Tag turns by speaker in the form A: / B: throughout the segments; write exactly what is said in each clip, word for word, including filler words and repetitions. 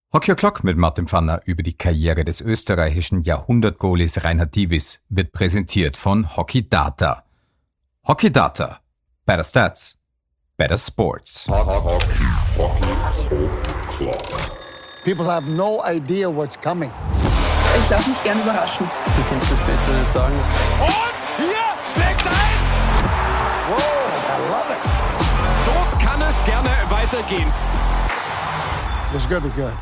A: Hockey O'Clock mit Martin Pfanner über die Karriere des österreichischen Jahrhundert-Goalies Reinhard Divis wird präsentiert von Hockey Data. Hockey Data. Better Stats. Better Sports.
B: Hockey O'Clock.
C: People have no idea what's coming.
D: Ich lasse mich gerne überraschen.
E: Du kannst das besser nicht sagen.
F: Und hier schlägt ein!
C: Whoa, I love it.
F: So kann es gerne weitergehen.
C: This is gonna be good.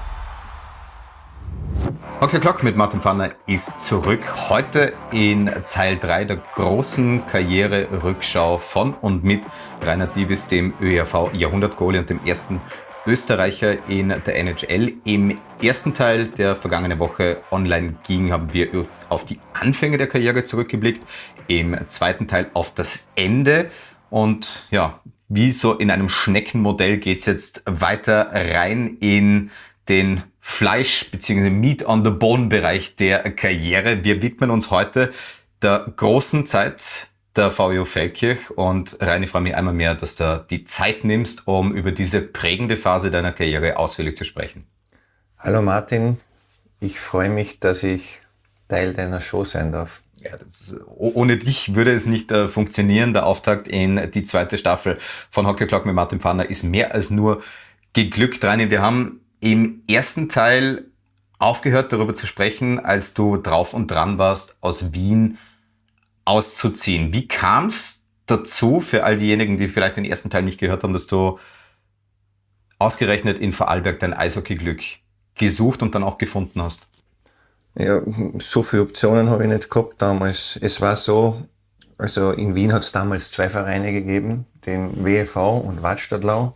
A: Hockey O'Clock mit Martin Pfanner ist zurück. Heute in Teil drei der großen Karriere-Rückschau von und mit Reinhard Divis, dem ÖRV-Jahrhundert-Goalie und dem ersten Österreicher in der N H L. Im ersten Teil, der vergangene Woche online ging, haben wir auf die Anfänge der Karriere zurückgeblickt. Im zweiten Teil auf das Ende. Und ja, wie so in einem Schneckenmodell geht es jetzt weiter rein in den Fleisch- bzw. Meat-on-the-Bone-Bereich der Karriere. Wir widmen uns heute der großen Zeit der VÖ Feldkirch. Und Reini, ich freue mich einmal mehr, dass du die Zeit nimmst, um über diese prägende Phase deiner Karriere ausführlich zu sprechen.
G: Hallo Martin, ich freue mich, dass ich Teil deiner Show sein darf.
A: Ja, das ist, ohne dich würde es nicht äh, funktionieren. Der Auftakt in die zweite Staffel von Hockey O'Clock mit Martin Pfanner ist mehr als nur geglückt. Reini, wir haben im ersten Teil aufgehört, darüber zu sprechen, als du drauf und dran warst, aus Wien auszuziehen. Wie kam es dazu, für all diejenigen, die vielleicht den ersten Teil nicht gehört haben, dass du ausgerechnet in Vorarlberg dein Eishockey-Glück gesucht und dann auch gefunden hast?
G: Ja, so viele Optionen habe ich nicht gehabt damals. Es war so, also in Wien hat es damals zwei Vereine gegeben, den W F V und Wadstadtlau.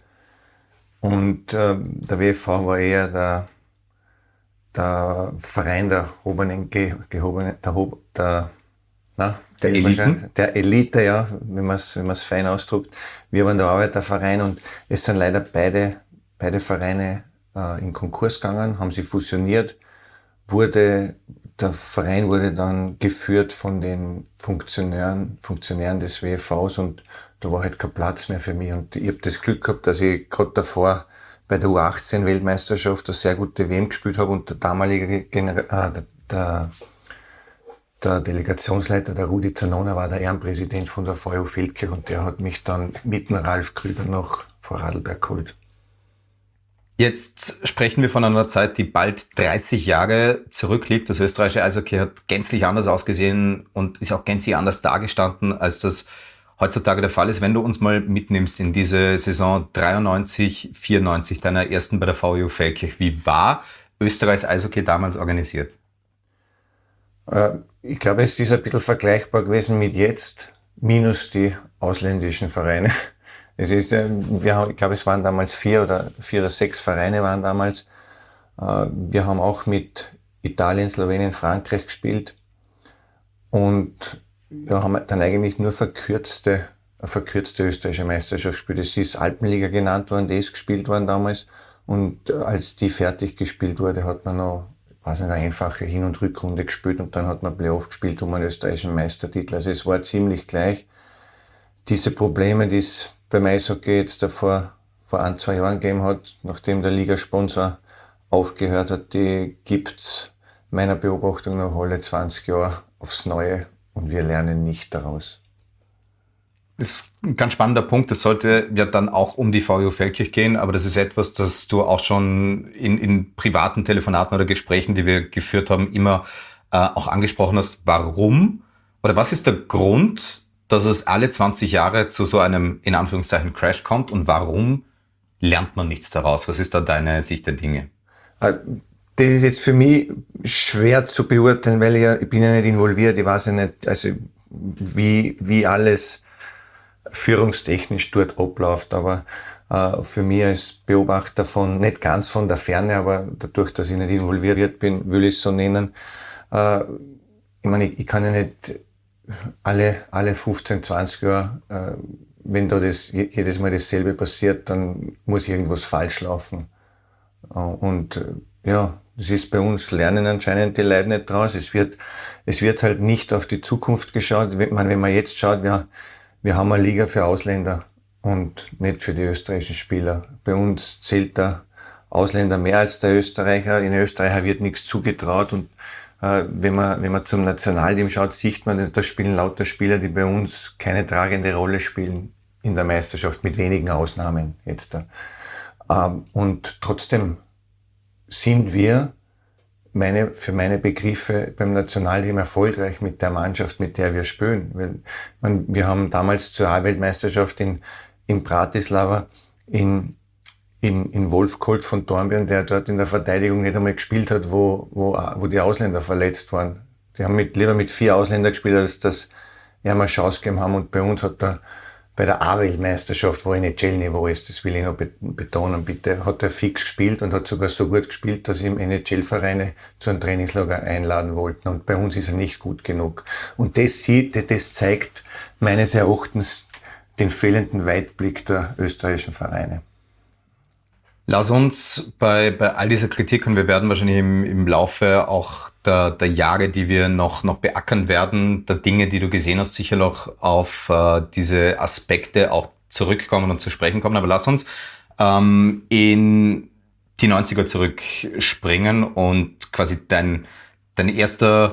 G: Und äh, der W F V war eher der, der Verein der gehobenen, ge, gehobenen der, der, na,
A: der Elite,
G: der Elite, ja, wenn man es wenn man es fein ausdrückt. Wir waren der Arbeiterverein und es sind leider beide beide Vereine äh, in Konkurs gegangen, haben sie fusioniert. Wurde der Verein wurde dann geführt von den Funktionären Funktionären des W F Vs und da war halt kein Platz mehr für mich. Und ich habe das Glück gehabt, dass ich gerade davor bei der U achtzehn Weltmeisterschaft eine sehr gute W M gespielt habe und der damalige Genera- äh, der, der, der Delegationsleiter, der Rudi Zanona, war der Ehrenpräsident von der VÖ Feldkirch und der hat mich dann mit dem Ralf Krüger nach Vorarlberg geholt.
A: Jetzt sprechen wir von einer Zeit, die bald dreißig Jahre zurückliegt. Das österreichische Eishockey hat gänzlich anders ausgesehen und ist auch gänzlich anders dagestanden, als das heutzutage der Fall ist. Wenn du uns mal mitnimmst in diese Saison dreiundneunzig, vierundneunzig, deiner ersten bei der VÖ Feldkirch, wie war Österreichs Eishockey damals organisiert?
G: Ich glaube, es ist ein bisschen vergleichbar gewesen mit jetzt, minus die ausländischen Vereine. Es ist, wir haben, ich glaube, es waren damals vier oder vier oder sechs Vereine waren damals. Wir haben auch mit Italien, Slowenien, Frankreich gespielt und wir haben dann eigentlich nur verkürzte, eine verkürzte österreichische Meisterschaft gespielt. Es ist Alpenliga genannt worden, die ist gespielt worden damals. Und als die fertig gespielt wurde, hat man noch, weiß nicht, eine einfache Hin- und Rückrunde gespielt und dann hat man Playoff gespielt um einen österreichischen Meistertitel. Also es war ziemlich gleich. Diese Probleme, die es beim Eishockey jetzt davor vor ein, zwei Jahren gegeben hat, nachdem der Ligasponsor aufgehört hat, die gibt's meiner Beobachtung nach alle zwanzig Jahre aufs Neue und wir lernen nicht daraus.
A: Das ist ein ganz spannender Punkt. Das sollte ja dann auch um die VÖ Feldkirch gehen, aber das ist etwas, das du auch schon in, in privaten Telefonaten oder Gesprächen, die wir geführt haben, immer äh, auch angesprochen hast. Warum oder was ist der Grund, dass es alle zwanzig Jahre zu so einem, in Anführungszeichen, Crash kommt und warum lernt man nichts daraus? Was ist da deine Sicht der Dinge?
G: Das ist jetzt für mich schwer zu beurteilen, weil ich, ja, ich bin ja nicht involviert, ich weiß ja nicht, also wie, wie alles führungstechnisch dort abläuft, aber äh, für mich als Beobachter von, nicht ganz von der Ferne, aber dadurch, dass ich nicht involviert bin, will ich es so nennen, äh, ich meine, ich, ich kann ja nicht alle, alle fünfzehn, zwanzig Jahre, äh, wenn da das, jedes Mal dasselbe passiert, dann muss irgendwas falsch laufen. Äh, und äh, ja, das ist bei uns, lernen anscheinend die Leute nicht draus. Es wird, es wird halt nicht auf die Zukunft geschaut. Wenn man, wenn man jetzt schaut, wir, wir haben eine Liga für Ausländer und nicht für die österreichischen Spieler. Bei uns zählt der Ausländer mehr als der Österreicher. In Österreicher wird nichts zugetraut und äh, wenn man wenn man zum Nationalteam schaut, sieht man, da spielen lauter Spieler, die bei uns keine tragende Rolle spielen in der Meisterschaft, mit wenigen Ausnahmen jetzt da. Ähm, und trotzdem sind wir meine, für meine Begriffe beim Nationalteam erfolgreich mit der Mannschaft, mit der wir spielen. Weil, man, wir haben damals zur A-Weltmeisterschaft in, in Bratislava in, in, in Wolfkold von Dornbirn, der dort in der Verteidigung nicht einmal gespielt hat, wo, wo, wo die Ausländer verletzt waren. Die haben mit, lieber mit vier Ausländern gespielt, als dass wir eine Chance gegeben haben. Und bei uns hat er bei der A-Weltmeisterschaft, wo N H L-Niveau ist, das will ich noch betonen, bitte, hat er fix gespielt und hat sogar so gut gespielt, dass ihm N H L-Vereine zu einem Trainingslager einladen wollten. Und bei uns ist er nicht gut genug. Und das sieht, das zeigt meines Erachtens den fehlenden Weitblick der österreichischen Vereine.
A: Lass uns bei, bei all dieser Kritik, und wir werden wahrscheinlich im, im Laufe auch der, der Jahre, die wir noch, noch beackern werden, der Dinge, die du gesehen hast, sicher noch auf äh, diese Aspekte auch zurückkommen und zu sprechen kommen. Aber lass uns ähm, in die neunziger zurückspringen und quasi dein, dein erster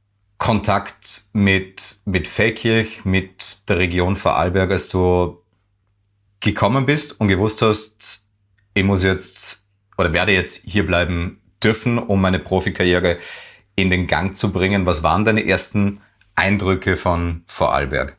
A: Kontakt mit, mit Feldkirch, mit der Region Vorarlberg, als du gekommen bist und gewusst hast, ich muss jetzt oder werde jetzt hier bleiben dürfen, um meine Profikarriere in den Gang zu bringen. Was waren deine ersten Eindrücke von Vorarlberg?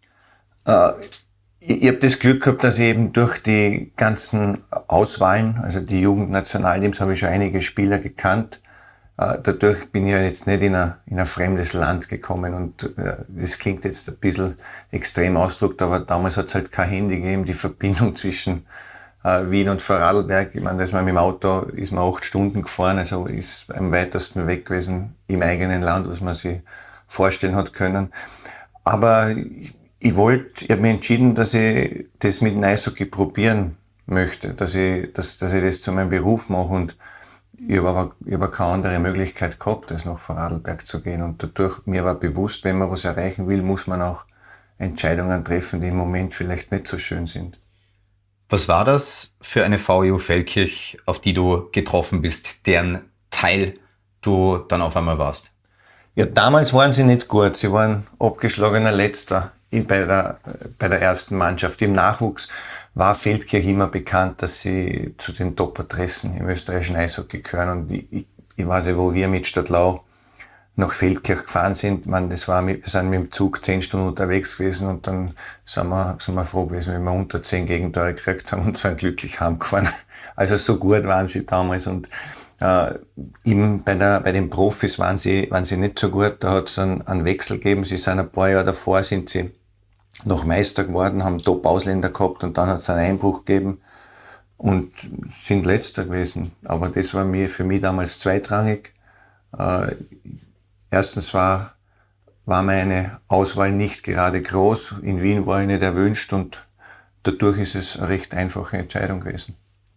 G: Äh, ich ich habe das Glück gehabt, dass ich eben durch die ganzen Auswahlen, also die Jugendnationalteams, habe ich schon einige Spieler gekannt. Äh, dadurch bin ich ja jetzt nicht in ein, in ein fremdes Land gekommen und äh, das klingt jetzt ein bisschen extrem ausgedrückt, aber damals hat es halt kein Handy gegeben, die Verbindung zwischen Wien und Vorarlberg, ich meine, da ist man mit dem Auto, ist man acht Stunden gefahren, also ist am weitesten weg gewesen im eigenen Land, was man sich vorstellen hat können. Aber ich, ich wollte, ich habe mich entschieden, dass ich das mit dem Eishockey probieren möchte, dass ich, dass, dass ich das zu meinem Beruf mache und ich habe aber, ich habe keine andere Möglichkeit gehabt, als nach Vorarlberg zu gehen und dadurch, mir war bewusst, wenn man was erreichen will, muss man auch Entscheidungen treffen, die im Moment vielleicht nicht so schön sind.
A: Was war das für eine V E U Feldkirch, auf die du getroffen bist, deren Teil du dann auf einmal warst?
G: Ja, damals waren sie nicht gut. Sie waren abgeschlagener Letzter bei der, bei der ersten Mannschaft. Im Nachwuchs war Feldkirch immer bekannt, dass sie zu den Top-Adressen im österreichischen Eishockey gehören. Und ich, ich weiß ja, wo wir mit Stadtlau nach Feldkirch gefahren sind. Man, das war mit, wir sind mit dem Zug zehn Stunden unterwegs gewesen und dann sind wir, sind wir froh gewesen, wenn wir unter zehn Gegentore gekriegt haben und sind glücklich heimgefahren. Also so gut waren sie damals und äh, eben bei, der, bei den Profis waren sie, waren sie nicht so gut. Da hat es einen, einen Wechsel gegeben. Sie sind ein paar Jahre davor, sind sie noch Meister geworden, haben Top-Ausländer gehabt und dann hat es einen Einbruch gegeben und sind Letzter gewesen. Aber das war mir für mich damals zweitrangig. Äh, Erstens war, war meine Auswahl nicht gerade groß. In Wien war ich nicht erwünscht und dadurch ist es eine recht einfache Entscheidung gewesen.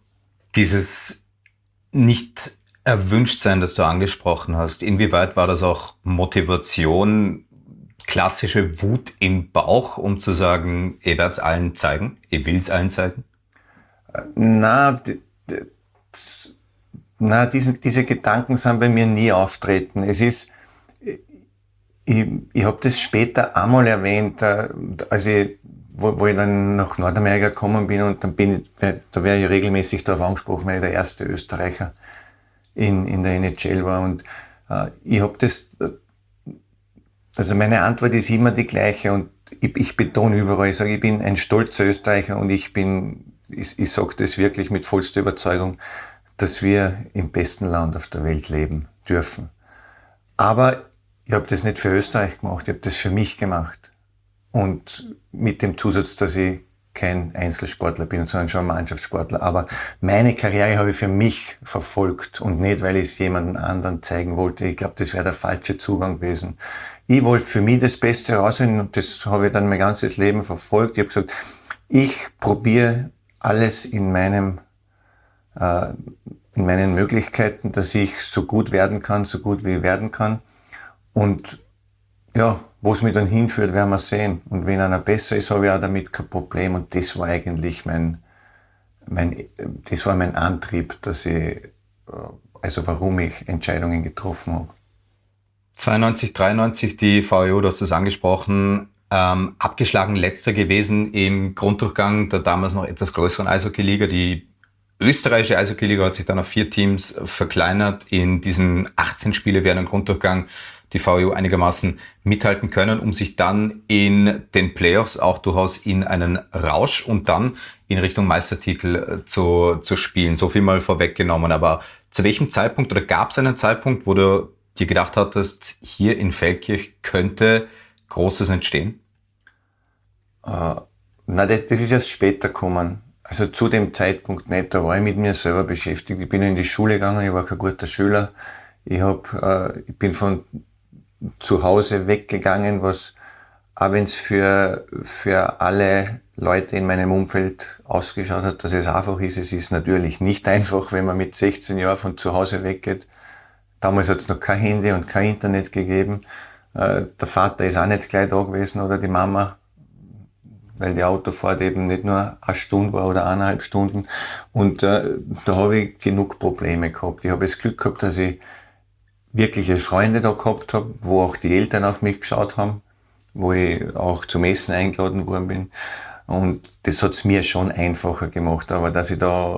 A: Dieses nicht erwünscht sein, das du angesprochen hast, inwieweit war das auch Motivation, klassische Wut im Bauch, um zu sagen, ich werde es allen zeigen, ich will es allen zeigen?
G: Na, d- d- na diese, diese Gedanken sind bei mir nie auftreten. Es ist Ich, ich habe das später einmal erwähnt, als ich, wo, wo ich dann nach Nordamerika gekommen bin und dann bin ich, da wäre ich regelmäßig darauf angesprochen, weil ich der erste Österreicher in, in der N H L war und äh, ich habe das, also meine Antwort ist immer die gleiche und ich, ich betone überall, ich sage, ich bin ein stolzer Österreicher und ich bin, ich, ich sage das wirklich mit vollster Überzeugung, dass wir im besten Land auf der Welt leben dürfen. Aber ich habe das nicht für Österreich gemacht, ich habe das für mich gemacht. Und mit dem Zusatz, dass ich kein Einzelsportler bin, sondern schon ein Mannschaftssportler. Aber meine Karriere habe ich für mich verfolgt und nicht, weil ich es jemandem anderen zeigen wollte. Ich glaube, das wäre der falsche Zugang gewesen. Ich wollte für mich das Beste rausholen und das habe ich dann mein ganzes Leben verfolgt. Ich habe gesagt, ich probiere alles in meinem, äh, in meinen Möglichkeiten, dass ich so gut werden kann, so gut wie ich werden kann. Und ja, wo es mich dann hinführt, werden wir sehen. Und wenn einer besser ist, habe ich auch damit kein Problem. Und das war eigentlich mein, mein, das war mein Antrieb, dass ich, also warum ich Entscheidungen getroffen habe.
A: zweiundneunzig, dreiundneunzig, die V E O, du hast es angesprochen, ähm, abgeschlagen letzter gewesen im Grunddurchgang der damals noch etwas größeren Eishockey-Liga. Die österreichische Eishockey-Liga hat sich dann auf vier Teams verkleinert. In diesen achtzehn Spiele während dem Grunddurchgang die V E O einigermaßen mithalten können, um sich dann in den Playoffs auch durchaus in einen Rausch und dann in Richtung Meistertitel zu, zu spielen. So viel mal vorweggenommen. Aber zu welchem Zeitpunkt oder gab es einen Zeitpunkt, wo du dir gedacht hattest, hier in Feldkirch könnte Großes entstehen?
G: Uh, na, das, das ist erst später gekommen. Also zu dem Zeitpunkt nicht, da war ich mit mir selber beschäftigt. Ich bin in die Schule gegangen, ich war kein guter Schüler. Ich, hab, uh, ich bin von zu Hause weggegangen, was, auch wenn es für, für alle Leute in meinem Umfeld ausgeschaut hat, dass es einfach ist, es ist natürlich nicht einfach, wenn man mit sechzehn Jahren von zu Hause weggeht. Damals hat es noch kein Handy und kein Internet gegeben. Uh, der Vater ist auch nicht gleich da gewesen oder die Mama, weil die Autofahrt eben nicht nur eine Stunde war oder eineinhalb Stunden. Und äh, da habe ich genug Probleme gehabt. Ich habe das Glück gehabt, dass ich wirkliche Freunde da gehabt habe, wo auch die Eltern auf mich geschaut haben, wo ich auch zum Essen eingeladen worden bin. Und das hat es mir schon einfacher gemacht. Aber dass ich da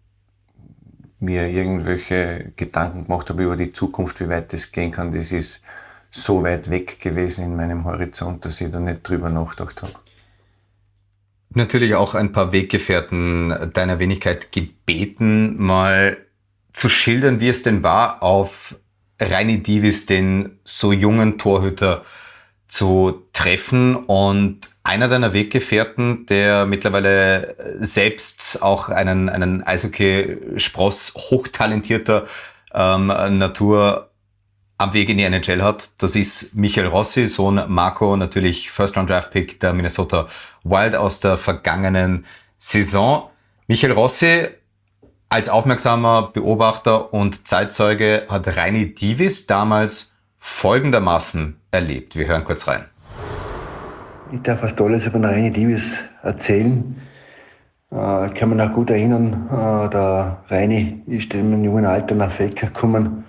G: mir irgendwelche Gedanken gemacht habe über die Zukunft, wie weit das gehen kann, das ist so weit weg gewesen in meinem Horizont, dass ich da nicht drüber nachgedacht habe.
A: Natürlich auch ein paar Weggefährten deiner Wenigkeit gebeten, mal zu schildern, wie es denn war, auf Reini Dievis, den so jungen Torhüter, zu treffen. Und einer deiner Weggefährten, der mittlerweile selbst auch einen, einen Eishockey-Spross hochtalentierter ähm, Natur am Weg in die N H L hat, das ist Michael Rossi, Sohn Marco, natürlich First-Round-Draft-Pick der Minnesota Wild aus der vergangenen Saison. Michael Rossi als aufmerksamer Beobachter und Zeitzeuge hat Reini Dievis damals folgendermaßen erlebt. Wir hören kurz rein.
B: Ich darf was Tolles über den Reini Dievis erzählen. Äh, ich kann mich noch gut erinnern, äh, der Reini ist in einem jungen Alter nach Feldkirch gekommen.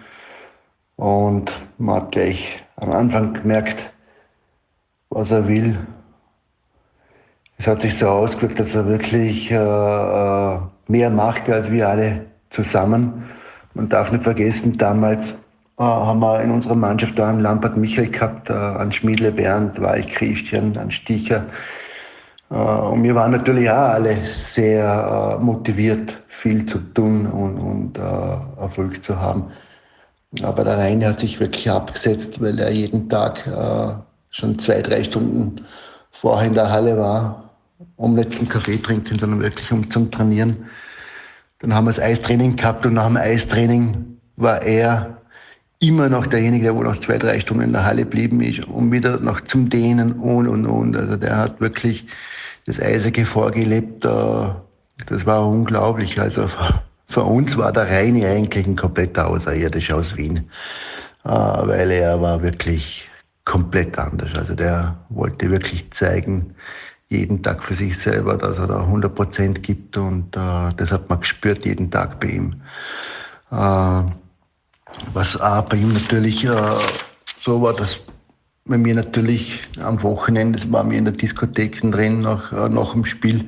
B: Und man hat gleich am Anfang gemerkt, was er will. Es hat sich so ausgewirkt, dass er wirklich äh, mehr machte als wir alle zusammen. Man darf nicht vergessen, damals äh, haben wir in unserer Mannschaft da einen Lampert Michael gehabt, äh, einen Schmiedle Bernd, Weich Christian, einen Sticher. Äh, und wir waren natürlich auch alle sehr äh, motiviert, viel zu tun und, und äh, Erfolg zu haben. Aber der Reini hat sich wirklich abgesetzt, weil er jeden Tag äh, schon zwei, drei Stunden vorher in der Halle war, um nicht zum Kaffee trinken, sondern wirklich um zum Trainieren. Dann haben wir das Eistraining gehabt und nach dem Eistraining war er immer noch derjenige, der wohl noch zwei, drei Stunden in der Halle geblieben ist, um wieder noch zum Dehnen und, und, und. Also der hat wirklich das Eisige vorgelebt. Äh, das war unglaublich. Also für uns war der Reini eigentlich ein kompletter Außerirdischer aus Wien, äh, weil er war wirklich komplett anders. Also der wollte wirklich zeigen, jeden Tag für sich selber, dass er da hundert Prozent gibt und äh, das hat man gespürt jeden Tag bei ihm. Äh, was auch bei ihm natürlich äh, so war, dass bei mir natürlich am Wochenende, das war mir in der Diskothek drin nach, äh, nach dem Spiel,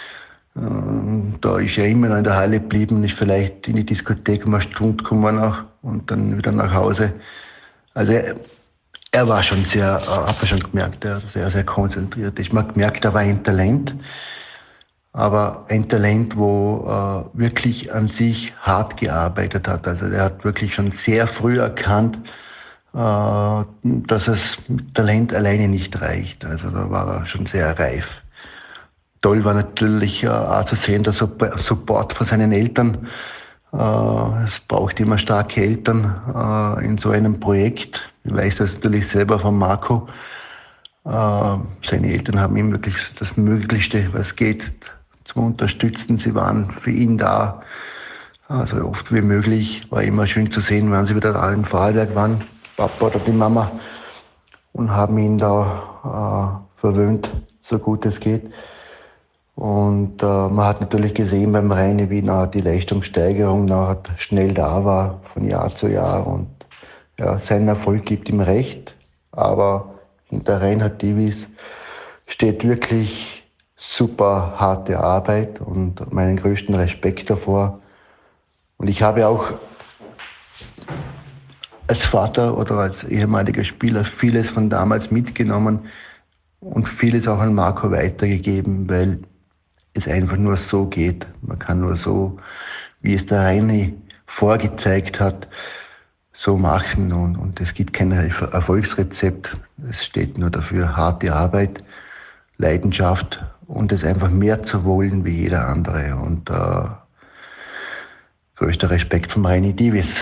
B: da ist er immer noch in der Halle geblieben, ist vielleicht in die Diskothek um eine Stunde gekommen nach und dann wieder nach Hause. Also er, er war schon sehr, hat man schon gemerkt, er sehr, sehr konzentriert ist. Man hat gemerkt, er war ein Talent, aber ein Talent, wo äh, wirklich an sich hart gearbeitet hat. Also er hat wirklich schon sehr früh erkannt, äh, dass es mit Talent alleine nicht reicht. Also da war er schon sehr reif. Toll war natürlich äh, auch zu sehen, der Support von seinen Eltern. Äh, es braucht immer starke Eltern äh, in so einem Projekt. Ich weiß das natürlich selber von Marco. Äh, seine Eltern haben ihm wirklich das Möglichste, was geht, zu unterstützen. Sie waren für ihn da, also oft wie möglich. War immer schön zu sehen, wenn sie wieder da in Vorarlberg waren, Papa oder die Mama, und haben ihn da äh, verwöhnt, so gut es geht. Und äh, man hat natürlich gesehen beim Reini, wie nachher die Leistungssteigerung nachher schnell da war von Jahr zu Jahr. Und ja, sein Erfolg gibt ihm recht. Aber hinter Reinhard Davies steht wirklich super harte Arbeit und meinen größten Respekt davor. Und ich habe auch als Vater oder als ehemaliger Spieler vieles von damals mitgenommen und vieles auch an Marco weitergegeben, weil es einfach nur so geht. Man kann nur so, wie es der Reini vorgezeigt hat, so machen. Und, und es gibt kein Erfolgsrezept. Es steht nur dafür harte Arbeit, Leidenschaft und es einfach mehr zu wollen wie jeder andere. Und äh, größter Respekt vom Reini Davies.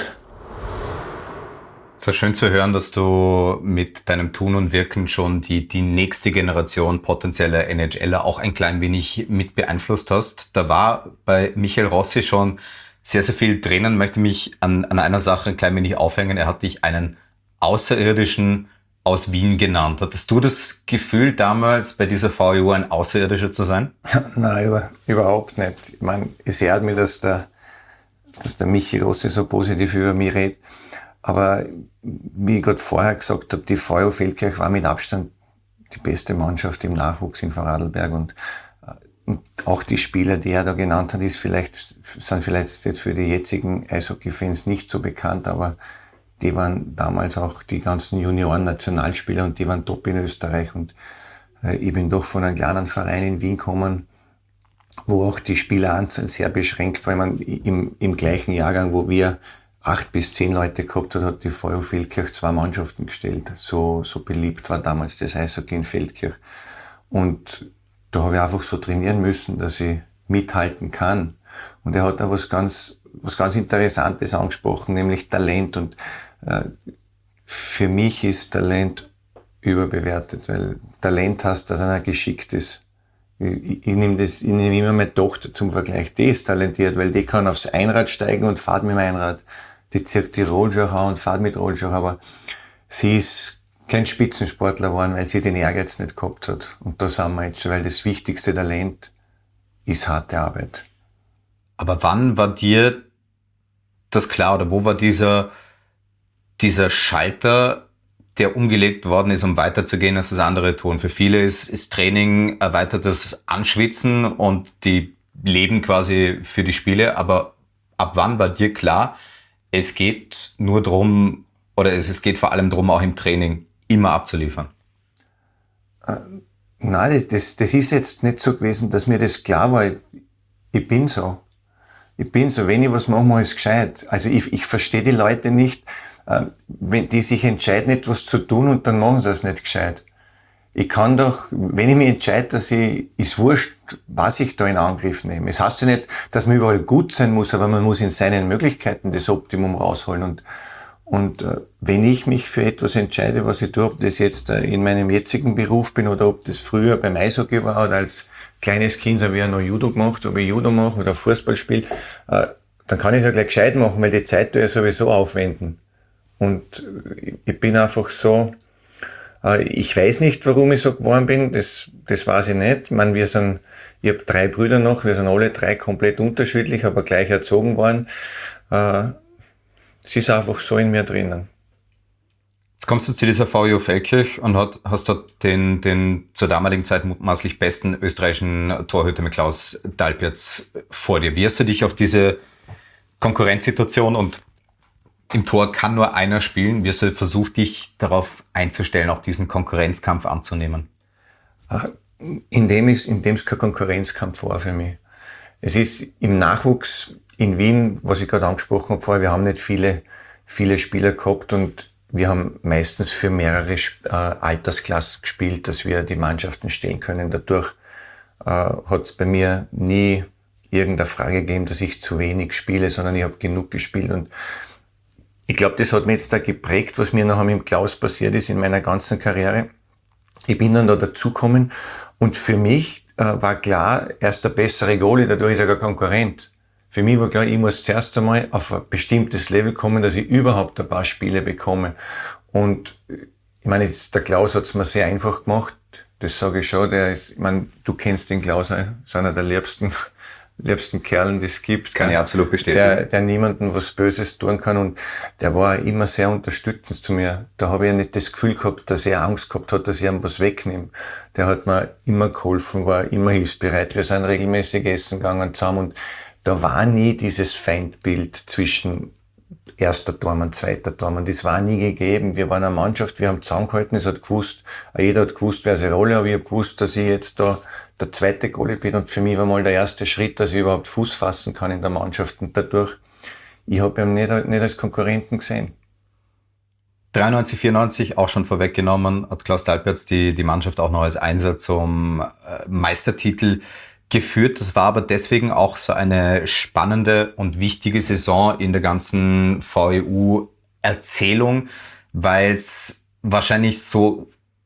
A: Es war schön zu hören, dass du mit deinem Tun und Wirken schon die, die nächste Generation potenzieller NHLer auch ein klein wenig mit beeinflusst hast. Da war bei Michael Rossi schon sehr, sehr viel drinnen. Ich möchte mich an, an einer Sache ein klein wenig aufhängen. Er hat dich einen Außerirdischen aus Wien genannt. Hattest du das Gefühl damals bei dieser V U ein Außerirdischer zu sein?
G: Nein, über, überhaupt nicht. Ich meine, es ehrt mich, dass der, dass der Michi Rossi so positiv über mich redet. Aber wie ich gerade vorher gesagt habe, die V U Feldkirch war mit Abstand die beste Mannschaft im Nachwuchs in Vorarlberg und, und auch die Spieler, die er da genannt hat, ist vielleicht, sind vielleicht jetzt für die jetzigen Eishockey-Fans nicht so bekannt, aber die waren damals auch die ganzen Junioren-Nationalspieler und die waren top in Österreich und äh, ich bin doch von einem kleinen Verein in Wien gekommen, wo auch die Spieleranzahl sehr beschränkt war. Ich meine, im, im gleichen Jahrgang, wo wir acht bis zehn Leute gehabt hat, hat die V U Feldkirch zwei Mannschaften gestellt. So, so beliebt war damals das Eishockey in Feldkirch. Und da habe ich einfach so trainieren müssen, dass ich mithalten kann. Und er hat da was ganz, was ganz Interessantes angesprochen, nämlich Talent. Und äh, für mich ist Talent überbewertet, weil Talent heißt, dass einer geschickt ist. Ich, ich nehme das, ich nehme immer meine Tochter zum Vergleich. Die ist talentiert, weil die kann aufs Einrad steigen und fährt mit dem Einrad. Die zieht die Rollschuhe an und fährt mit Rollschuhe, aber sie ist kein Spitzensportler geworden, weil sie den Ehrgeiz nicht gehabt hat. Und da sind wir jetzt, weil das wichtigste Talent ist harte Arbeit.
A: Aber wann war dir das klar oder wo war dieser, dieser Schalter, der umgelegt worden ist, um weiterzugehen, als das andere tun? Für viele ist, ist Training erweitertes Anschwitzen und die leben quasi für die Spiele. Aber ab wann war dir klar, es geht nur drum, oder es, es geht vor allem drum, auch im Training immer abzuliefern?
G: Äh, nein, das, das, das ist jetzt nicht so gewesen, dass mir das klar war. Ich, ich bin so. Ich bin so. Wenn ich was mache, mache ich es gescheit. Also ich, ich verstehe die Leute nicht, äh, wenn die sich entscheiden, etwas zu tun und dann machen sie es nicht gescheit. Ich kann doch, wenn ich mich entscheide, dass ich, ist wurscht, was ich da in Angriff nehme. Es heißt ja nicht, dass man überall gut sein muss, aber man muss in seinen Möglichkeiten das Optimum rausholen. Und, und äh, wenn ich mich für etwas entscheide, was ich tue, ob das jetzt äh, in meinem jetzigen Beruf bin oder ob das früher beim Eishockey war oder als kleines Kind habe ich ja noch Judo gemacht, ob ich Judo mache oder Fußball spiele, äh, dann kann ich ja gleich gescheit machen, weil die Zeit tue ich sowieso aufwenden. Und ich bin einfach so, ich weiß nicht, warum ich so geworden bin, das, das weiß ich nicht. Ich meine, wir sind, ich habe drei Brüder noch, wir sind alle drei komplett unterschiedlich, aber gleich erzogen worden. Es ist einfach so in mir drinnen.
A: Jetzt kommst du zu dieser V U Feldkirch und hat, hast dort den, den zur damaligen Zeit mutmaßlich besten österreichischen Torhüter mit Klaus Dalpierz vor dir. Wie hast du dich auf diese Konkurrenzsituation und im Tor kann nur einer spielen. Wie hast du versucht, dich darauf einzustellen, auch diesen Konkurrenzkampf anzunehmen?
G: In dem ist, in dem es kein Konkurrenzkampf war für mich. Es ist im Nachwuchs in Wien, was ich gerade angesprochen habe vorher, wir haben nicht viele, viele Spieler gehabt und wir haben meistens für mehrere äh, Altersklassen gespielt, dass wir die Mannschaften stellen können. Dadurch äh, hat es bei mir nie irgendeine Frage gegeben, dass ich zu wenig spiele, sondern ich habe genug gespielt und ich glaube, das hat mich jetzt da geprägt, was mir nachher mit dem Klaus passiert ist in meiner ganzen Karriere. Ich bin dann da dazugekommen und für mich äh, war klar, er ist der bessere Goalie, dadurch ist er kein Konkurrent. Für mich war klar, ich muss zuerst einmal auf ein bestimmtes Level kommen, dass ich überhaupt ein paar Spiele bekomme. Und ich meine, jetzt, der Klaus hat es mir sehr einfach gemacht. Das sage ich schon. Der ist, ich meine, du kennst den Klaus, ist einer der liebsten, liebsten Kerlen, die es gibt.
A: Kann ich absolut bestätigen.
G: Der, der niemandem was Böses tun kann, und der war immer sehr unterstützend zu mir. Da habe ich ja nicht das Gefühl gehabt, dass er Angst gehabt hat, dass ich ihm was wegnehme. Der hat mir immer geholfen, war immer hilfsbereit. Wir sind regelmäßig essen gegangen zusammen, und da war nie dieses Feindbild zwischen erster Tormann, zweiter Tormann. Das war nie gegeben. Wir waren eine Mannschaft, wir haben zusammengehalten. Es hat gewusst, jeder hat gewusst, wer seine Rolle, aber ich habe gewusst, dass ich jetzt da der zweite Goalie bin, und für mich war mal der erste Schritt, dass ich überhaupt Fuß fassen kann in der Mannschaft, und dadurch, ich habe ihn nicht, nicht als Konkurrenten gesehen.
A: dreiundneunzig, vierundneunzig, auch schon vorweggenommen, hat Klaus Dalbertz die, die Mannschaft auch noch als Einsatz zum Meistertitel geführt. Das war aber deswegen auch so eine spannende und wichtige Saison in der ganzen V E U-Erzählung, weil es wahrscheinlich so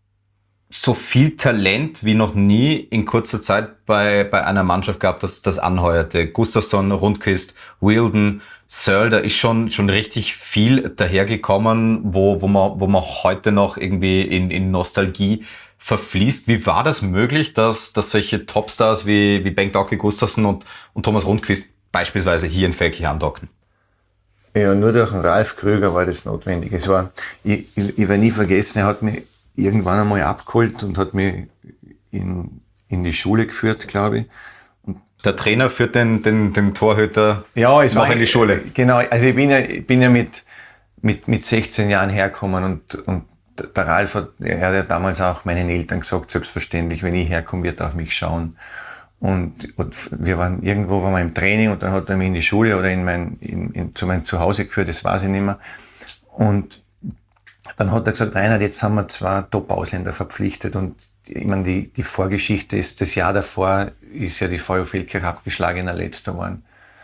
A: so viel Talent wie noch nie in kurzer Zeit bei bei einer Mannschaft gab, das das anheuerte. Gustafsson, Rundqvist, Wilden, Searle, da ist schon schon richtig viel dahergekommen, wo wo man wo man heute noch irgendwie in in Nostalgie verfließt. Wie war das möglich, dass dass solche Topstars wie wie Bengt-Åke Gustafsson und und Thomas Rundqvist beispielsweise hier in Feldkirch andocken?
G: Ja, nur durch den Ralf Krüger war das notwendig. Es war, ich, ich, ich werde nie vergessen, er hat mich irgendwann einmal abgeholt und hat mich in, in die Schule geführt, glaube ich. Und
A: der Trainer führt den, den, den Torhüter
G: ja, es
A: noch
G: war
A: in die Schule.
G: Genau, also ich bin ja, ich bin ja mit, mit, mit sechzehn Jahren hergekommen, und, und der Ralf hat, er hat ja damals auch meinen Eltern gesagt, selbstverständlich, wenn ich herkomme, wird er auf mich schauen. Und, und wir waren irgendwo, waren wir im Training, und dann hat er mich in die Schule oder in mein, in, in, zu meinem Zuhause geführt, das weiß ich nicht mehr. Und dann hat er gesagt, Reinhard, jetzt haben wir zwei Top-Ausländer verpflichtet, und ich meine, die, die Vorgeschichte ist, das Jahr davor ist ja die V fünf Feldkirch abgeschlagener Letzter geworden.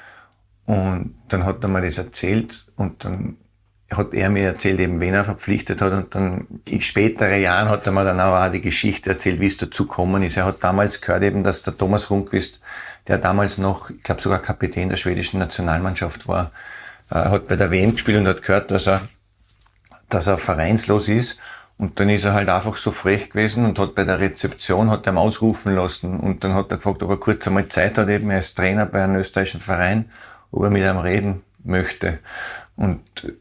G: Und dann hat er mir das erzählt, und dann hat er mir erzählt, eben wen er verpflichtet hat, und dann in späteren Jahren hat er mir dann auch die Geschichte erzählt, wie es dazu gekommen ist. Er hat damals gehört eben, dass der Thomas Rundqvist, der damals noch, ich glaube sogar Kapitän der schwedischen Nationalmannschaft war, äh, hat bei der W M gespielt und hat gehört, dass er dass er vereinslos ist, und dann ist er halt einfach so frech gewesen und hat bei der Rezeption, hat er ihn ausrufen lassen, und dann hat er gefragt, ob er kurz einmal Zeit hat, eben er ist Trainer bei einem österreichischen Verein, ob er mit ihm reden möchte. Und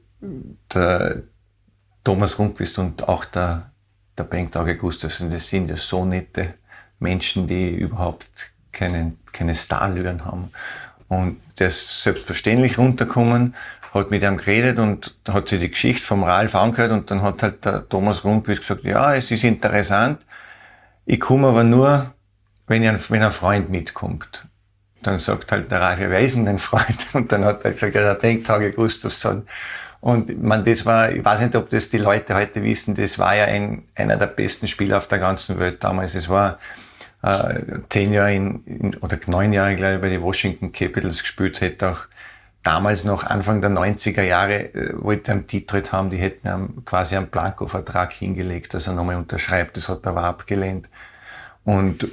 G: der Thomas Rundqvist und auch der, der Bengt-Åke Gustafsson, das sind ja so nette Menschen, die überhaupt keine, keine Starlüren haben. Und der ist selbstverständlich runtergekommen, hat mit ihm geredet und hat sich die Geschichte vom Ralf angehört, und dann hat halt der Thomas Rundqvist gesagt, ja, es ist interessant, ich komme aber nur, wenn ein, wenn ein Freund mitkommt. Dann sagt halt der Ralf, ja, wer ist denn dein Freund? Und dann hat er gesagt, ja, der Bengt-Åke Gustafsson. Und man, das war, ich weiß nicht, ob das die Leute heute wissen, das war ja ein, einer der besten Spieler auf der ganzen Welt damals. Es war äh, zehn Jahre in, in, oder neun Jahre, glaube ich, bei den Washington Capitals gespielt, hätte auch damals noch Anfang der neunziger Jahre, äh, wollte einen Detroit haben, die hätten einem quasi einen Blanko-Vertrag hingelegt, dass er nochmal unterschreibt. Das hat er aber abgelehnt. Und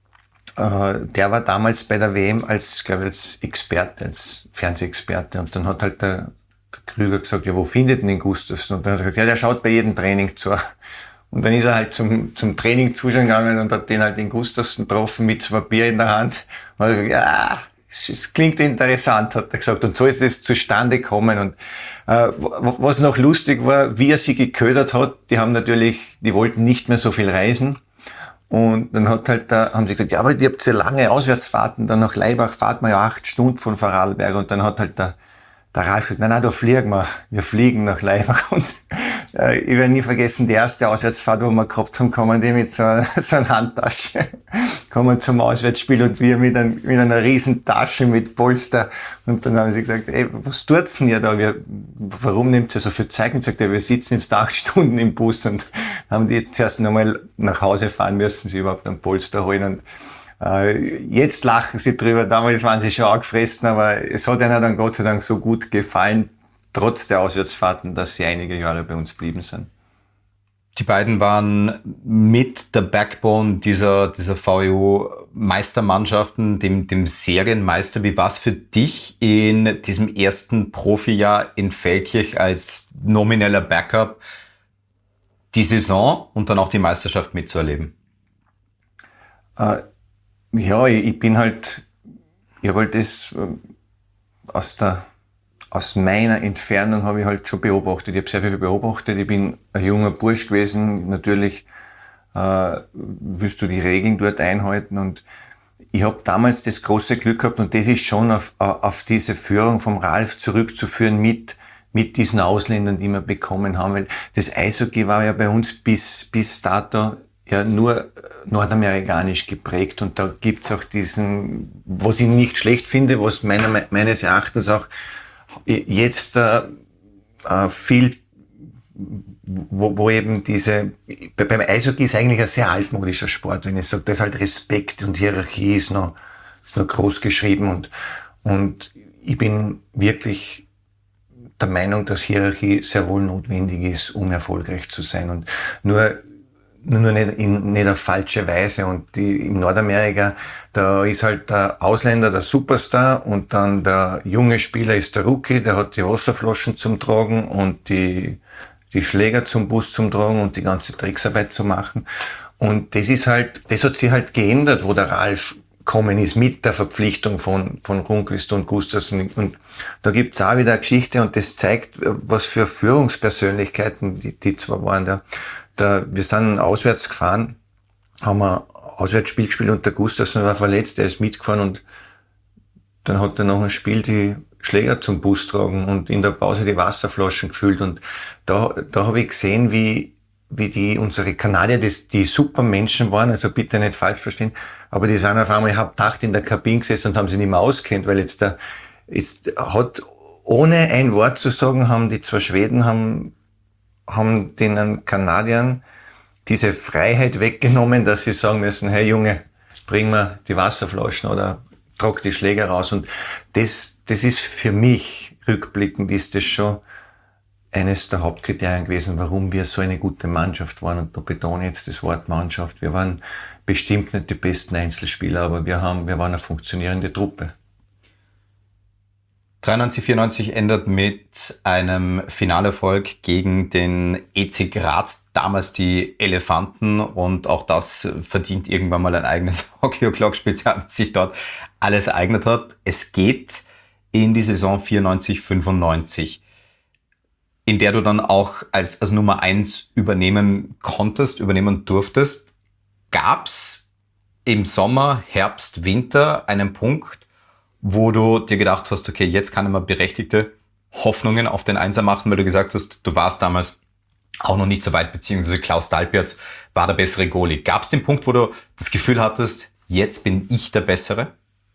G: äh, der war damals bei der W M als, glaube ich, als Experte, als Fernsehexperte. Und dann hat halt der, der Krüger gesagt, ja, wo findet denn den Gustafsson? Und dann hat er gesagt, ja, der schaut bei jedem Training zu. Und dann ist er halt zum, zum Training zuschauen gegangen und hat den halt den Gustafsson getroffen mit zwei Bier in der Hand. Und hat gesagt, ja, es klingt interessant, hat er gesagt. Und so ist es zustande gekommen. Und äh, was noch lustig war, wie er sie geködert hat, die haben natürlich, die wollten nicht mehr so viel reisen. Und dann hat halt da, haben sie gesagt, ja, aber ihr habt ja lange Auswärtsfahrten, dann nach Laibach fahrt man ja acht Stunden von Vorarlberg. Und dann hat halt der, der Ralf gesagt, nein, nein, da fliegen wir. Wir fliegen nach Laibach. Und äh, ich werde nie vergessen, die erste Auswärtsfahrt, wo wir gehabt haben, kommen die mit so einer, so einer Handtasche, kommen zum Auswärtsspiel, und wir mit, ein, mit einer riesen Tasche mit Polster. Und dann haben sie gesagt, ey, was tut's denn ihr da? Wir, warum nehmt ihr so viel Zeit? Und sagt, ja, wir sitzen jetzt acht Stunden im Bus, und haben die zuerst nochmal nach Hause fahren müssen, sie überhaupt einen Polster holen. Und äh, jetzt lachen sie drüber, damals waren sie schon angefressen, aber es hat ihnen dann Gott sei Dank so gut gefallen, trotz der Auswärtsfahrten, dass sie einige Jahre bei uns blieben sind.
A: Die beiden waren mit der Backbone dieser, dieser V E U-Meistermannschaften, dem, dem Serienmeister. Wie war es für dich in diesem ersten Profijahr in Feldkirch als nomineller Backup, die Saison und dann auch die Meisterschaft mitzuerleben?
G: Äh, ja, ich, ich bin halt, ich habe halt das äh, aus der, aus meiner Entfernung habe ich halt schon beobachtet. Ich habe sehr viel beobachtet. Ich bin ein junger Bursch gewesen. Natürlich äh, willst du die Regeln dort einhalten, und ich habe damals das große Glück gehabt, und das ist schon auf, auf diese Führung vom Ralf zurückzuführen mit, mit diesen Ausländern, die wir bekommen haben, weil das Eishockey war ja bei uns bis, bis dato ja nur nordamerikanisch geprägt, und da gibt's auch diesen, was ich nicht schlecht finde, was meiner, meines Erachtens auch jetzt äh, viel, wo, wo eben diese, beim Eishockey ist eigentlich ein sehr altmodischer Sport, wenn ich sage, da ist halt Respekt und Hierarchie ist noch, ist noch groß geschrieben, und, und ich bin wirklich der Meinung, dass Hierarchie sehr wohl notwendig ist, um erfolgreich zu sein, und nur nur nicht in nicht auf falsche Weise. Und die, in Nordamerika, da ist halt der Ausländer der Superstar, und dann der junge Spieler ist der Rookie, der hat die Wasserflaschen zum Tragen und die, die Schläger zum Bus zum Tragen und die ganze Tricksarbeit zu machen. Und das ist halt, das hat sich halt geändert, wo der Ralf kommen ist mit der Verpflichtung von, von Rundqvist und Gustafsson. Und da gibt's auch wieder eine Geschichte, und das zeigt, was für Führungspersönlichkeiten die, die zwar waren. Da, da, wir sind auswärts gefahren, haben ein Auswärtsspiel gespielt, und der Gustafsson war verletzt, der ist mitgefahren, und dann hat er nach dem Spiel die Schläger zum Bus tragen und in der Pause die Wasserflaschen gefüllt. Und da, da habe ich gesehen, wie, wie die, unsere Kanadier, die, die super Menschen waren, also bitte nicht falsch verstehen, aber die sind auf einmal, ich hab Nacht in der Kabine gesessen und haben sich nicht mehr auskennt, weil jetzt da, jetzt hat, ohne ein Wort zu sagen, haben die zwei Schweden, haben, haben den Kanadiern diese Freiheit weggenommen, dass sie sagen müssen, hey Junge, bring mir die Wasserflaschen oder trag die Schläger raus. Und das, das ist für mich, rückblickend, ist das schon eines der Hauptkriterien gewesen, warum wir so eine gute Mannschaft waren. Und da betone ich jetzt das Wort Mannschaft. Wir waren bestimmt nicht die besten Einzelspieler, aber wir haben, wir waren eine funktionierende Truppe.
A: dreiundneunzig vierundneunzig endet mit einem Finalerfolg gegen den E C Graz, damals die Elefanten, und auch das verdient irgendwann mal ein eigenes Hockey-O'Clock-Spezial, was sich dort alles ereignet hat. Es geht in die Saison vierundneunzig fünfundneunzig, in der du dann auch als, als Nummer eins übernehmen konntest, übernehmen durftest. Gab's im Sommer, Herbst, Winter einen Punkt, wo du dir gedacht hast, okay, jetzt kann ich mal berechtigte Hoffnungen auf den Einser machen, weil du gesagt hast, du warst damals auch noch nicht so weit, beziehungsweise Klaus Dalpertz war der bessere Goalie. Gab es den Punkt, wo du das Gefühl hattest, jetzt bin ich der Bessere?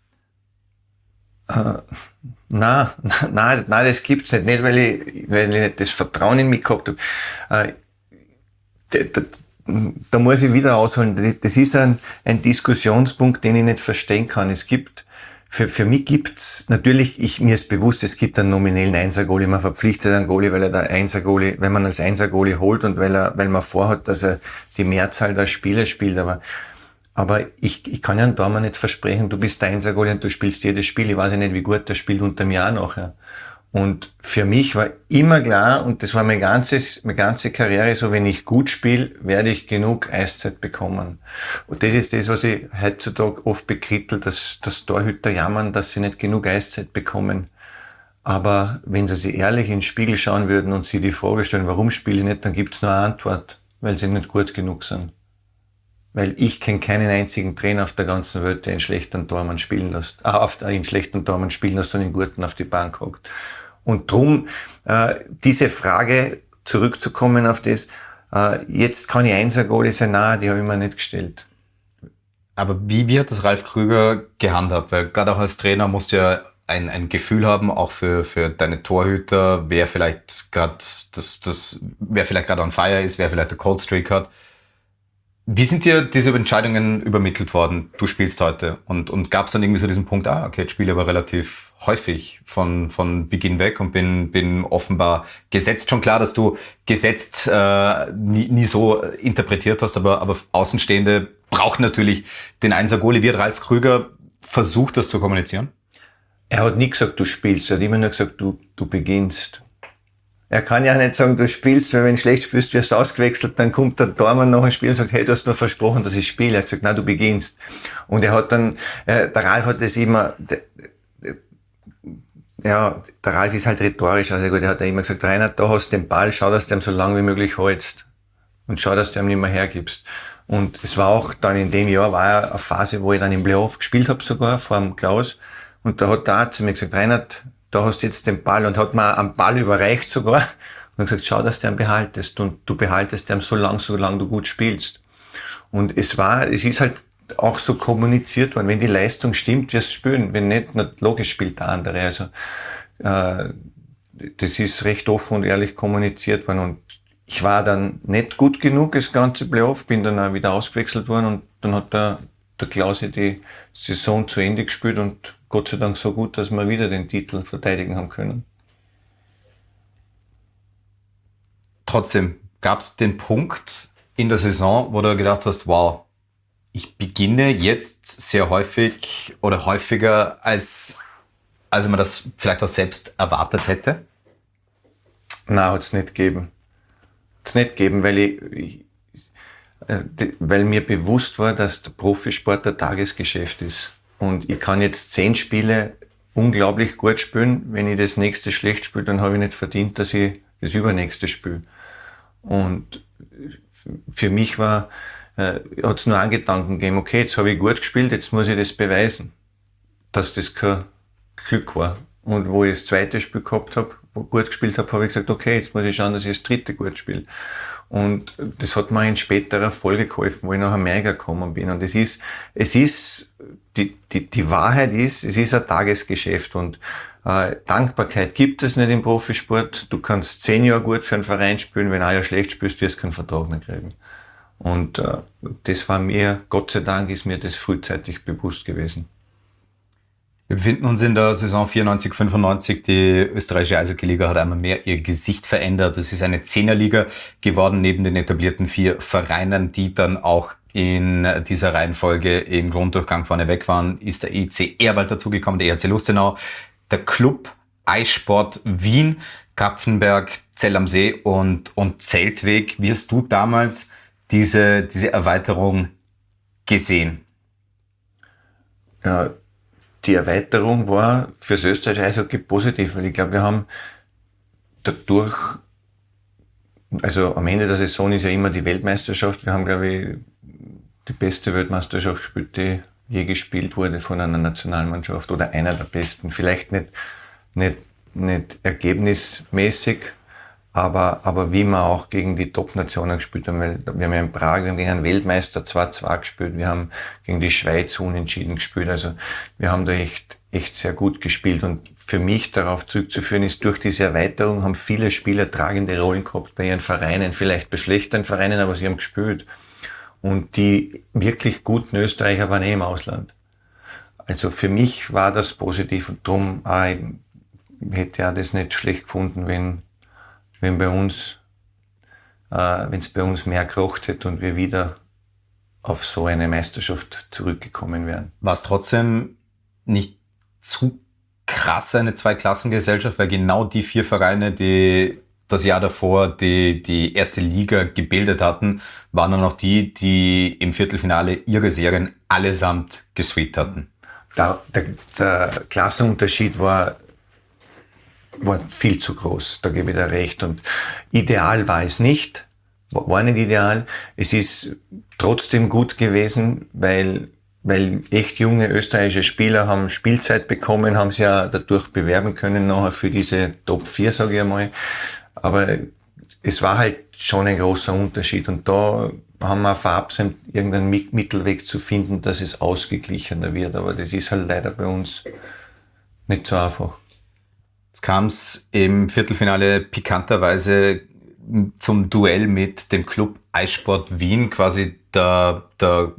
G: Äh, nein, nein, nein, das gibt's nicht. Nicht, weil ich, weil ich nicht das Vertrauen in mich gehabt habe. Äh, da, da, da muss ich wieder ausholen. Das ist ein, ein Diskussionspunkt, den ich nicht verstehen kann. Es gibt Für, für mich gibt's natürlich, ich, mir ist bewusst, es gibt einen nominellen Einser-Goalie. Man verpflichtet einen Goalie, weil er der Einser-Goalie, wenn man als Einser-Goalie holt und weil er, weil man vorhat, dass er die Mehrzahl der Spiele spielt. Aber, aber ich, ich kann ja einen Tormann nicht versprechen, du bist der Einser-Goalie und du spielst jedes Spiel. Ich weiß ja nicht, wie gut der spielt unter mir auch nachher. Und für mich war immer klar, und das war mein ganzes, meine ganze Karriere so, wenn ich gut spiele, werde ich genug Eiszeit bekommen. Und das ist das, was ich heutzutage oft bekrittel, dass, dass Torhüter jammern, dass sie nicht genug Eiszeit bekommen. Aber wenn sie sich ehrlich in den Spiegel schauen würden und sich die Frage stellen, warum spiele ich nicht, dann gibt's nur eine Antwort, weil sie nicht gut genug sind. Weil ich kenne keinen einzigen Trainer auf der ganzen Welt, der einen schlechten Tormann spielen lässt, ah, auf, einen schlechten Tormann spielen lässt und einen guten auf die Bank hockt. Und drum, äh, diese Frage, zurückzukommen auf das, äh, jetzt kann ich Einser-Goalie sein, nein, die habe ich mir nicht gestellt.
A: Aber wie, wie hat das Ralf Krüger gehandhabt? Weil gerade auch als Trainer musst du ja ein, ein Gefühl haben, auch für, für deine Torhüter, wer vielleicht gerade das, das, wer vielleicht gerade on fire ist, wer vielleicht der Cold Streak hat. Wie sind dir diese Entscheidungen übermittelt worden? Du spielst heute. Und, und gab es dann irgendwie so diesen Punkt, ah, okay, jetzt spiele ich aber relativ häufig von, von Beginn weg und bin, bin offenbar gesetzt. Schon klar, dass du gesetzt äh, nie, nie so interpretiert hast, aber, aber Außenstehende brauchen natürlich den Einser-Goalie. Wie hat Ralf Krüger versucht, das zu kommunizieren?
G: Er hat nie gesagt, du spielst. Er hat immer nur gesagt, du, du beginnst. Er kann ja nicht sagen, du spielst, weil wenn du schlecht spielst, wirst du ausgewechselt, dann kommt der Tormann nach dem Spiel und sagt, hey, du hast mir versprochen, dass ich spiele. Er hat gesagt, nein, du beginnst. Und er hat dann, äh, der Ralf hat das immer, der, ja, der Ralf ist halt rhetorisch, also gut, er hat ja immer gesagt, Reinhard, da hast du den Ball, schau, dass du ihn so lange wie möglich hältst. Und schau, dass du ihn nicht mehr hergibst. Und es war auch dann in dem Jahr, war ja eine Phase, wo ich dann im Playoff gespielt habe sogar, vor dem Klaus. Und da hat der auch zu mir gesagt, Reinhard, da hast du jetzt den Ball, und hat mir einen Ball überreicht sogar und gesagt, schau, dass du ihn behaltest, und du behaltest ihn so lang, so lang du gut spielst. Und es war, es ist halt auch so kommuniziert worden, wenn die Leistung stimmt, wirst du spielen, wenn nicht, logisch spielt der andere. Also äh, das ist recht offen und ehrlich kommuniziert worden, und ich war dann nicht gut genug, das ganze Playoff, bin dann auch wieder ausgewechselt worden, und dann hat der, der Klausi die Saison zu Ende gespielt, und Gott sei Dank so gut, dass wir wieder den Titel verteidigen haben können.
A: Trotzdem gab es den Punkt in der Saison, wo du gedacht hast, wow, ich beginne jetzt sehr häufig oder häufiger, als, als man das vielleicht auch selbst erwartet hätte?
G: Nein, hat es nicht gegeben. Hat es nicht gegeben, weil ich, ich weil mir bewusst war, dass der Profisport ein Tagesgeschäft ist. Und ich kann jetzt zehn Spiele unglaublich gut spielen. Wenn ich das nächste schlecht spiele, dann habe ich nicht verdient, dass ich das übernächste spiele. Und für mich war, äh, hat es nur einen Gedanken gegeben, okay, jetzt habe ich gut gespielt, jetzt muss ich das beweisen, dass das kein Glück war. Und wo ich das zweite Spiel gehabt habe, wo ich gut gespielt habe, habe ich gesagt, okay, jetzt muss ich schauen, dass ich das dritte gut spiele. Und das hat mir in späterer Folge geholfen, wo ich nach Amerika gekommen bin. Und es ist, es ist, die, die, die Wahrheit ist, es ist ein Tagesgeschäft, und äh, Dankbarkeit gibt es nicht im Profisport. Du kannst zehn Jahre gut für einen Verein spielen, wenn ein Jahr schlecht spielst, wirst du keinen Vertrag mehr kriegen. Und äh, das war mir, Gott sei Dank, ist mir das frühzeitig bewusst gewesen.
A: Wir befinden uns in der Saison vierundneunzig fünfundneunzig. Die österreichische Eishockey-Liga hat einmal mehr ihr Gesicht verändert. Es ist eine Zehnerliga geworden, neben den etablierten vier Vereinen, die dann auch in dieser Reihenfolge im Grunddurchgang vorne weg waren, ist der E C Ehrwald dazugekommen, der E R C Lustenau, der Club Eissport Wien, Kapfenberg, Zell am See und, und Zeltweg. Wie hast du damals diese, diese Erweiterung gesehen?
G: Ja, die Erweiterung war fürs österreichische Eishockey positiv, weil ich glaube, wir haben dadurch, also am Ende der Saison ist ja immer die Weltmeisterschaft, wir haben, glaube ich, die beste Weltmeisterschaft gespielt, die je gespielt wurde von einer Nationalmannschaft, oder einer der besten. Vielleicht nicht, nicht, nicht ergebnismäßig, aber, aber wie wir auch gegen die Top-Nationen gespielt haben, weil wir haben ja in Prag gegen einen Weltmeister zwei zwei gespielt, wir haben gegen die Schweiz unentschieden gespielt, also wir haben da echt, echt sehr gut gespielt, und für mich darauf zurückzuführen ist, durch diese Erweiterung haben viele Spieler tragende Rollen gehabt bei ihren Vereinen, vielleicht bei schlechteren Vereinen, aber sie haben gespielt, und die wirklich guten Österreicher waren eh im Ausland. Also für mich war das positiv, und darum ah, ich hätte ja das nicht schlecht gefunden, wenn wenn bei uns, äh, wenn es bei uns mehr gekracht hätte und wir wieder auf so eine Meisterschaft zurückgekommen wären.
A: War es trotzdem nicht zu krass eine Zweiklassengesellschaft, weil genau die vier Vereine, die das Jahr davor die, die erste Liga gebildet hatten, waren dann auch die, die im Viertelfinale ihre Serien allesamt gesweept hatten.
G: Der, der, der Klassenunterschied war war viel zu groß, da gebe ich dir recht. Und ideal war es nicht, war nicht ideal. Es ist trotzdem gut gewesen, weil, weil echt junge österreichische Spieler haben Spielzeit bekommen, haben sie ja dadurch bewerben können nachher für diese Top vier, sage ich einmal. Aber es war halt schon ein großer Unterschied, und da haben wir verabsäumt, irgendeinen Mittelweg zu finden, dass es ausgeglichener wird. Aber das ist halt leider bei uns nicht so einfach.
A: Jetzt kam es im Viertelfinale pikanterweise zum Duell mit dem Club Eissport Wien, quasi der, der,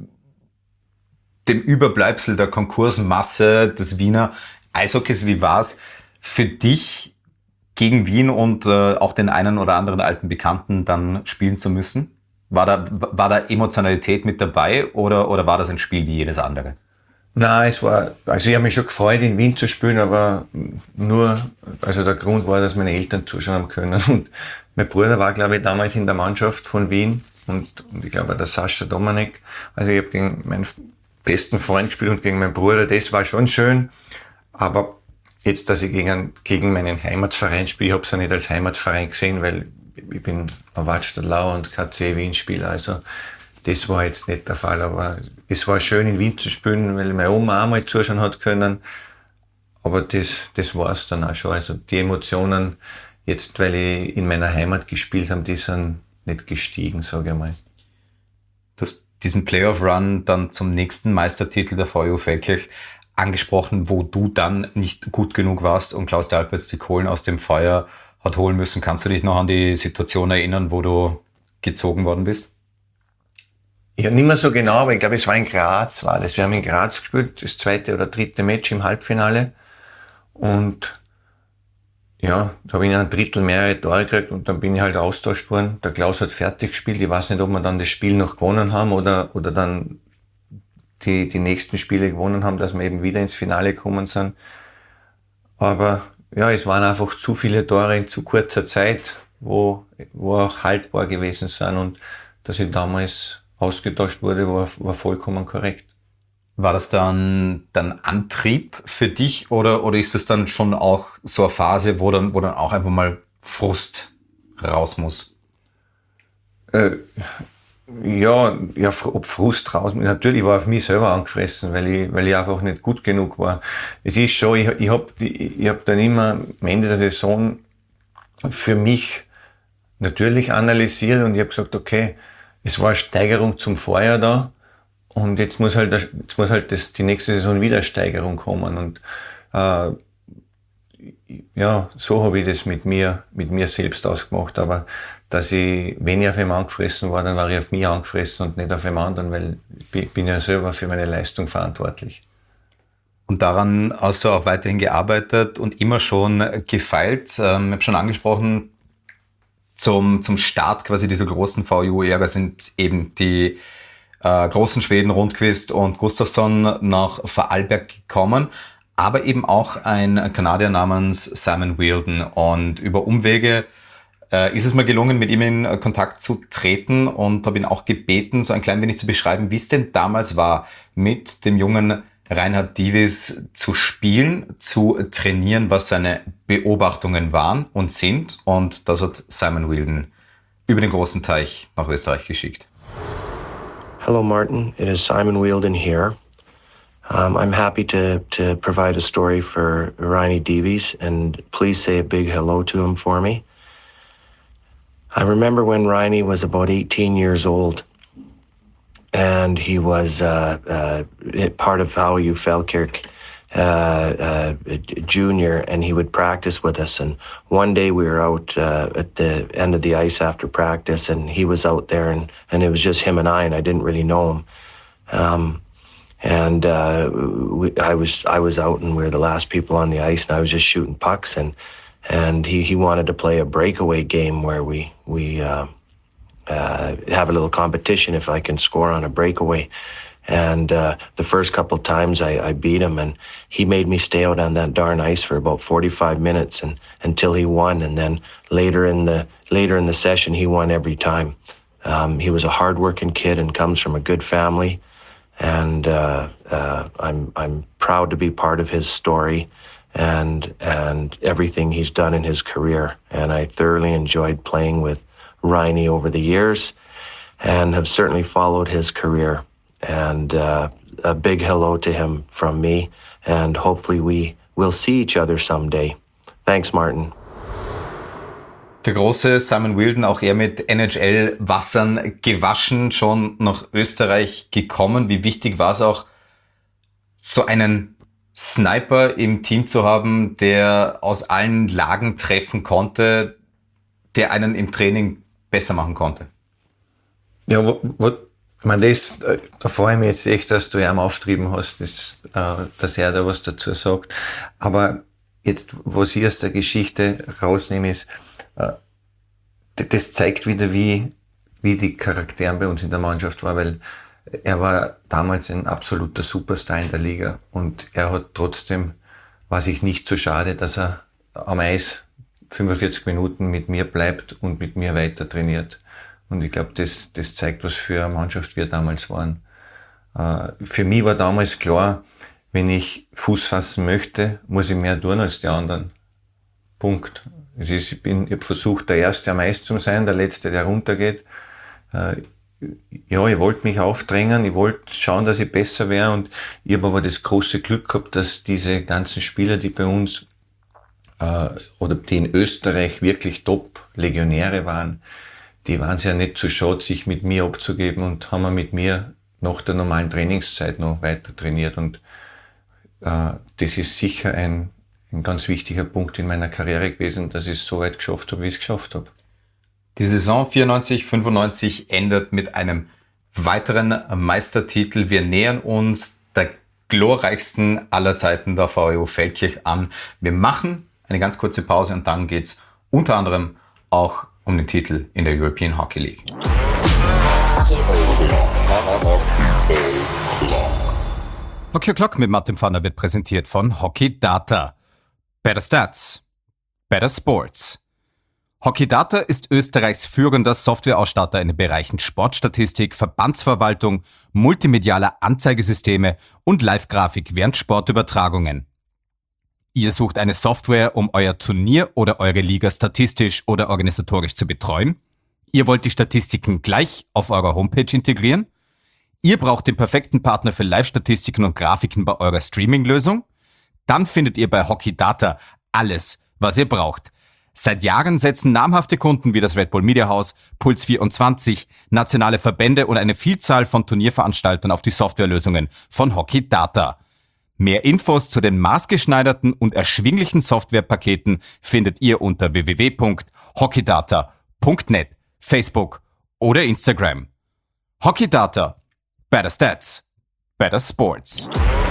A: dem Überbleibsel der Konkursmasse des Wiener Eishockeys. Wie war es für dich, gegen Wien und äh, auch den einen oder anderen alten Bekannten dann spielen zu müssen? War da, war da Emotionalität mit dabei, oder, oder war das ein Spiel wie jedes andere?
G: Nein, es war, also ich habe mich schon gefreut, in Wien zu spielen, aber nur, also der Grund war, dass meine Eltern zuschauen haben können. Und mein Bruder war, glaube ich, damals in der Mannschaft von Wien und, und ich glaube, der Sascha Domanek. Also ich habe gegen meinen besten Freund gespielt und gegen meinen Bruder, das war schon schön. Aber jetzt, dass ich gegen, gegen meinen Heimatverein spiele, ich habe es ja nicht als Heimatverein gesehen, weil ich bin ein Wattstadtlau und K C Wien-Spieler, also das war jetzt nicht der Fall, aber es war schön in Wien zu spielen, weil meine Oma auch mal zuschauen hat können. Aber das, das war's dann auch schon. Also die Emotionen, jetzt weil ich in meiner Heimat gespielt habe, die sind nicht gestiegen, sage ich mal.
A: Du hast diesen Playoff-Run dann zum nächsten Meistertitel der V U Feldkirch angesprochen, wo du dann nicht gut genug warst und Klaus Dalpertz die Kohlen aus dem Feuer hat holen müssen. Kannst du dich noch an die Situation erinnern, wo du gezogen worden bist?
G: Ja, nicht mehr so genau, aber ich glaube, es war in Graz, war das. Wir haben in Graz gespielt, das zweite oder dritte Match im Halbfinale. Und ja, da habe ich in einem Drittel mehrere Tore gekriegt und dann bin ich halt austauscht worden. Der Klaus hat fertig gespielt. Ich weiß nicht, ob wir dann das Spiel noch gewonnen haben oder, oder dann die, die nächsten Spiele gewonnen haben, dass wir eben wieder ins Finale gekommen sind. Aber ja, es waren einfach zu viele Tore in zu kurzer Zeit, wo, wo auch haltbar gewesen sind und dass ich damals ausgetauscht wurde, war, war vollkommen korrekt.
A: War das dann, dann Antrieb für dich oder, oder ist das dann schon auch so eine Phase, wo dann, wo dann auch einfach mal Frust raus muss?
G: Äh, ja, ja, ob Frust raus muss. Natürlich war auf mich selber angefressen, weil ich, weil ich einfach nicht gut genug war. Es ist schon, ich, ich habe ich hab dann immer am Ende der Saison für mich natürlich analysiert und ich habe gesagt, okay, es war eine Steigerung zum Vorjahr da und jetzt muss halt, jetzt muss halt das, die nächste Saison wieder eine Steigerung kommen und äh, ja, so habe ich das mit mir, mit mir selbst ausgemacht, aber dass ich, wenn ich auf jemanden angefressen war, dann war ich auf mich angefressen und nicht auf jemand anderen, weil ich bin ja selber für meine Leistung verantwortlich.
A: Und daran hast du auch weiterhin gearbeitet und immer schon gefeilt. Ähm, ich habe schon angesprochen, Zum, zum Start quasi dieser großen V U-Ära sind eben die äh, großen Schweden Rundqvist und Gustafsson nach Vorarlberg gekommen, aber eben auch ein Kanadier namens Simon Wheeldon. Und über Umwege äh, ist es mir gelungen, mit ihm in Kontakt zu treten und habe ihn auch gebeten, so ein klein wenig zu beschreiben, wie es denn damals war, mit dem jungen Reinhard Divis zu spielen, zu trainieren, was seine Beobachtungen waren und sind. Und das hat Simon Wheeldon über den großen Teich nach Österreich geschickt.
E: Hello, Martin. It is Simon Wheeldon here. Um, I'm happy to, to provide a story for Reinhard Divis, and please say a big hello to him for me. I remember when Reinhard was about eighteen years old. And he was uh, uh, part of V U Feldkirch uh, uh, junior, and he would practice with us. And one day we were out uh, at the end of the ice after practice, and he was out there, and, and it was just him and I, and I didn't really know him. Um, and uh, we, I was I was out, and we were the last people on the ice, and I was just shooting pucks, and and he, he wanted to play a breakaway game where we we. Uh, Uh, have a little competition if I can score on a breakaway. And uh, the first couple of times I, I beat him, and he made me stay out on that darn ice for about forty-five minutes and until he won. And then later in the later in the session, he won every time. Um, he was a hardworking kid and comes from a good family, and uh, uh, I'm I'm proud to be part of his story and and everything he's done in his career. And I thoroughly enjoyed playing with Riney over the years and have certainly followed his career. And uh, a big hello to him from me, and hopefully we will see each other someday. Thanks, Martin.
A: Der große Simon Wheeldon, auch er mit N H L-Wassern gewaschen, schon nach Österreich gekommen. Wie wichtig war es auch, so einen Sniper im Team zu haben, der aus allen Lagen treffen konnte, der einen im Training besser machen konnte?
G: Ja, wo, wo, ich meine, das, da freue ich mich jetzt echt, dass du ihn auftrieben hast, das, äh, dass er da was dazu sagt. Aber jetzt, was ich aus der Geschichte rausnehme, ist, äh, das zeigt wieder, wie, wie die Charaktere bei uns in der Mannschaft war, weil er war damals ein absoluter Superstar in der Liga und er hat trotzdem, war sich nicht so schade, dass er am Eis fünfundvierzig Minuten mit mir bleibt und mit mir weiter trainiert. Und ich glaube, das, das zeigt, was für eine Mannschaft wir damals waren. Äh, für mich war damals klar, wenn ich Fuß fassen möchte, muss ich mehr tun als die anderen. Punkt. Es ist, ich bin, ich habe versucht, der Erste am Eis zu sein, der Letzte, der runtergeht. Äh, ja, ich wollte mich aufdrängen, ich wollte schauen, dass ich besser wäre und ich habe aber das große Glück gehabt, dass diese ganzen Spieler, die bei uns äh, oder die in Österreich wirklich Top-Legionäre waren, die waren es ja nicht zu schade, sich mit mir abzugeben und haben mit mir nach der normalen Trainingszeit noch weiter trainiert. Und äh, das ist sicher ein, ein ganz wichtiger Punkt in meiner Karriere gewesen, dass ich es so weit geschafft habe, wie ich es geschafft habe.
A: Die Saison vierundneunzig fünfundneunzig endet mit einem weiteren Meistertitel. Wir nähern uns der glorreichsten aller Zeiten der VfO Feldkirch an. Wir machen eine ganz kurze Pause und dann geht's unter anderem auch um den Titel in der European Hockey League. Hockey O'Clock mit Martin Pfanner wird präsentiert von Hockey Data. Better Stats. Better Sports. Hockey Data ist Österreichs führender Softwareausstatter in den Bereichen Sportstatistik, Verbandsverwaltung, multimedialer Anzeigesysteme und Live-Grafik während Sportübertragungen. Ihr sucht eine Software, um euer Turnier oder eure Liga statistisch oder organisatorisch zu betreuen? Ihr wollt die Statistiken gleich auf eurer Homepage integrieren? Ihr braucht den perfekten Partner für Live-Statistiken und Grafiken bei eurer Streaming-Lösung? Dann findet ihr bei Hockey Data alles, was ihr braucht. Seit Jahren setzen namhafte Kunden wie das Red Bull Media House, Puls vierundzwanzig, nationale Verbände und eine Vielzahl von Turnierveranstaltern auf die Softwarelösungen von Hockey Data. Mehr Infos zu den maßgeschneiderten und erschwinglichen Softwarepaketen findet ihr unter w w w punkt hockeydata punkt net, Facebook oder Instagram. Hockey Data. Better Stats. Better Sports.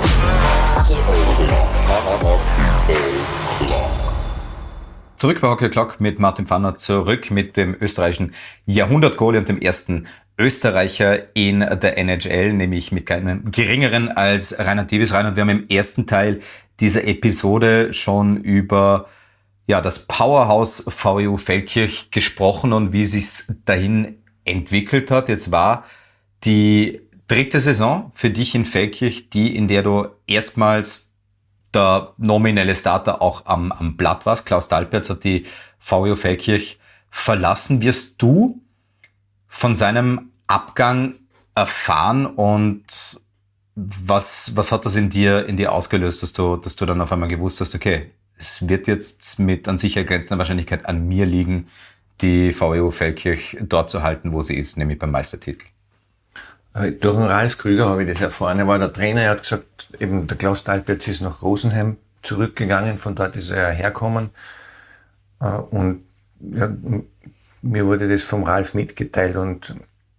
A: Zurück bei Hockey O'Clock mit Martin Pfanner, zurück mit dem österreichischen Jahrhundert-Goalie und dem ersten Österreicher in der N H L, nämlich mit keinem geringeren als Reinhard Divis. Reinhard, wir haben im ersten Teil dieser Episode schon über ja, das Powerhouse VfO Feldkirch gesprochen und wie es sich dahin entwickelt hat. Jetzt war die dritte Saison für dich in Feldkirch, die, in der du erstmals der nominelle Starter auch am, am Blatt warst. Klaus Dalpertz hat die VfO Feldkirch verlassen. Wirst du von seinem Abgang erfahren und was, was hat das in dir, in dir ausgelöst, dass du, dass du dann auf einmal gewusst hast, okay, es wird jetzt mit an sicher grenzender Wahrscheinlichkeit an mir liegen, die VfO Feldkirch dort zu halten, wo sie ist, nämlich beim Meistertitel?
G: Durch den Ralf Krüger habe ich das erfahren. Er war der Trainer, er hat gesagt, eben der Klaus Dalpertz ist nach Rosenheim zurückgegangen, von dort ist er hergekommen. Und ja, mir wurde das vom Ralf mitgeteilt und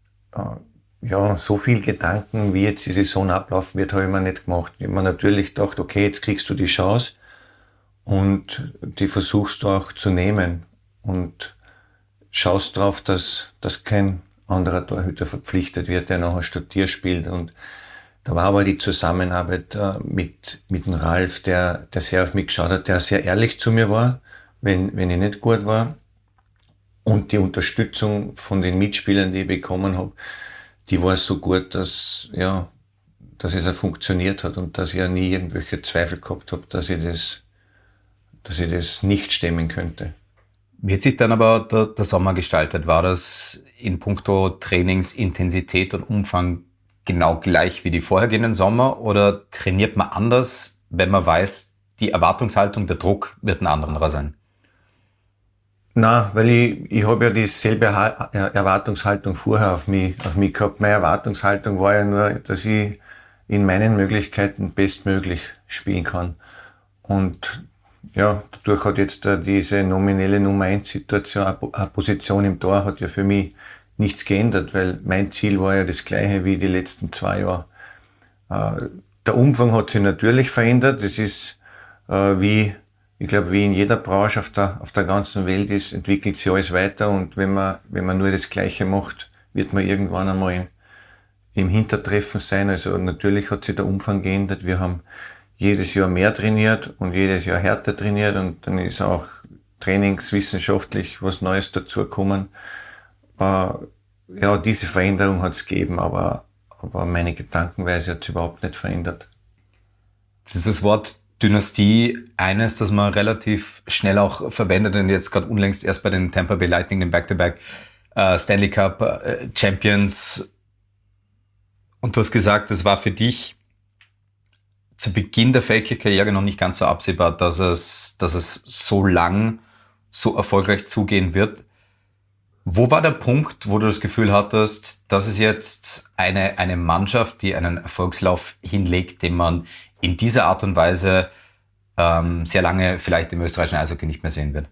G: ja, so viel Gedanken, wie jetzt die Saison ablaufen wird, habe ich mir nicht gemacht. Ich habe mir natürlich gedacht, okay, jetzt kriegst du die Chance und die versuchst du auch zu nehmen und schaust drauf, dass, dass kein anderer Torhüter verpflichtet wird, der nachher Statier spielt. Und da war aber die Zusammenarbeit äh, mit, mit dem Ralf, der, der sehr auf mich geschaut hat, der sehr ehrlich zu mir war, wenn, wenn ich nicht gut war. Und die Unterstützung von den Mitspielern, die ich bekommen habe, die war so gut, dass, ja, dass es auch funktioniert hat und dass ich ja nie irgendwelche Zweifel gehabt habe, dass ich das, dass ich das nicht stemmen könnte.
A: Wie hat sich dann aber der, der Sommer gestaltet? War das in puncto Trainingsintensität und Umfang genau gleich wie die vorhergehenden Sommer oder trainiert man anders, wenn man weiß, die Erwartungshaltung, der Druck wird ein anderer sein?
G: Na, weil ich, ich habe ja dieselbe Erwartungshaltung vorher auf mich, auf mich gehabt. Meine Erwartungshaltung war ja nur, dass ich in meinen Möglichkeiten bestmöglich spielen kann. Und ja, dadurch hat jetzt diese nominelle Nummer eins Situation, eine Position im Tor, hat ja für mich nichts geändert, weil mein Ziel war ja das gleiche wie die letzten zwei Jahre. Der Umfang hat sich natürlich verändert. Das ist wie, ich glaube, wie in jeder Branche auf der, auf der ganzen Welt ist, entwickelt sich alles weiter und wenn man, wenn man nur das Gleiche macht, wird man irgendwann einmal im Hintertreffen sein. Also natürlich hat sich der Umfang geändert. Wir haben jedes Jahr mehr trainiert und jedes Jahr härter trainiert und dann ist auch trainingswissenschaftlich was Neues dazugekommen. Äh, ja, diese Veränderung hat es gegeben, aber, aber meine Gedankenweise hat es überhaupt nicht verändert.
A: Dieses Wort Dynastie, eines, das man relativ schnell auch verwendet und jetzt gerade unlängst erst bei den Tampa Bay Lightning, den Back-to-Back äh, Stanley Cup äh, Champions. Und du hast gesagt, das war für dich zu Beginn der Fake-Karriere noch nicht ganz so absehbar, dass es, dass es so lang, so erfolgreich zugehen wird. Wo war der Punkt, wo du das Gefühl hattest, das ist jetzt eine, eine Mannschaft, die einen Erfolgslauf hinlegt, den man in dieser Art und Weise ähm, sehr lange vielleicht im österreichischen Eishockey nicht mehr sehen wird?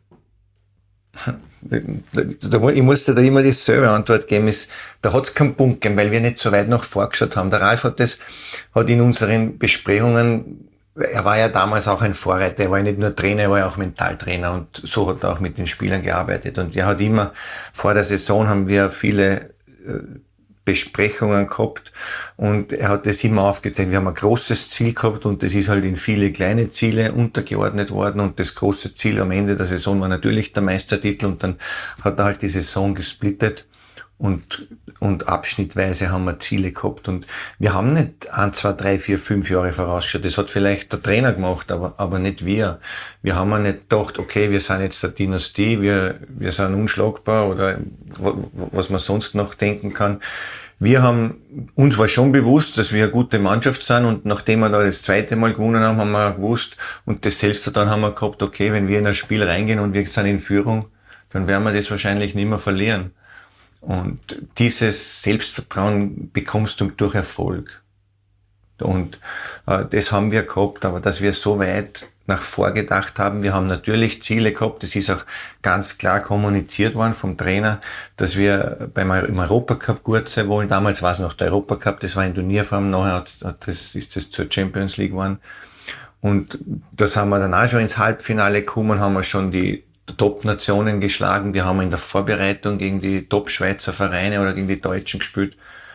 G: Ich musste da immer dieselbe Antwort geben. Ist, da hat es keinen Punkt gegeben, weil wir nicht so weit nach vorgeschaut haben. Der Ralf hat das, hat in unseren Besprechungen, er war ja damals auch ein Vorreiter, er war ja nicht nur Trainer, er war ja auch Mentaltrainer und so hat er auch mit den Spielern gearbeitet. Und er hat immer, vor der Saison haben wir viele äh, Besprechungen gehabt und er hat das immer aufgezeigt. Wir haben ein großes Ziel gehabt und das ist halt in viele kleine Ziele untergeordnet worden und das große Ziel am Ende der Saison war natürlich der Meistertitel und dann hat er halt die Saison gesplittet und, und abschnittweise haben wir Ziele gehabt und wir haben nicht ein, zwei, drei, vier, fünf Jahre vorausgeschaut. Das hat vielleicht der Trainer gemacht, aber, aber nicht wir. Wir haben ja nicht gedacht, okay, wir sind jetzt der Dynastie, wir, wir sind unschlagbar oder was man sonst noch denken kann. Wir haben, uns war schon bewusst, dass wir eine gute Mannschaft sind und nachdem wir da das zweite Mal gewonnen haben, haben wir gewusst und das Selbstvertrauen haben wir gehabt, okay, wenn wir in ein Spiel reingehen und wir sind in Führung, dann werden wir das wahrscheinlich nicht mehr verlieren. Und dieses Selbstvertrauen bekommst du durch Erfolg. Und äh, das haben wir gehabt, aber dass wir so weit nach vorgedacht haben, wir haben natürlich Ziele gehabt, das ist auch ganz klar kommuniziert worden vom Trainer, dass wir beim im Europacup gut sein wollen. Damals war es noch der Europacup, das war in Turnierform, nachher hat, hat das, ist das zur Champions League geworden. Und da sind wir dann auch schon ins Halbfinale gekommen, haben wir schon die Top-Nationen geschlagen. Wir haben in der Vorbereitung gegen die Top-Schweizer Vereine oder gegen die Deutschen gespielt.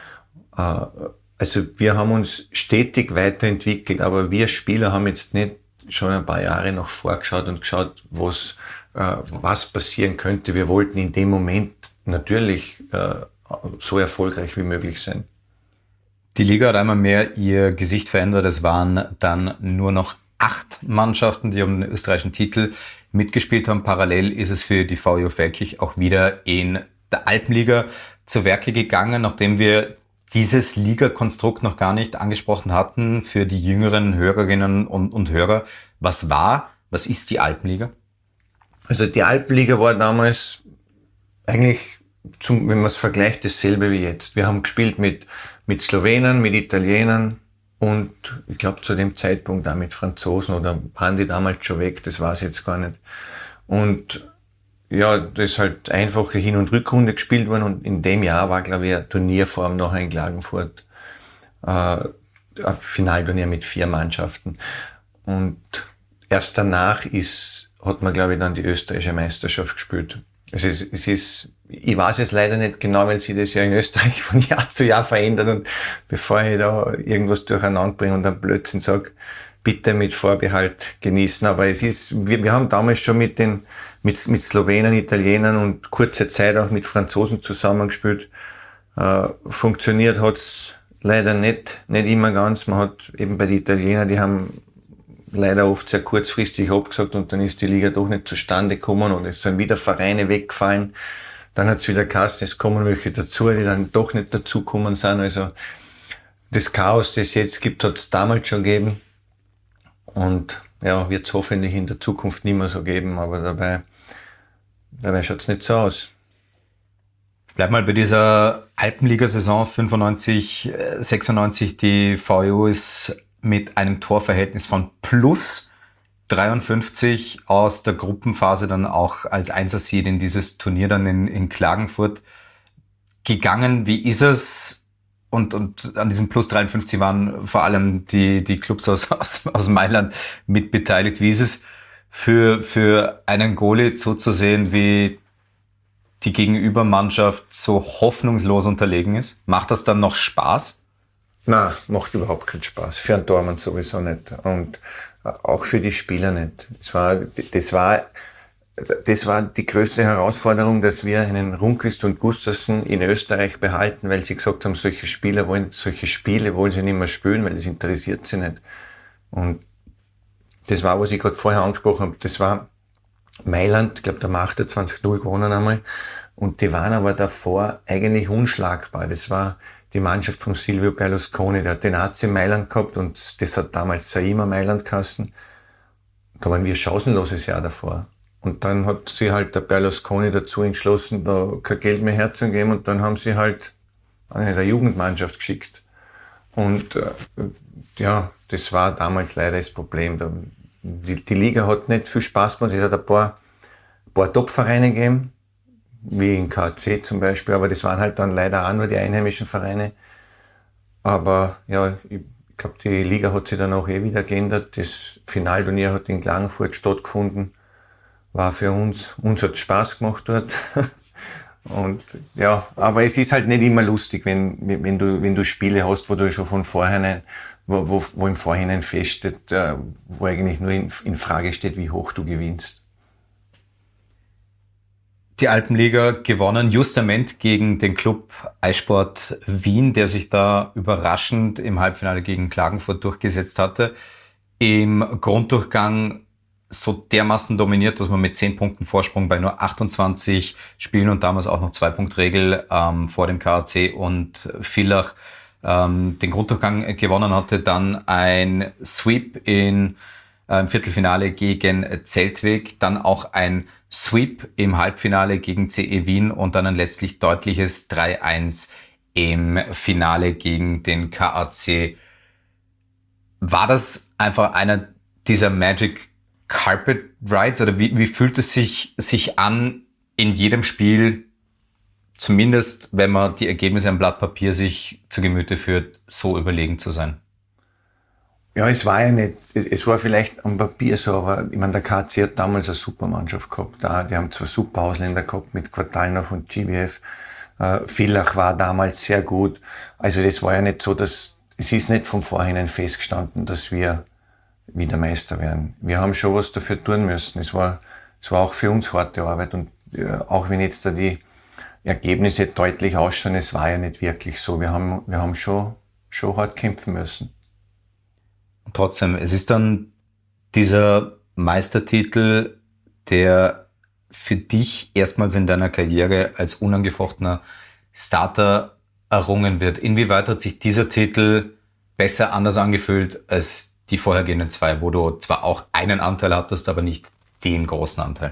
G: Also wir haben uns stetig weiterentwickelt, aber wir Spieler haben jetzt nicht schon ein paar Jahre noch vorgeschaut und geschaut, was, was passieren könnte. Wir wollten in dem Moment natürlich so erfolgreich wie möglich sein.
A: Die Liga hat einmal mehr ihr Gesicht verändert. Es waren dann nur noch acht Mannschaften, die um den österreichischen Titel mitgespielt haben. Parallel ist es für die V j Feldkirch auch wieder in der Alpenliga zu Werke gegangen, nachdem wir dieses Ligakonstrukt noch gar nicht angesprochen hatten für die jüngeren Hörerinnen und, und Hörer. Was war, was ist die Alpenliga?
G: Also die Alpenliga war damals eigentlich, zum, wenn man es vergleicht, dasselbe wie jetzt. Wir haben gespielt mit, mit Slowenen, mit Italienern und ich glaube zu dem Zeitpunkt auch mit Franzosen oder waren die damals schon weg, das weiß ich jetzt gar nicht. Und ja, das ist halt einfache Hin- und Rückrunde gespielt worden und in dem Jahr war, glaube ich, eine Turnierform nachher in Klagenfurt. Äh, ein Finalturnier mit vier Mannschaften. Und erst danach ist, hat man, glaube ich, dann die österreichische Meisterschaft gespielt. Es ist, es ist, ich weiß es leider nicht genau, weil sich das ja in Österreich von Jahr zu Jahr verändert und bevor ich da irgendwas durcheinander bringe und dann Blödsinn sage, bitte mit Vorbehalt genießen. Aber es ist, wir, wir haben damals schon mit den, mit, mit Slowenen, Italienern und kurze Zeit auch mit Franzosen zusammengespielt. Äh, funktioniert hat's leider nicht, nicht immer ganz. Man hat eben bei den Italienern, die haben leider oft sehr kurzfristig abgesagt und dann ist die Liga doch nicht zustande gekommen und es sind wieder Vereine weggefallen. Dann hat's wieder geheißen, es kommen welche dazu, die dann doch nicht dazugekommen sind. Also das Chaos, das es jetzt gibt, hat's damals schon gegeben. Und ja, wird es hoffentlich in der Zukunft nicht mehr so geben, aber dabei, dabei schaut es nicht so aus.
A: Bleib mal bei dieser Alpenliga-Saison fünfundneunzig sechsundneunzig. Die V J ist mit einem Torverhältnis von plus dreiundfünfzig aus der Gruppenphase dann auch als Einser-Seed in dieses Turnier dann in, in Klagenfurt gegangen. Wie ist es? Und, und an diesem Plus dreiundfünfzig waren vor allem die, die Clubs aus, aus, aus Mailand mit beteiligt. Wie ist es für, für einen Goalie zuzusehen, wie die Gegenübermannschaft so hoffnungslos unterlegen ist? Macht das dann noch Spaß?
G: Na, macht überhaupt keinen Spaß. Für einen Tormann sowieso nicht. Und auch für die Spieler nicht. Das war, das war, das war die größte Herausforderung, dass wir einen Rundqvist und Gustafsson in Österreich behalten, weil sie gesagt haben, solche Spieler wollen, solche Spiele wollen sie nicht mehr spielen, weil das interessiert sie nicht. Und das war, was ich gerade vorher angesprochen habe. Das war Mailand, ich glaube, da haben wir achtundzwanzig null gewonnen einmal. Und die waren aber davor eigentlich unschlagbar. Das war die Mannschaft von Silvio Berlusconi, der hat den A C Mailand gehabt und das hat damals Saima Mailand geheißen. Da waren wir ein chancenloses Jahr davor. Und dann hat sie halt der Berlusconi dazu entschlossen, da kein Geld mehr herzugeben und dann haben sie halt eine der Jugendmannschaft geschickt. Und äh, ja, das war damals leider das Problem. Da, die, die Liga hat nicht viel Spaß gemacht, es hat ein paar, ein paar Top-Vereine gegeben, wie in K C zum Beispiel, aber das waren halt dann leider auch nur die einheimischen Vereine. Aber ja, ich glaube, die Liga hat sich dann auch eh wieder geändert. Das Finalturnier hat in Klagenfurt stattgefunden. War für uns, uns hat Spaß gemacht dort. Und ja, aber es ist halt nicht immer lustig, wenn, wenn du, wenn du Spiele hast, wo du schon von vornherein, wo, wo, wo im Vorhinein feststeht, wo eigentlich nur in, in Frage steht, wie hoch du gewinnst.
A: Die Alpenliga gewonnen, justament gegen den Club Eissport Wien, der sich da überraschend im Halbfinale gegen Klagenfurt durchgesetzt hatte. Im Grunddurchgang so dermaßen dominiert, dass man mit zehn Punkten Vorsprung bei nur achtundzwanzig Spielen und damals auch noch Zwei-Punkt-Regel ähm, vor dem K A C und Villach ähm, den Grunddurchgang gewonnen hatte. Dann ein Sweep in, äh, im Viertelfinale gegen Zeltweg, dann auch ein Sweep im Halbfinale gegen C E Wien und dann ein letztlich deutliches drei eins im Finale gegen den K A C. War das einfach einer dieser Magic Carpet Rides oder wie, wie fühlt es sich, sich an, in jedem Spiel, zumindest wenn man die Ergebnisse am Blatt Papier sich zu Gemüte führt, so überlegen zu sein?
G: Ja, es war ja nicht, es war vielleicht am Papier so, aber ich meine, der K C hat damals eine super Mannschaft gehabt. Da, die haben zwei super Ausländer gehabt mit Quartalnov und G B F. Äh, Villach war damals sehr gut. Also das war ja nicht so, dass, es ist nicht von vornherein festgestanden, dass wir wieder Meister werden. Wir haben schon was dafür tun müssen. Es war, es war auch für uns harte Arbeit und äh, auch wenn jetzt da die Ergebnisse deutlich ausschauen, es war ja nicht wirklich so. Wir haben, wir haben schon, schon hart kämpfen müssen.
A: Trotzdem, es ist dann dieser Meistertitel, der für dich erstmals in deiner Karriere als unangefochtener Starter errungen wird. Inwieweit hat sich dieser Titel besser anders angefühlt als die vorhergehenden zwei, wo du zwar auch einen Anteil hattest, aber nicht den großen Anteil?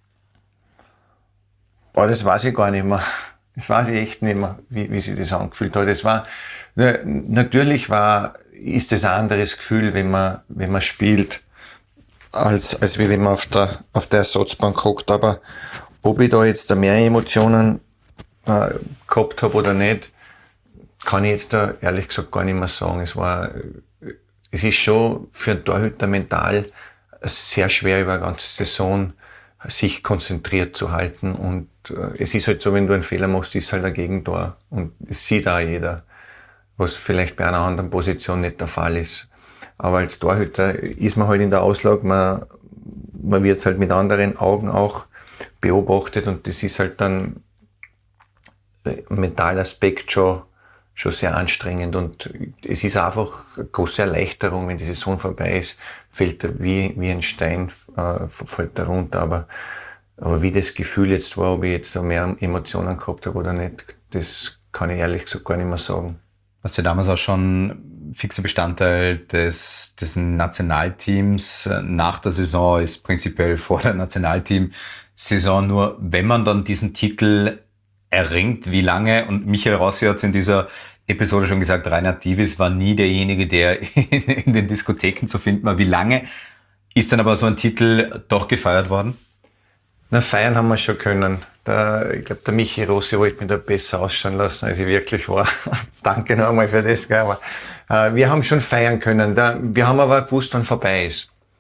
G: Boah, das weiß ich gar nicht mehr. Das weiß ich echt nicht mehr, wie, wie sich das angefühlt hat. Das war, natürlich war, ist es ein anderes Gefühl, wenn man, wenn man spielt, als, als wie wenn man auf der, auf der Ersatzbank hockt. Aber ob ich da jetzt da mehr Emotionen äh, gehabt habe oder nicht, kann ich jetzt da ehrlich gesagt gar nicht mehr sagen. Es war, es ist schon für einen Torhüter mental sehr schwer, über eine ganze Saison sich konzentriert zu halten. Und äh, es ist halt so, wenn du einen Fehler machst, ist halt ein Gegentor. Und es sieht auch jeder, was vielleicht bei einer anderen Position nicht der Fall ist. Aber als Torhüter ist man halt in der Auslage, man, man wird halt mit anderen Augen auch beobachtet und das ist halt dann ein mentaler Aspekt schon, schon sehr anstrengend und es ist einfach eine große Erleichterung, wenn die Saison vorbei ist, fällt er wie, wie ein Stein, äh, fällt da runter, aber, aber wie das Gefühl jetzt war, ob ich jetzt mehr Emotionen gehabt habe oder nicht, das kann ich ehrlich gesagt gar nicht mehr sagen.
A: Warst du damals auch schon fixer Bestandteil des, des Nationalteams? Nach der Saison ist prinzipiell vor der Nationalteam-Saison nur, wenn man dann diesen Titel erringt, wie lange, und Michael Rossi hat es in dieser Episode schon gesagt, Reinhard Divis war nie derjenige, der in, in den Diskotheken zu finden war. Wie lange ist dann aber so ein Titel doch gefeiert worden?
G: Na, feiern haben wir schon können. Der, ich glaube, der Michi Rossi wollte mich da besser ausschauen lassen, als ich wirklich war. Danke nochmal für das. Gell? Aber, äh, wir haben schon feiern können. Da, wir haben aber gewusst, wann vorbei ist.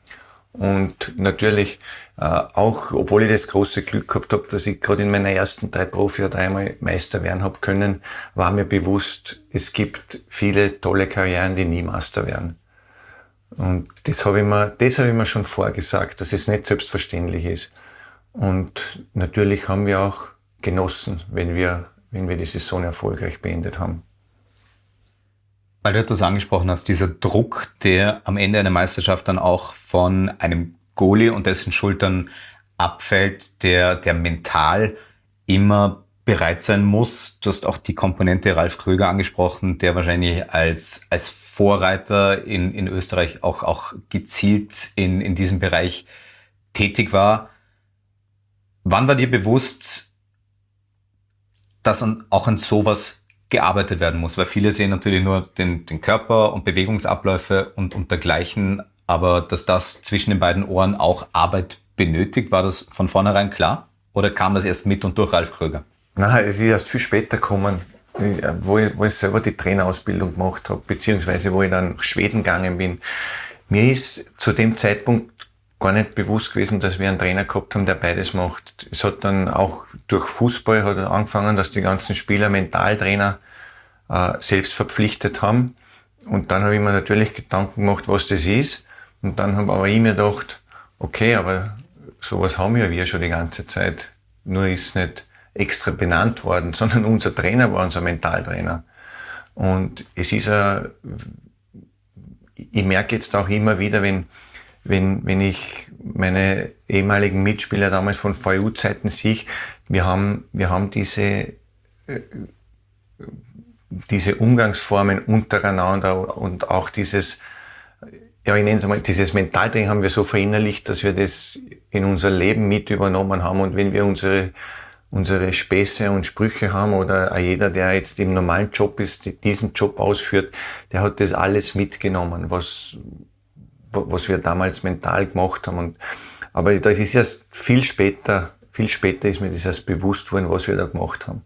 G: Und natürlich, äh, auch obwohl ich das große Glück gehabt habe, dass ich gerade in meiner ersten drei Profi- oder dreimal Meister werden habe können, war mir bewusst, es gibt viele tolle Karrieren, die nie Meister werden. Und das habe ich mir, das habe ich mir schon vorgesagt, dass es nicht selbstverständlich ist. Und natürlich haben wir auch genossen, wenn wir, wenn wir die Saison erfolgreich beendet haben.
A: Weil du etwas angesprochen hast, dieser Druck, der am Ende einer Meisterschaft dann auch von einem Goalie und dessen Schultern abfällt, der, der mental immer bereit sein muss. Du hast auch die Komponente Ralf Kröger angesprochen, der wahrscheinlich als, als Vorreiter in, in Österreich auch, auch gezielt in, in diesem Bereich tätig war. Wann war dir bewusst, dass an, auch an sowas gearbeitet werden muss? Weil viele sehen natürlich nur den, den Körper und Bewegungsabläufe und, und dergleichen, aber dass das zwischen den beiden Ohren auch Arbeit benötigt, war das von vornherein klar? Oder kam das erst mit und durch Ralf Kröger?
G: Nein, es ist erst viel später gekommen, wo ich, wo ich selber die Trainerausbildung gemacht habe, beziehungsweise wo ich dann nach Schweden gegangen bin. Mir ist zu dem Zeitpunkt gar nicht bewusst gewesen, dass wir einen Trainer gehabt haben, der beides macht. Es hat dann auch durch Fußball hat angefangen, dass die ganzen Spieler Mentaltrainer äh, selbst verpflichtet haben. Und dann habe ich mir natürlich Gedanken gemacht, was das ist. Und dann habe aber ich mir gedacht, okay, aber sowas haben ja wir schon die ganze Zeit. Nur ist nicht extra benannt worden, sondern unser Trainer war unser Mentaltrainer. Und es ist ein, ich merke jetzt auch immer wieder, wenn Wenn, wenn ich meine ehemaligen Mitspieler damals von V U-Zeiten sehe, wir haben, wir haben diese, äh, diese Umgangsformen untereinander und auch dieses, ja, ich nenne es mal, dieses Mentaltraining haben wir so verinnerlicht, dass wir das in unser Leben mit übernommen haben. Und wenn wir unsere, unsere Späße und Sprüche haben oder auch jeder, der jetzt im normalen Job ist, diesen Job ausführt, der hat das alles mitgenommen, was, was wir damals mental gemacht haben. Und, aber das ist erst viel später, viel später ist mir das erst bewusst worden, was wir da gemacht haben.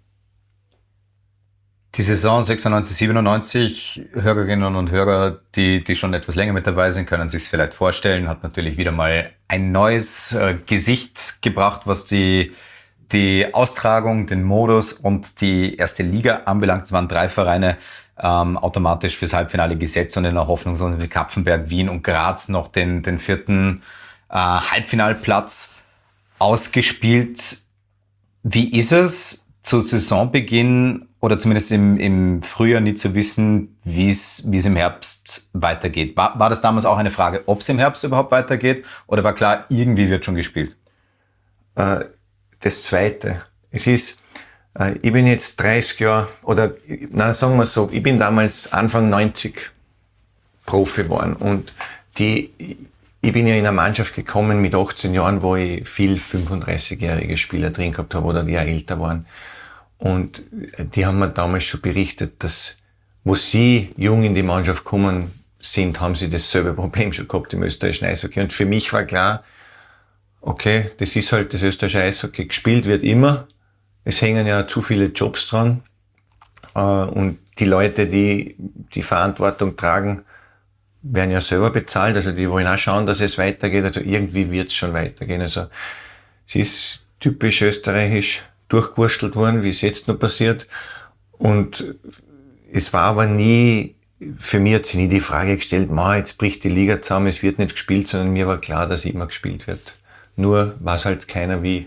A: Die Saison sechsundneunzig, siebenundneunzig, Hörerinnen und Hörer, die, die schon etwas länger mit dabei sind, können sich es vielleicht vorstellen, hat natürlich wieder mal ein neues äh, Gesicht gebracht, was die, die Austragung, den Modus und die erste Liga anbelangt. Es waren drei Vereine, Ähm, automatisch fürs Halbfinale gesetzt und in der Hoffnung, sondern mit Kapfenberg, Wien und Graz noch den, den vierten äh, Halbfinalplatz ausgespielt. Wie ist es zu Saisonbeginn oder zumindest im, im Frühjahr nie zu wissen, wie es wie es im Herbst weitergeht? War, war das damals auch eine Frage, ob es im Herbst überhaupt weitergeht oder war klar, irgendwie wird schon gespielt?
G: Äh, das Zweite. Es ist Ich bin jetzt dreißig Jahre, oder na sagen wir so, ich bin damals Anfang neunzig Profi geworden und die, ich bin ja in eine Mannschaft gekommen mit achtzehn Jahren, wo ich viel fünfunddreißigjährige Spieler drin gehabt habe oder die ja älter waren. Und die haben mir damals schon berichtet, dass wo sie jung in die Mannschaft gekommen sind, haben sie dasselbe Problem schon gehabt im österreichischen Eishockey. Und für mich war klar, okay, das ist halt das österreichische Eishockey, gespielt wird immer. Es hängen ja zu viele Jobs dran und die Leute, die die Verantwortung tragen, werden ja selber bezahlt. Also die wollen auch schauen, dass es weitergeht. Also irgendwie wird es schon weitergehen. Also es ist typisch österreichisch durchgewurstelt worden, wie es jetzt noch passiert. Und es war aber nie, für mich hat sich nie die Frage gestellt, ma, jetzt bricht die Liga zusammen, es wird nicht gespielt, sondern mir war klar, dass immer gespielt wird. Nur weiß halt keiner wie.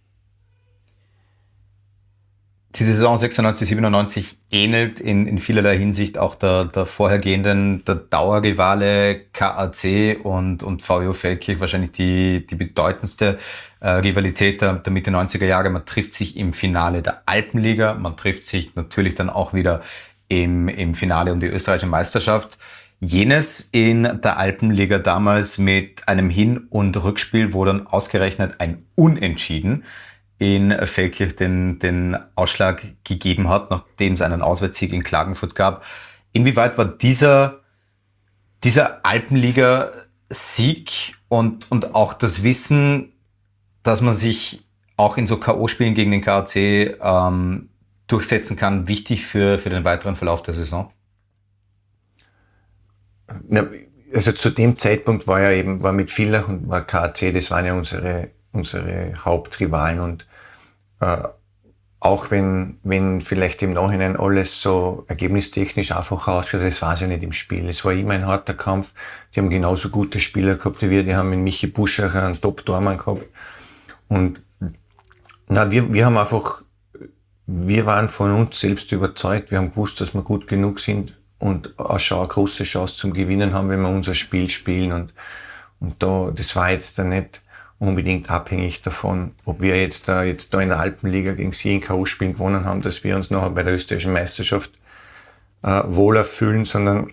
A: Die Saison sechsundneunzig, siebenundneunzig ähnelt in, in vielerlei Hinsicht auch der, der vorhergehenden, der Dauerrivale K A C und, und V U Feldkirch, wahrscheinlich die, die bedeutendste äh, Rivalität der, der Mitte neunziger Jahre. Man trifft sich im Finale der Alpenliga, man trifft sich natürlich dann auch wieder im, im Finale um die österreichische Meisterschaft. Jenes in der Alpenliga damals mit einem Hin- und Rückspiel, wo dann ausgerechnet ein Unentschieden in Feldkirch den, den Ausschlag gegeben hat, nachdem es einen Auswärtssieg in Klagenfurt gab. Inwieweit war dieser, dieser Alpenliga-Sieg und, und auch das Wissen, dass man sich auch in so K O-Spielen gegen den K A C ähm, durchsetzen kann, wichtig für, für den weiteren Verlauf der Saison?
G: Na, also zu dem Zeitpunkt war ja eben, war mit Villach und war K A C, das waren ja unsere, unsere Hauptrivalen und äh, auch wenn, wenn vielleicht im Nachhinein alles so ergebnistechnisch einfach ausschaut, das war es ja nicht im Spiel. Es war immer ein harter Kampf. Die haben genauso gute Spieler gehabt wie wir. Die haben mit Michi Buschacher einen Top-Tormann gehabt. Und na, wir, wir haben einfach, wir waren von uns selbst überzeugt. Wir haben gewusst, dass wir gut genug sind und auch schon eine große Chance zum Gewinnen haben, wenn wir unser Spiel spielen. Und, und da, das war jetzt da nicht unbedingt abhängig davon, ob wir jetzt da, jetzt da in der Alpenliga gegen sie in K O-Spielen gewonnen haben, dass wir uns nachher bei der österreichischen Meisterschaft äh, wohler fühlen, sondern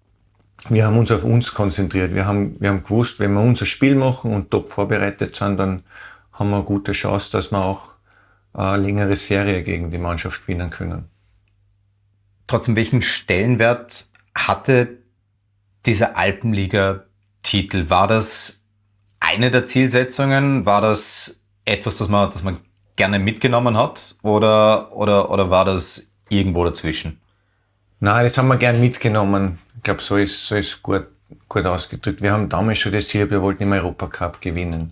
G: wir haben uns auf uns konzentriert. Wir haben, wir haben gewusst, wenn wir unser Spiel machen und top vorbereitet sind, dann haben wir eine gute Chance, dass wir auch eine längere Serie gegen die Mannschaft gewinnen können.
A: Trotzdem, welchen Stellenwert hatte dieser Alpenliga-Titel? War das eine der Zielsetzungen? War das etwas, das man, das man gerne mitgenommen hat? Oder, oder, oder war das irgendwo dazwischen?
G: Nein, das haben wir gern mitgenommen. Ich glaube, so ist, so ist gut, gut ausgedrückt. Wir haben damals schon das Ziel, wir wollten im Europacup gewinnen.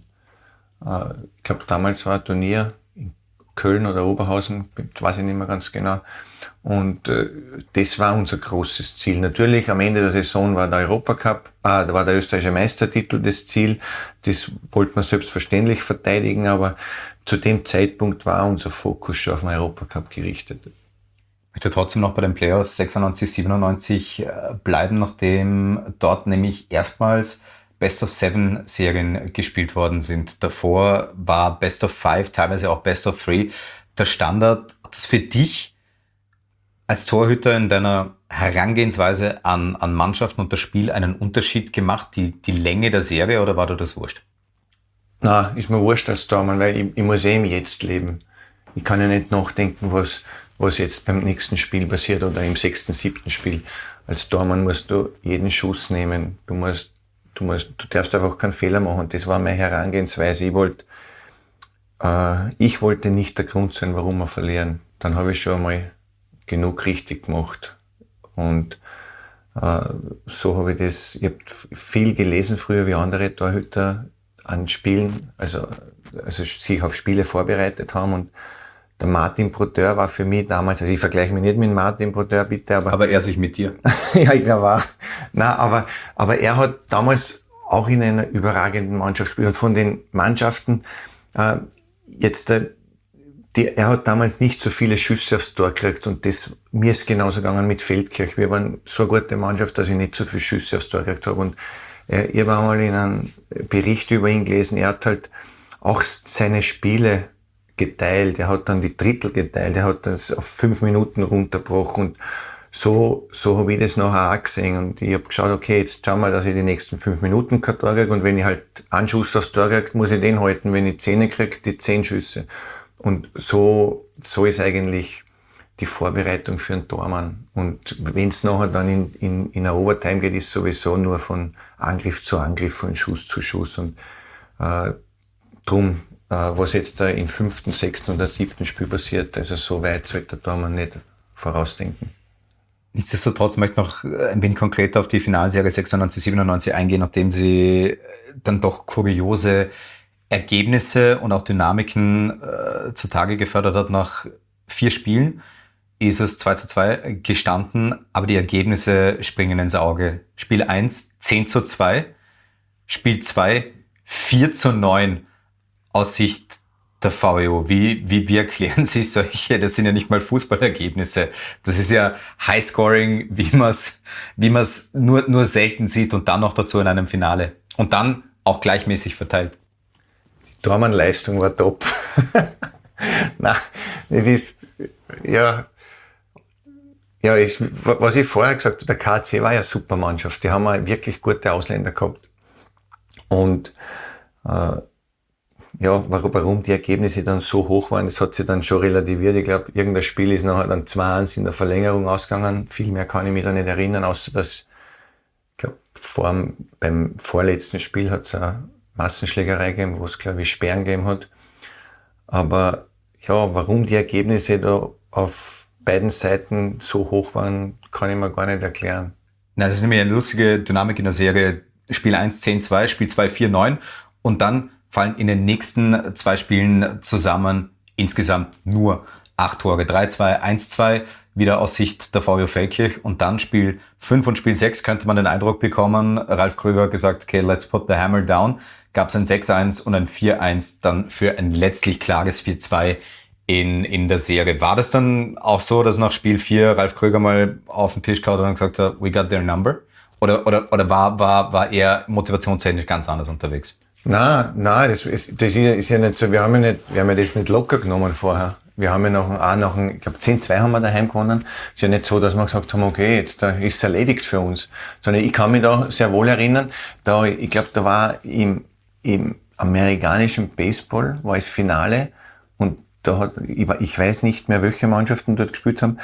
G: Ich glaube, damals war ein Turnier in Köln oder Oberhausen, weiß ich nicht mehr ganz genau. Und äh, das war unser großes Ziel. Natürlich, am Ende der Saison war der Europacup, ah, da war der österreichische Meistertitel das Ziel. Das wollten wir selbstverständlich verteidigen, aber zu dem Zeitpunkt war unser Fokus schon auf den Europacup gerichtet.
A: Ich möchte trotzdem noch bei den Playoffs sechsundneunzig, siebenundneunzig bleiben, nachdem dort nämlich erstmals Best-of-Seven-Serien gespielt worden sind. Davor war Best-of-Five, teilweise auch Best-of-Three der Standard. Hat das für dich als Torhüter in deiner Herangehensweise an, an Mannschaften und das Spiel einen Unterschied gemacht, die, die Länge der Serie, oder war dir das wurscht?
G: Na, ist mir wurscht als Tormann, weil ich, ich muss eh im Jetzt leben. Ich kann ja nicht nachdenken, was, was jetzt beim nächsten Spiel passiert oder im sechsten, siebten Spiel. Als Tormann musst du jeden Schuss nehmen. Du musst, du musst, du darfst einfach keinen Fehler machen. Das war meine Herangehensweise. Ich wollte, äh, ich wollte nicht der Grund sein, warum wir verlieren. Dann habe ich schon einmal genug richtig gemacht. Und äh, so habe ich das, ich habe viel gelesen früher wie andere Torhüter an Spielen, also, also sich auf Spiele vorbereitet haben. Und der Martin Brodeur war für mich damals, also ich vergleiche mich nicht mit Martin Brodeur, bitte, aber...
A: Aber er sich mit dir.
G: Ja, ich glaube auch. Nein, aber, aber er hat damals auch in einer überragenden Mannschaft gespielt. Und von den Mannschaften, äh, jetzt, äh, Die, er hat damals nicht so viele Schüsse aufs Tor gekriegt und das, mir ist genauso gegangen mit Feldkirch. Wir waren so eine gute Mannschaft, dass ich nicht so viele Schüsse aufs Tor gekriegt habe. Und äh, ich habe einmal in einem Bericht über ihn gelesen, er hat halt auch seine Spiele geteilt. Er hat dann die Drittel geteilt. Er hat das auf fünf Minuten runtergebrochen. Und so, so habe ich das nachher auch gesehen. Und ich habe geschaut, okay, jetzt schauen wir, dass ich die nächsten fünf Minuten kein Tor kriege. Und wenn ich halt einen Schuss aufs Tor kriege, muss ich den halten. Wenn ich zehn kriege, die zehn Schüsse. Und so, so ist eigentlich die Vorbereitung für einen Tormann. Und wenn es nachher dann in, in, in eine Overtime geht, ist sowieso nur von Angriff zu Angriff, von Schuss zu Schuss. Und äh, drum, äh, was jetzt da im fünften, sechsten oder siebten Spiel passiert, also so weit sollte der Tormann nicht vorausdenken.
A: Nichtsdestotrotz möchte ich noch ein wenig konkreter auf die Finalserie sechsundneunzig, siebenundneunzig eingehen, nachdem sie dann doch kuriose Ergebnisse und auch Dynamiken äh, zutage gefördert hat. Nach vier Spielen ist es zwei zu zwei gestanden, aber die Ergebnisse springen ins Auge. Spiel eins, zehn zu zwei, Spiel zwei, vier zu neun aus Sicht der V E O. Wie, wie, wie erklären Sie solche? Das sind ja nicht mal Fußballergebnisse. Das ist ja Highscoring, wie man es wie man's nur, nur selten sieht und dann noch dazu in einem Finale. Und dann auch gleichmäßig verteilt.
G: Tormann-Leistung war top. Nein, das ist, ja, ja, ist, was ich vorher gesagt habe, der K C war ja eine super Mannschaft. Die haben ja wirklich gute Ausländer gehabt. Und, äh, ja, warum, warum die Ergebnisse dann so hoch waren, das hat sich dann schon relativiert. Ich glaube, irgendein Spiel ist nachher dann zwei eins in der Verlängerung ausgegangen. Viel mehr kann ich mich da nicht erinnern, außer dass, ich glaube, vor, beim vorletzten Spiel hat es eine Massenschlägerei gegeben, wo es, glaube ich, Sperren gegeben hat. Aber ja, warum die Ergebnisse da auf beiden Seiten so hoch waren, kann ich mir gar nicht erklären.
A: Na, das ist nämlich eine lustige Dynamik in der Serie. Spiel eins, zehn, zwei, Spiel zwei, vier, neun und dann fallen in den nächsten zwei Spielen zusammen insgesamt nur acht Tore. drei zwei, eins zwei, wieder aus Sicht der VfB Feldkirch. Und dann Spiel fünf und Spiel sechs könnte man den Eindruck bekommen, Ralf Krüger hat gesagt, okay, let's put the hammer down. Gab es ein sechs eins und ein vier eins dann für ein letztlich klares vier zwei in, in der Serie. War das dann auch so, dass nach Spiel vier Ralf Krüger mal auf den Tisch gehauen hat und gesagt hat, we got their number? Oder, oder, oder war, war, war er motivationstechnisch ganz anders unterwegs?
G: Nein, nein, das ist, das ist ja nicht so, wir haben ja nicht, wir haben ja das nicht locker genommen vorher. Wir haben ja noch, auch noch, ich glaube zehn zwei haben wir daheim gewonnen. Ist ja nicht so, dass wir gesagt haben, okay, jetzt da ist es erledigt für uns. Sondern ich kann mich da sehr wohl erinnern, da, ich glaube, da war im, im amerikanischen Baseball, war das Finale, und da hat, ich, ich weiß nicht mehr, welche Mannschaften dort gespielt haben,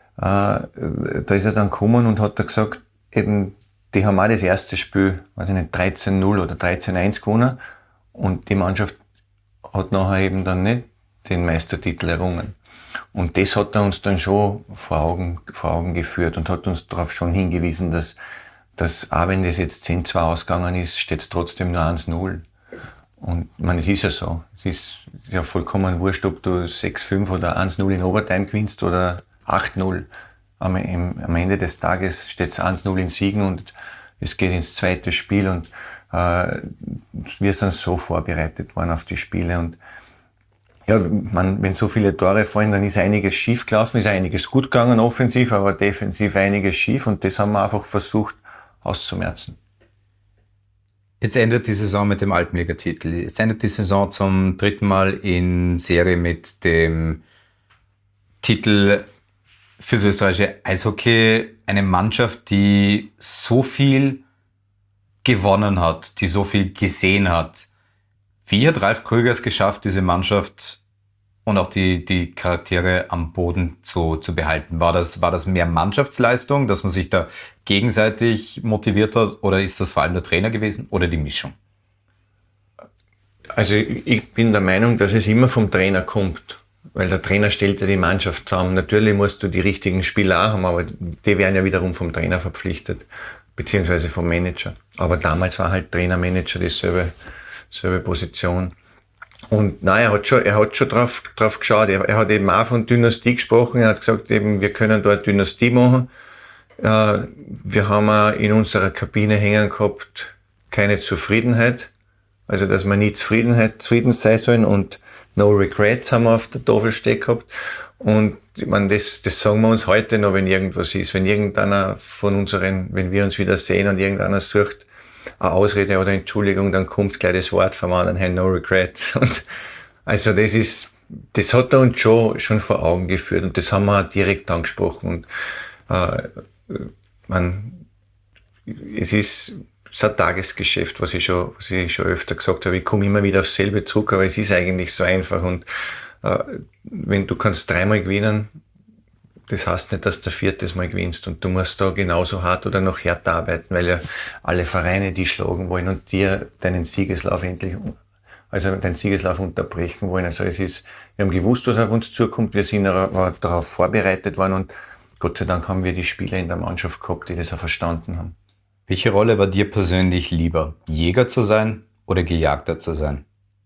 G: äh, da ist er dann gekommen und hat da gesagt, eben, die haben auch das erste Spiel, weiß ich nicht, dreizehn null oder dreizehn eins gewonnen, und die Mannschaft hat nachher eben dann nicht den Meistertitel errungen. Und das hat er uns dann schon vor Augen, vor Augen geführt und hat uns darauf schon hingewiesen, dass, dass auch wenn das jetzt zehn zwei ausgegangen ist, steht es trotzdem nur eins null. Und ich meine, es ist ja so. Es ist ja vollkommen wurscht, ob du sechs fünf oder eins null in Overtime gewinnst oder acht null. Am, im, am Ende des Tages steht es eins null in Siegen und es geht ins zweite Spiel, und äh, wir sind so vorbereitet worden auf die Spiele. Und ja, man, wenn so viele Tore fallen, dann ist einiges schief gelaufen, ist einiges gut gegangen offensiv, aber defensiv einiges schief, und das haben wir einfach versucht auszumerzen.
A: Jetzt endet die Saison mit dem Alpenliga-Titel. Jetzt endet die Saison zum dritten Mal in Serie mit dem Titel fürs österreichische Eishockey. Eine Mannschaft, die so viel gewonnen hat, die so viel gesehen hat. Wie hat Ralf Krüger es geschafft, diese Mannschaft und auch die, die Charaktere am Boden zu, zu behalten? War das, war das mehr Mannschaftsleistung, dass man sich da gegenseitig motiviert hat, oder ist das vor allem der Trainer gewesen oder die Mischung?
G: Also ich bin der Meinung, dass es immer vom Trainer kommt, weil der Trainer stellt ja die Mannschaft zusammen. Natürlich musst du die richtigen Spieler auch haben, aber die werden ja wiederum vom Trainer verpflichtet, beziehungsweise vom Manager. Aber damals war halt Trainer-Manager dieselbe selbe Position. Und nein, er hat schon, er hat schon drauf, drauf geschaut. Er, er hat eben auch von Dynastie gesprochen. Er hat gesagt, eben, wir können dort Dynastie machen. Äh, wir haben auch in unserer Kabine hängen gehabt, keine Zufriedenheit. Also, dass wir nie Zufriedenheit, zufrieden sein sollen, und no regrets haben wir auf der Tafel stehen gehabt. Und ich meine, das, das sagen wir uns heute noch, wenn irgendwas ist. Wenn irgendeiner von unseren, wenn wir uns wieder sehen und irgendeiner sucht eine Ausrede oder Entschuldigung, dann kommt gleich das Wort vom anderen, hey, no regret. Und also das ist, das hat er uns schon, schon vor Augen geführt, und das haben wir auch direkt angesprochen. Und, äh, man, es ist, es ist ein Tagesgeschäft, was ich schon, was ich schon öfter gesagt habe. Ich komme immer wieder aufs selbe zurück, aber es ist eigentlich so einfach. Und äh, wenn du kannst dreimal gewinnen, das heißt nicht, dass du viertes Mal gewinnst, und du musst da genauso hart oder noch härter arbeiten, weil ja alle Vereine die schlagen wollen und dir deinen Siegeslauf endlich, also deinen Siegeslauf unterbrechen wollen. Also es ist, wir haben gewusst, was auf uns zukommt, wir sind darauf vorbereitet worden, und Gott sei Dank haben wir die Spieler in der Mannschaft gehabt, die das auch verstanden haben.
A: Welche Rolle war dir persönlich lieber, Jäger zu sein oder Gejagter zu sein?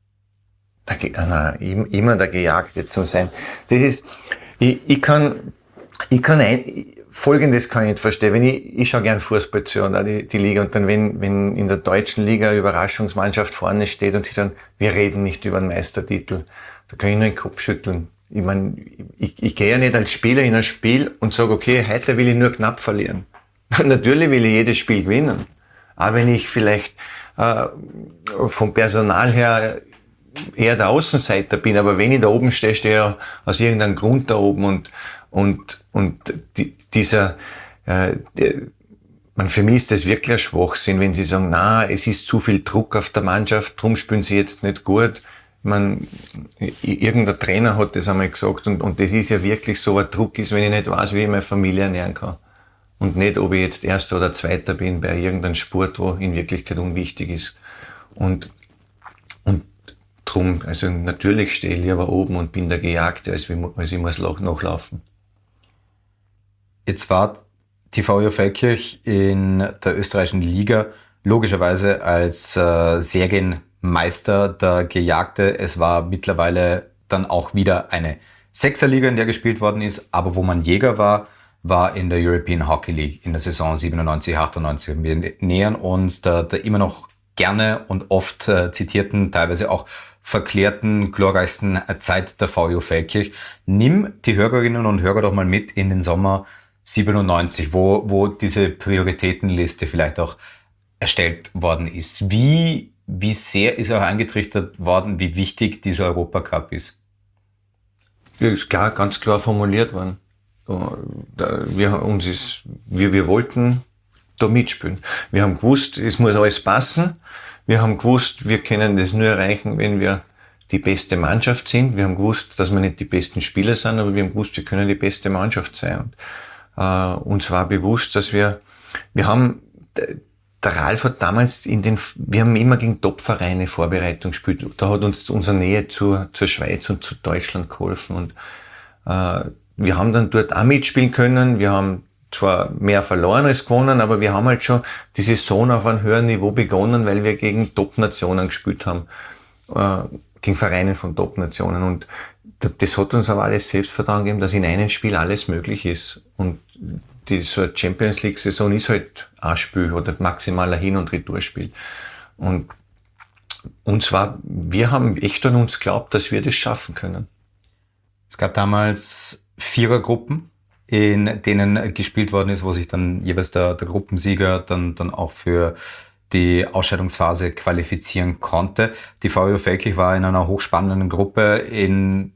G: Der, nein, immer der Gejagte zu sein. Das ist, ich, ich kann, Ich kann ein, Folgendes kann ich nicht verstehen. Wenn ich, ich schaue gern Fußball zu, und auch die, die Liga, und dann, wenn, wenn in der deutschen Liga eine Überraschungsmannschaft vorne steht und sie sagen, wir reden nicht über einen Meistertitel, da kann ich nur den Kopf schütteln. Ich meine, ich, ich gehe ja nicht als Spieler in ein Spiel und sage, okay, heute will ich nur knapp verlieren. Natürlich will ich jedes Spiel gewinnen. Auch wenn ich vielleicht äh, vom Personal her eher der Außenseiter bin, aber wenn ich da oben stehe, stehe ich aus irgendeinem Grund da oben, und Und, und die, dieser, äh, der, man, für mich ist das wirklich ein Schwachsinn, wenn sie sagen, na, es ist zu viel Druck auf der Mannschaft, drum spielen sie jetzt nicht gut. Man, irgendein Trainer hat das einmal gesagt, und, und das ist ja wirklich so, ein Druck ist, wenn ich nicht weiß, wie ich meine Familie ernähren kann. Und nicht, ob ich jetzt Erster oder Zweiter bin bei irgendeinem Sport, wo in Wirklichkeit unwichtig ist. Und, und drum, also natürlich stehe ich lieber oben und bin der Gejagte, als, als ich muss nachlaufen.
A: Jetzt war die VfL Feldkirch in der österreichischen Liga logischerweise als äh, Serienmeister der Gejagte. Es war mittlerweile dann auch wieder eine Sechserliga, in der gespielt worden ist, aber wo man Jäger war, war in der European Hockey League in der Saison siebenundneunzig achtundneunzig. Wir nähern uns der, der immer noch gerne und oft äh, zitierten, teilweise auch verklärten, glorreichsten Zeit der VfL Feldkirch. Nimm die Hörerinnen und Hörer doch mal mit in den Sommer siebenundneunzig, wo, wo diese Prioritätenliste vielleicht auch erstellt worden ist. Wie, wie sehr ist auch eingetrichtert worden, wie wichtig dieser Europacup ist?
G: Ja, ist klar, ganz klar formuliert worden. Wir, uns ist, wir, wir wollten da mitspielen. Wir haben gewusst, es muss alles passen. Wir haben gewusst, wir können das nur erreichen, wenn wir die beste Mannschaft sind. Wir haben gewusst, dass wir nicht die besten Spieler sind, aber wir haben gewusst, wir können die beste Mannschaft sein. Und äh, uns war bewusst, dass wir, wir haben, der Ralf hat damals in den, wir haben immer gegen Top-Vereine Vorbereitung gespielt. Da hat uns unsere Nähe zur, zur Schweiz und zu Deutschland geholfen. Und äh, wir haben dann dort auch mitspielen können. Wir haben zwar mehr verloren als gewonnen, aber wir haben halt schon die Saison auf einem höheren Niveau begonnen, weil wir gegen Top-Nationen gespielt haben. Äh, gegen Vereine von Top-Nationen. Und das hat uns aber auch das Selbstvertrauen gegeben, dass in einem Spiel alles möglich ist. Und die so eine Champions League-Saison ist halt ein Spiel oder maximal ein Hin- und Retourspiel. Und uns war, wir haben echt an uns geglaubt, dass wir das schaffen können.
A: Es gab damals Vierergruppen, in denen gespielt worden ist, wo sich dann jeweils der, der Gruppensieger dann, dann auch für die Ausscheidungsphase qualifizieren konnte. Die VfL Feldkirch war in einer hochspannenden Gruppe, in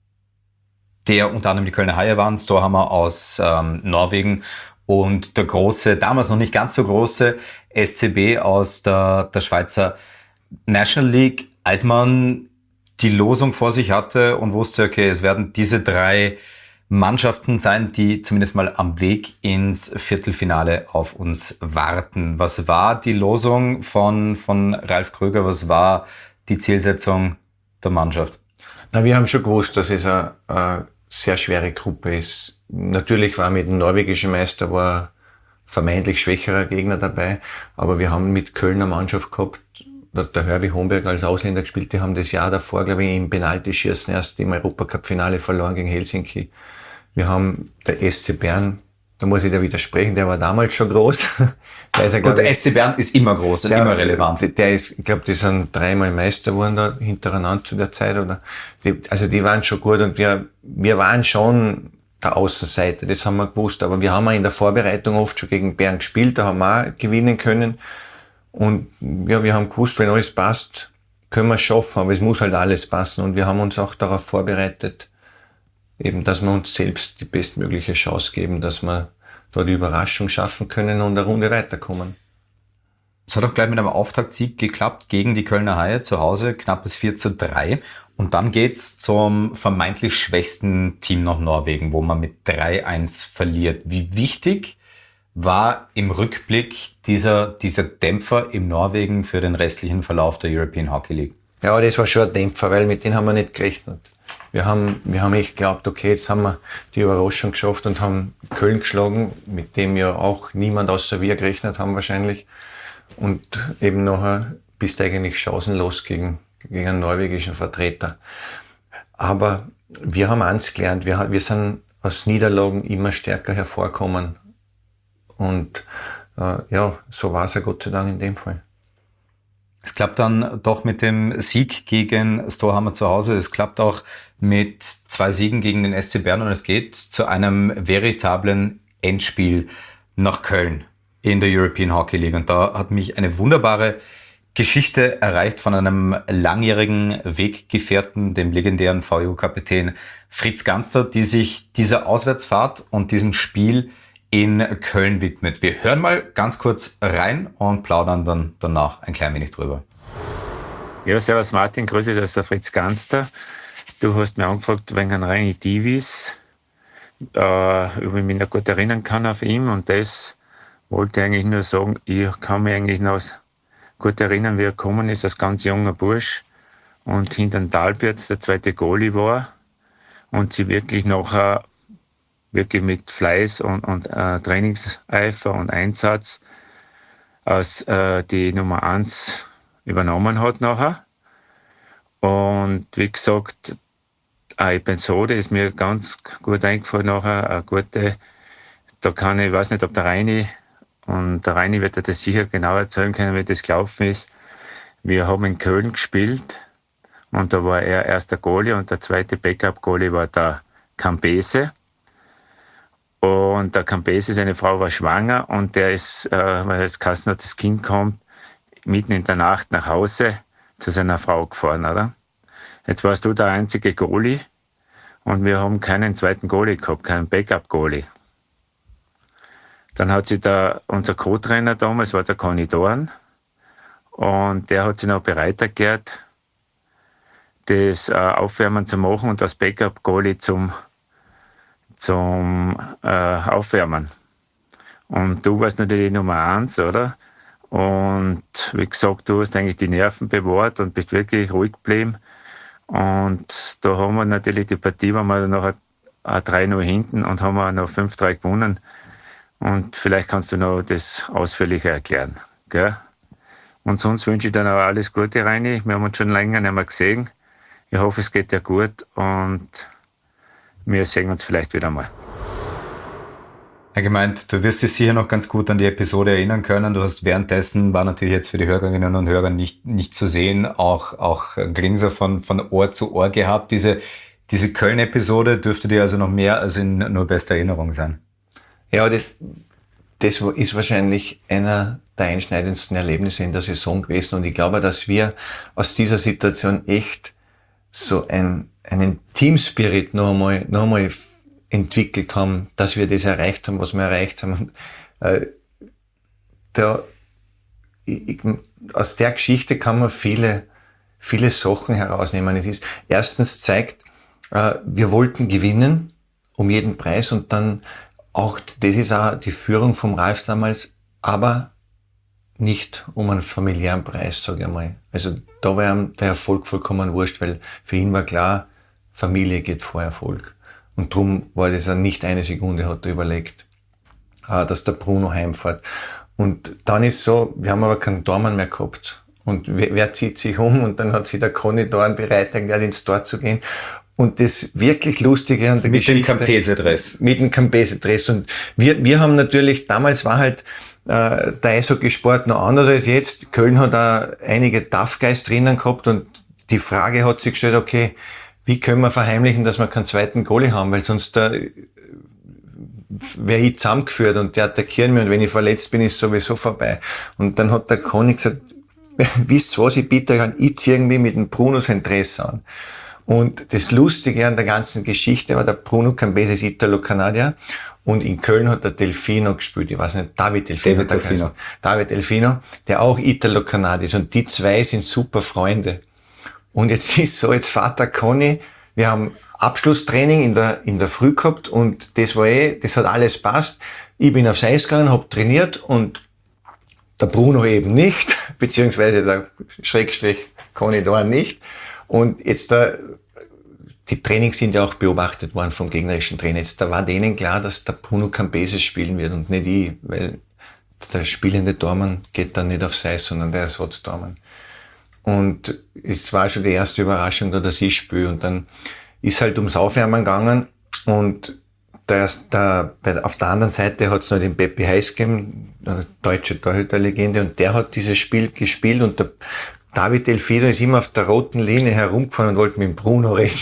A: der unter anderem die Kölner Haie waren, Storhamar aus ähm, Norwegen und der große, damals noch nicht ganz so große S C B aus der, der Schweizer National League. Als man die Losung vor sich hatte und wusste, okay, es werden diese drei Mannschaften sein, die zumindest mal am Weg ins Viertelfinale auf uns warten. Was war die Losung von, von Ralf Kröger? Was war die Zielsetzung der Mannschaft?
G: Na, wir haben schon gewusst, dass es eine, eine sehr schwere Gruppe ist. Natürlich war mit dem norwegischen Meister war vermeintlich schwächerer Gegner dabei, aber wir haben mit Kölner Mannschaft gehabt, der Herbie Homberg als Ausländer gespielt, die haben das Jahr davor, glaube ich, im Penaltyschießen erst im Europacup-Finale verloren gegen Helsinki. Wir haben der S C Bern, da muss ich da widersprechen, der war damals schon groß. Der ist ja,
A: und der ich, S C Bern ist immer groß und der, immer relevant.
G: Der, der ist, ich glaube, die sind dreimal Meister geworden da hintereinander zu der Zeit, oder? Die, also die waren schon gut und wir, wir waren schon der Außenseiter, das haben wir gewusst. Aber wir haben auch in der Vorbereitung oft schon gegen Bern gespielt, da haben wir auch gewinnen können. Und ja, wir haben gewusst, wenn alles passt, können wir es schaffen, aber es muss halt alles passen. Und wir haben uns auch darauf vorbereitet, eben, dass wir uns selbst die bestmögliche Chance geben, dass wir da die Überraschung schaffen können und eine Runde weiterkommen.
A: Es hat auch gleich mit einem Auftaktsieg geklappt gegen die Kölner Haie zu Hause, knappes vier zu drei. Und dann geht's zum vermeintlich schwächsten Team nach Norwegen, wo man mit drei eins verliert. Wie wichtig war im Rückblick dieser, dieser Dämpfer im Norwegen für den restlichen Verlauf der European Hockey League?
G: Ja, das war schon ein Dämpfer, weil mit denen haben wir nicht gerechnet. Wir haben, wir haben echt geglaubt, okay, jetzt haben wir die Überraschung geschafft und haben Köln geschlagen, mit dem ja auch niemand außer wir gerechnet haben wahrscheinlich. Und eben nachher bist du eigentlich chancenlos gegen, gegen einen norwegischen Vertreter. Aber wir haben eins gelernt, wir, wir sind aus Niederlagen immer stärker hervorkommen. Und äh, ja, so war es ja Gott sei Dank in dem Fall.
A: Es klappt dann doch mit dem Sieg gegen Storhamar zu Hause. Es klappt auch mit zwei Siegen gegen den S C Bern und es geht zu einem veritablen Endspiel nach Köln in der European Hockey League. Und da hat mich eine wunderbare Geschichte erreicht von einem langjährigen Weggefährten, dem legendären V E U-Kapitän Fritz Ganster, die sich dieser Auswärtsfahrt und diesem Spiel in Köln widmet. Wir hören mal ganz kurz rein und plaudern dann danach ein klein wenig drüber.
H: Ja, servus Martin, grüße dich, das ist der Fritz Ganster. Du hast mich angefragt wegen einem Reini Divis, äh, ob ich mich noch gut erinnern kann auf ihn, und das wollte ich eigentlich nur sagen, ich kann mich eigentlich noch gut erinnern, wie er gekommen ist, als ganz junger Bursch und hinter dem Talbierz der zweite Goalie war und sie wirklich nachher wirklich mit Fleiß und, und äh, Trainingseifer und Einsatz als äh, die Nummer eins übernommen hat nachher. Und wie gesagt, eine Episode ist mir ganz gut eingefallen nachher, eine gute, da kann ich, ich weiß nicht, ob der Reini, und der Reini wird dir das sicher genau erzählen können, wie das gelaufen ist. Wir haben in Köln gespielt und da war er erster Goalie und der zweite Backup-Goalie war der Campese. Und der Campese, seine Frau, war schwanger und der ist, äh, weil es geheißen hat, das Kind kommt, mitten in der Nacht nach Hause zu seiner Frau gefahren, oder? Jetzt warst du der einzige Goalie und wir haben keinen zweiten Goalie gehabt, keinen Backup-Goalie. Dann hat sich da unser Co-Trainer damals, war der Conny Dorn, und der hat sich noch bereit erklärt, das äh, Aufwärmen zu machen und das Backup-Goalie zum zum äh, Aufwärmen. Und du warst natürlich Nummer eins, oder? Und wie gesagt, du hast eigentlich die Nerven bewahrt und bist wirklich ruhig geblieben. Und da haben wir natürlich die Partie, waren wir noch drei null hinten und haben wir noch fünf drei gewonnen. Und vielleicht kannst du noch das ausführlicher erklären. Gell? Und sonst wünsche ich dir auch alles Gute, Reini. Wir haben uns schon länger nicht mehr gesehen. Ich hoffe, es geht dir gut und wir sehen uns vielleicht wieder mal.
A: Er gemeint, du wirst dich sicher noch ganz gut an die Episode erinnern können. Du hast währenddessen, war natürlich jetzt für die Hörerinnen und Hörer nicht, nicht zu sehen, auch, auch Grinser von, von Ohr zu Ohr gehabt. Diese, diese Köln-Episode dürfte dir also noch mehr als in nur bester Erinnerung sein.
G: Ja, das, das ist wahrscheinlich einer der einschneidendsten Erlebnisse in der Saison gewesen. Und ich glaube, dass wir aus dieser Situation echt so ein einen Teamspirit noch einmal, noch einmal entwickelt haben, dass wir das erreicht haben, was wir erreicht haben. Und, äh, da, ich, aus der Geschichte kann man viele, viele Sachen herausnehmen. Es ist erstens zeigt, äh, wir wollten gewinnen um jeden Preis und dann auch, das ist auch die Führung vom Ralf damals, aber nicht um einen familiären Preis, sage ich einmal. Also da war ihm der Erfolg vollkommen wurscht, weil für ihn war klar, Familie geht vor Erfolg. Und drum war das nicht eine Sekunde, hat er überlegt, dass der Bruno heimfährt. Und dann ist so, wir haben aber keinen Tormann mehr gehabt. Und wer, wer zieht sich um? Und dann hat sich der Conny Dorn bereit erklärt, ins Tor zu gehen. Und das wirklich Lustige an der
A: mit
G: Geschichte.
A: Mit dem Campese-Dress.
G: Mit dem Campese-Dress. Und wir, wir haben natürlich, damals war halt äh, der Eishockeysport noch anders als jetzt. Köln hat da einige Tough Guys drinnen gehabt und die Frage hat sich gestellt, okay, wie können wir verheimlichen, dass wir keinen zweiten Goalie haben, weil sonst äh, wäre ich zusammengeführt und die attackieren mich und wenn ich verletzt bin, ist sowieso vorbei. Und dann hat der Conny gesagt, wisst ihr was, ich bitte an, ich ziehe irgendwie mit dem Bruno sein Dress an. Und das Lustige an der ganzen Geschichte war, der Bruno Campese ist Italo-Kanadier und in Köln hat der Delfino gespielt, ich weiß nicht, David Delfino.
A: David Delfino.
G: David Delfino, der auch Italo-Kanadier ist und die zwei sind super Freunde. Und jetzt ist so, jetzt fährt der Conny, wir haben Abschlusstraining in der, in der Früh gehabt und das war eh, das hat alles passt. Ich bin aufs Eis gegangen, hab trainiert und der Bruno eben nicht, beziehungsweise der Schrägstrich Conny Dorn nicht. Und jetzt da, die Trainings sind ja auch beobachtet worden vom gegnerischen Trainer. Jetzt da war denen klar, dass der Bruno Campese spielen wird und nicht ich, weil der spielende Tormann geht dann nicht aufs Eis, sondern der Ersatztormann. Und es war schon die erste Überraschung da, dass ich spiele. Und dann ist halt ums Aufwärmen gegangen und der, der, bei, auf der anderen Seite hat es noch den Peppi Heiß gegeben, eine deutsche Torhüterlegende, und der hat dieses Spiel gespielt und der David Delfino ist immer auf der roten Linie herumgefahren und wollte mit dem Bruno reden.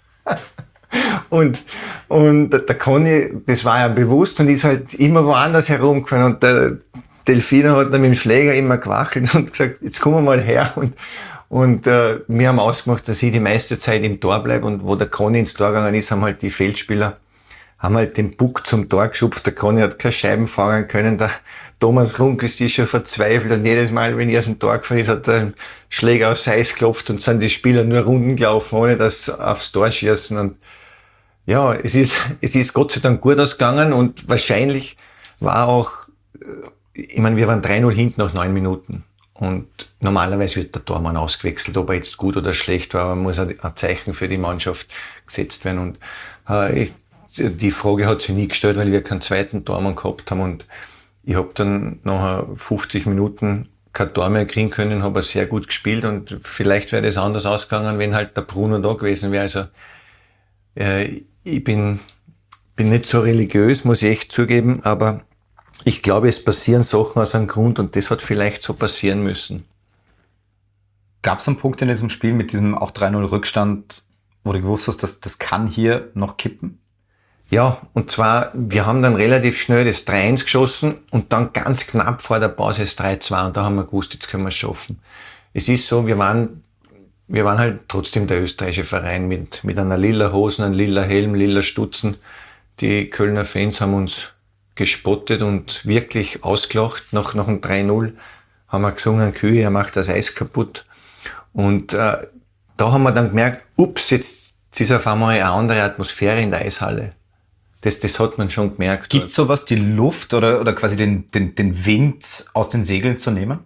G: und, und der Conny, das war ja bewusst und ist halt immer woanders herumgefahren und der Delfino hat dann mit dem Schläger immer gewachelt und gesagt, jetzt kommen wir mal her. Und, und äh, wir haben ausgemacht, dass ich die meiste Zeit im Tor bleibe. Und wo der Conny ins Tor gegangen ist, haben halt die Feldspieler haben halt den Puck zum Tor geschupft. Der Conny hat keine Scheiben fangen können. Der Thomas Rundqvist ist schon verzweifelt. Und jedes Mal, wenn er aus dem Tor gefahren ist, hat er einen Schläger aufs Eis geklopft und sind die Spieler nur Runden gelaufen, ohne dass sie aufs Tor schießen. Und ja, es ist, es ist Gott sei Dank gut ausgegangen und wahrscheinlich war auch, ich meine, wir waren drei null hinten nach neun Minuten. Und normalerweise wird der Tormann ausgewechselt, ob er jetzt gut oder schlecht war, aber muss ein Zeichen für die Mannschaft gesetzt werden. Und äh, ich, die Frage hat sich nie gestellt, weil wir keinen zweiten Tormann gehabt haben und ich habe dann nach fünfzig Minuten kein Tor mehr kriegen können, habe sehr gut gespielt und vielleicht wäre das anders ausgegangen, wenn halt der Bruno da gewesen wäre. Also äh, ich bin, bin nicht so religiös, muss ich echt zugeben, aber ich glaube, es passieren Sachen aus einem Grund und das hat vielleicht so passieren müssen.
A: Gab es einen Punkt in diesem Spiel mit diesem auch drei null Rückstand, wo du gewusst hast, dass das kann hier noch kippen?
G: Ja, und zwar, wir haben dann relativ schnell das drei eins geschossen und dann ganz knapp vor der Pause das drei zwei und da haben wir gewusst, jetzt können wir es schaffen. Es ist so, wir waren, wir waren halt trotzdem der österreichische Verein mit, mit einer lila Hosen, einem lila Helm, lila Stutzen. Die Kölner Fans haben uns gespottet und wirklich ausgelacht. Nach, nach dem drei null haben wir gesungen, Kühe, er macht das Eis kaputt. Und äh, da haben wir dann gemerkt, ups, jetzt, jetzt ist auf einmal eine andere Atmosphäre in der Eishalle. Das, das hat man schon gemerkt.
A: Gibt es sowas, die Luft oder, oder quasi den, den, den Wind aus den Segeln zu nehmen?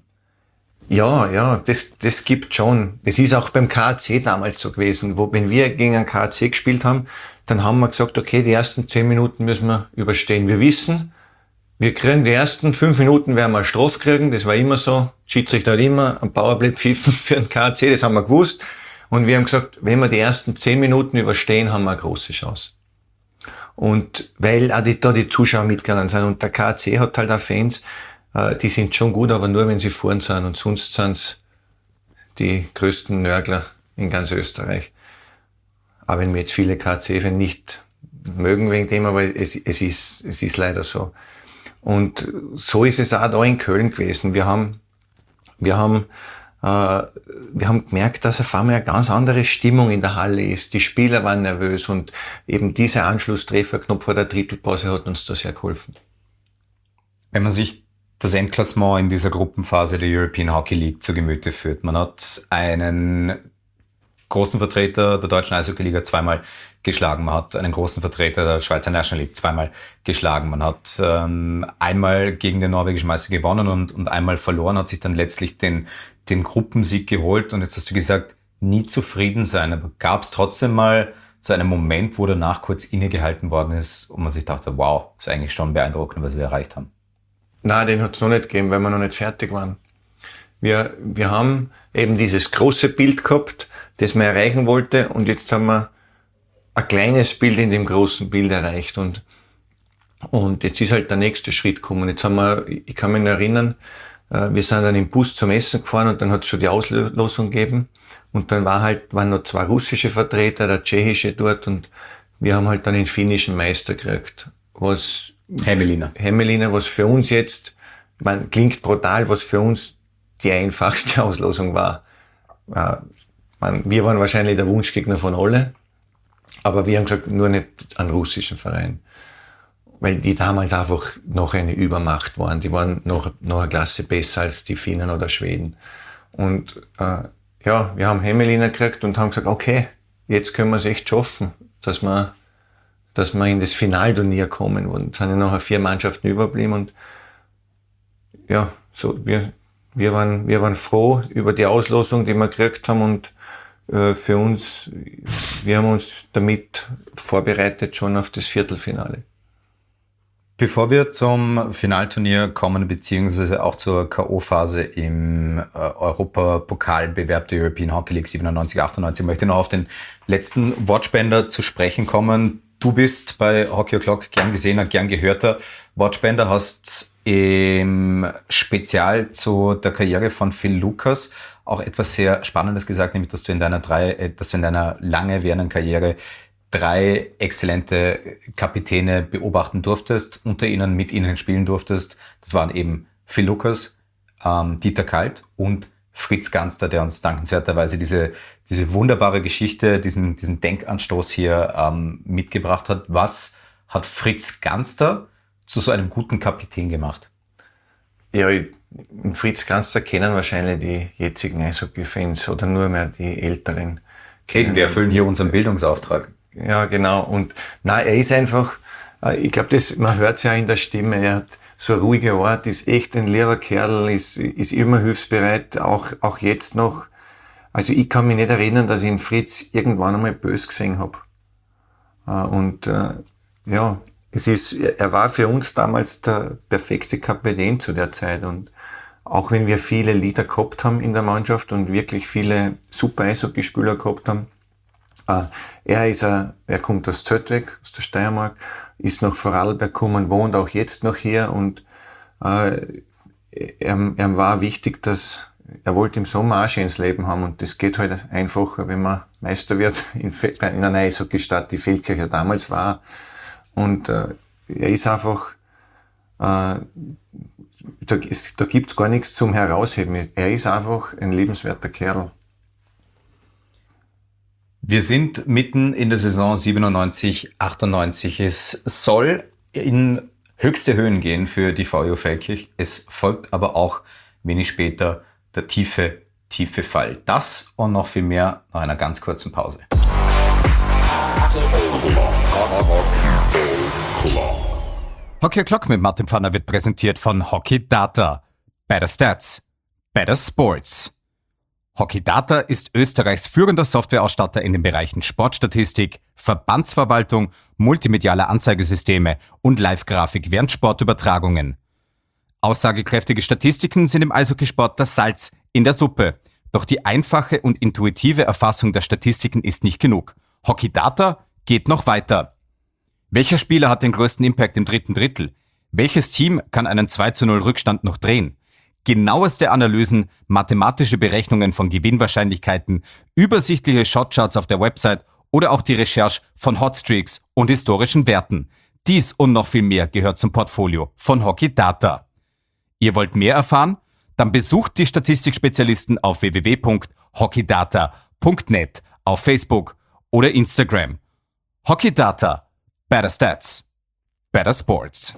G: Ja, ja, das, das gibt schon. Das ist auch beim K A C damals so gewesen, wo, wenn wir gegen einen K A C gespielt haben, dann haben wir gesagt, okay, die ersten zehn Minuten müssen wir überstehen. Wir wissen, wir kriegen die ersten fünf Minuten werden wir eine Strafe kriegen, das war immer so. Die Schiedsrichter hat immer ein Powerplay pfiffen für den K A C, das haben wir gewusst. Und wir haben gesagt, wenn wir die ersten zehn Minuten überstehen, haben wir eine große Chance. Und weil auch die, da die Zuschauer mitgegangen sind. Und der K A C hat halt auch Fans, äh, die sind schon gut, aber nur wenn sie vorn sind. Und sonst sind es die größten Nörgler in ganz Österreich. Auch wenn wir jetzt viele K A C-Fans nicht mögen wegen dem, aber es, es ist, es ist leider so. Und so ist es auch da in Köln gewesen. Wir haben, wir haben, äh, wir haben gemerkt, dass auf einmal eine ganz andere Stimmung in der Halle ist. Die Spieler waren nervös und eben dieser Anschlusstreffer knapp vor der Drittelpause hat uns da sehr geholfen.
A: Wenn man sich das Endklassement in dieser Gruppenphase der European Hockey League zu Gemüte führt, man hat einen großen Vertreter der deutschen Eishockey-Liga zweimal geschlagen. Man hat einen großen Vertreter der Schweizer National League zweimal geschlagen. Man hat ähm, einmal gegen den norwegischen Meister gewonnen und, und einmal verloren, hat sich dann letztlich den, den Gruppensieg geholt. Und jetzt hast du gesagt, nie zufrieden sein. Aber gab es trotzdem mal so einen Moment, wo danach kurz innegehalten worden ist und man sich dachte, wow, ist eigentlich schon beeindruckend, was wir erreicht haben?
G: Nein, den hat es noch nicht gegeben, weil wir noch nicht fertig waren. Wir, wir haben eben dieses große Bild gehabt, das man erreichen wollte, und jetzt haben wir ein kleines Bild in dem großen Bild erreicht, und, und jetzt ist halt der nächste Schritt gekommen. Jetzt haben wir, ich kann mich noch erinnern, wir sind dann im Bus zum Essen gefahren und dann hat es schon die Auslosung gegeben, und dann war halt, waren noch zwei russische Vertreter, der tschechische dort, und wir haben halt dann den finnischen Meister gekriegt, was
A: Hämeenlinna.
G: Hämeenlinna, was für uns jetzt, man klingt brutal, was für uns die einfachste Auslosung war. Man, wir waren wahrscheinlich der Wunschgegner von alle, aber wir haben gesagt, nur nicht einen russischen Verein. Weil die damals einfach noch eine Übermacht waren. Die waren noch, noch eine Klasse besser als die Finnen oder Schweden. Und äh, ja, wir haben Hämeenlinna gekriegt und haben gesagt, okay, jetzt können wir es echt schaffen, dass wir, dass wir in das Finalturnier kommen. Und es sind ja nachher vier Mannschaften überblieben, und ja, so, wir, wir waren, wir waren froh über die Auslosung, die wir gekriegt haben, und äh, für uns, wir haben uns damit vorbereitet schon auf das Viertelfinale.
A: Bevor wir zum Finalturnier kommen, beziehungsweise auch zur K O-Phase im äh, Europapokalbewerb der European Hockey League siebenundneunzig achtundneunzig, möchte ich noch auf den letzten Wortspender zu sprechen kommen. Du bist bei Hockey O'Clock gern gesehener, gern gehörter Wortspender, hast im Spezial zu der Karriere von Phil Lucas auch etwas sehr Spannendes gesagt, nämlich, dass du in deiner drei, dass du in deiner lange währenden Karriere drei exzellente Kapitäne beobachten durftest, unter ihnen mit ihnen spielen durftest. Das waren eben Phil Lucas, ähm, Dieter Kalt und Fritz Ganster, der uns dankenswerterweise diese diese wunderbare Geschichte, diesen diesen Denkanstoß hier ähm, mitgebracht hat. Was hat Fritz Ganster zu so einem guten Kapitän gemacht?
G: Ja, ich, Fritz Ganster kennen wahrscheinlich die jetzigen Eishockey-Fans oder nur mehr die Älteren.
A: Kennen. Wir erfüllen hier unseren Bildungsauftrag.
G: Ja, genau. Und nein, er ist einfach, ich glaube, das, man hört es ja in der Stimme, er hat so eine ruhige Art, ist echt ein lieber Kerl, ist, ist immer hilfsbereit, auch, auch jetzt noch. Also ich kann mich nicht erinnern, dass ich ihn Fritz irgendwann einmal böse gesehen habe. Und ja, es ist, er war für uns damals der perfekte Kapitän zu der Zeit und auch wenn wir viele Leader gehabt haben in der Mannschaft und wirklich viele super Eishockeyspieler gehabt haben, äh, er ist a, er kommt aus Zeltweg, aus der Steiermark, ist nach Vorarlberg gekommen, wohnt auch jetzt noch hier und äh, er, er war wichtig, dass er wollte im Sommer auch schönes Leben haben und das geht halt einfacher, wenn man Meister wird in, in einer Eishockeystadt, die Feldkirch damals war. Und äh, er ist einfach, äh, da, ist, da gibt's gar nichts zum Herausheben. Er ist einfach ein liebenswerter Kerl.
A: Wir sind mitten in der Saison siebenundneunzig achtundneunzig. Es soll in höchste Höhen gehen für die VfL Feldkirch. Es folgt aber auch wenig später der tiefe, tiefe Fall. Das und noch viel mehr nach einer ganz kurzen Pause. Hockey O'Clock mit Martin Pfanner wird präsentiert von Hockey Data. Better Stats, Better Sports. Hockey Data ist Österreichs führender Softwareausstatter in den Bereichen Sportstatistik, Verbandsverwaltung, multimediale Anzeigesysteme und Live-Grafik während Sportübertragungen. Aussagekräftige Statistiken sind im Eishockeysport das Salz in der Suppe. Doch die einfache und intuitive Erfassung der Statistiken ist nicht genug. Hockey Data geht noch weiter. Welcher Spieler hat den größten Impact im dritten Drittel? Welches Team kann einen zwei zu null Rückstand noch drehen? Genaueste Analysen, mathematische Berechnungen von Gewinnwahrscheinlichkeiten, übersichtliche Shotcharts auf der Website oder auch die Recherche von Hotstreaks und historischen Werten. Dies und noch viel mehr gehört zum Portfolio von Hockey Data. Ihr wollt mehr erfahren? Dann besucht die Statistikspezialisten auf w w w punkt hockeydata punkt net, auf Facebook oder Instagram. Hockey Data. Better Stats. Better Sports.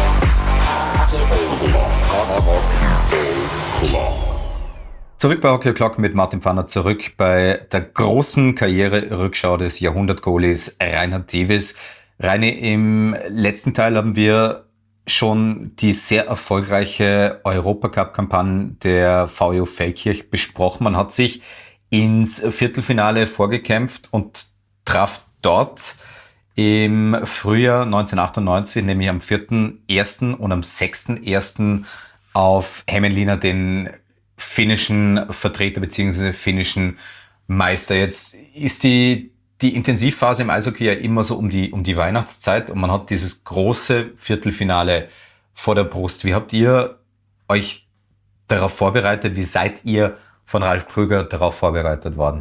A: Zurück bei Hockey O'Clock mit Martin Pfanner, zurück bei der großen Karriere-Rückschau des Jahrhundert-Goalies Reinhard Davis. Reini, im letzten Teil haben wir schon die sehr erfolgreiche Europacup-Kampagne der VfL Feldkirch besprochen. Man hat sich ins Viertelfinale vorgekämpft und traf dort im Frühjahr neunzehnhundertachtundneunzig, nämlich am vierten ersten und am sechsten ersten auf Hämeenlinna, den finnischen Vertreter bzw. finnischen Meister. Jetzt ist die die Intensivphase im Eishockey ja immer so um die um die Weihnachtszeit und man hat dieses große Viertelfinale vor der Brust. Wie habt ihr euch darauf vorbereitet? Wie seid ihr von Ralf Krüger darauf vorbereitet worden?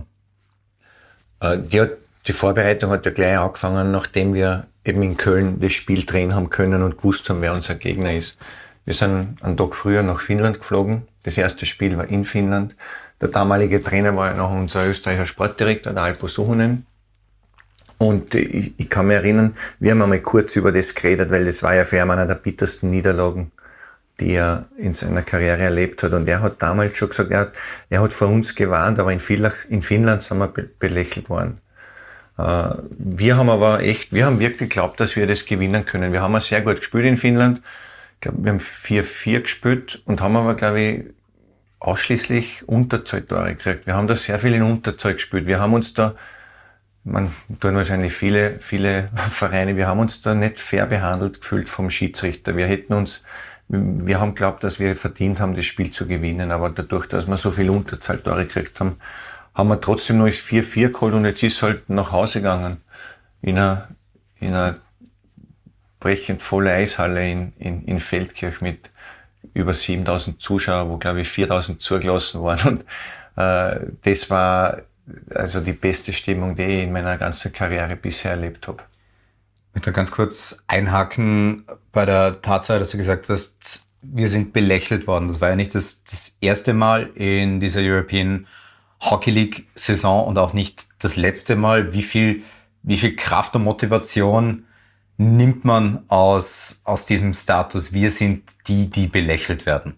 G: Äh, die, die Vorbereitung hat ja gleich angefangen, nachdem wir eben in Köln das Spiel drehen haben können und gewusst haben, wer unser Gegner ist. Wir sind einen Tag früher nach Finnland geflogen. Das erste Spiel war in Finnland. Der damalige Trainer war ja noch unser österreichischer Sportdirektor, der Alpo Suhonen. Und ich, ich kann mich erinnern, wir haben einmal kurz über das geredet, weil das war ja für ihn einer der bittersten Niederlagen, die er in seiner Karriere erlebt hat. Und er hat damals schon gesagt, er hat, er hat vor uns gewarnt, aber in, Villach, in Finnland sind wir be- belächelt worden. Äh, wir haben aber echt, wir haben wirklich geglaubt, dass wir das gewinnen können. Wir haben auch sehr gut gespielt in Finnland. Ich glaube, wir haben vier vier gespielt und haben aber, glaube ich, ausschließlich Unterzahltore gekriegt. Wir haben da sehr viel in Unterzahl gespielt. Wir haben uns da, man tun wahrscheinlich viele, viele Vereine, wir haben uns da nicht fair behandelt gefühlt vom Schiedsrichter. Wir hätten uns, wir haben geglaubt, dass wir verdient haben, das Spiel zu gewinnen, aber dadurch, dass wir so viel Unterzahltore gekriegt haben, haben wir trotzdem noch das vier vier geholt und jetzt ist halt nach Hause gegangen. In einer, in einer brechend volle Eishalle in, in, in Feldkirch mit über siebentausend Zuschauern, wo glaube ich viertausend zugelassen waren. Und äh, das war also die beste Stimmung, die ich in meiner ganzen Karriere bisher erlebt habe.
A: Ich möchte ganz kurz einhaken bei der Tatsache, dass du gesagt hast, wir sind belächelt worden. Das war ja nicht das, das erste Mal in dieser European Hockey League Saison und auch nicht das letzte Mal. Wie viel, wie viel Kraft und Motivation nimmt man aus, aus diesem Status? Wir sind die, die belächelt werden.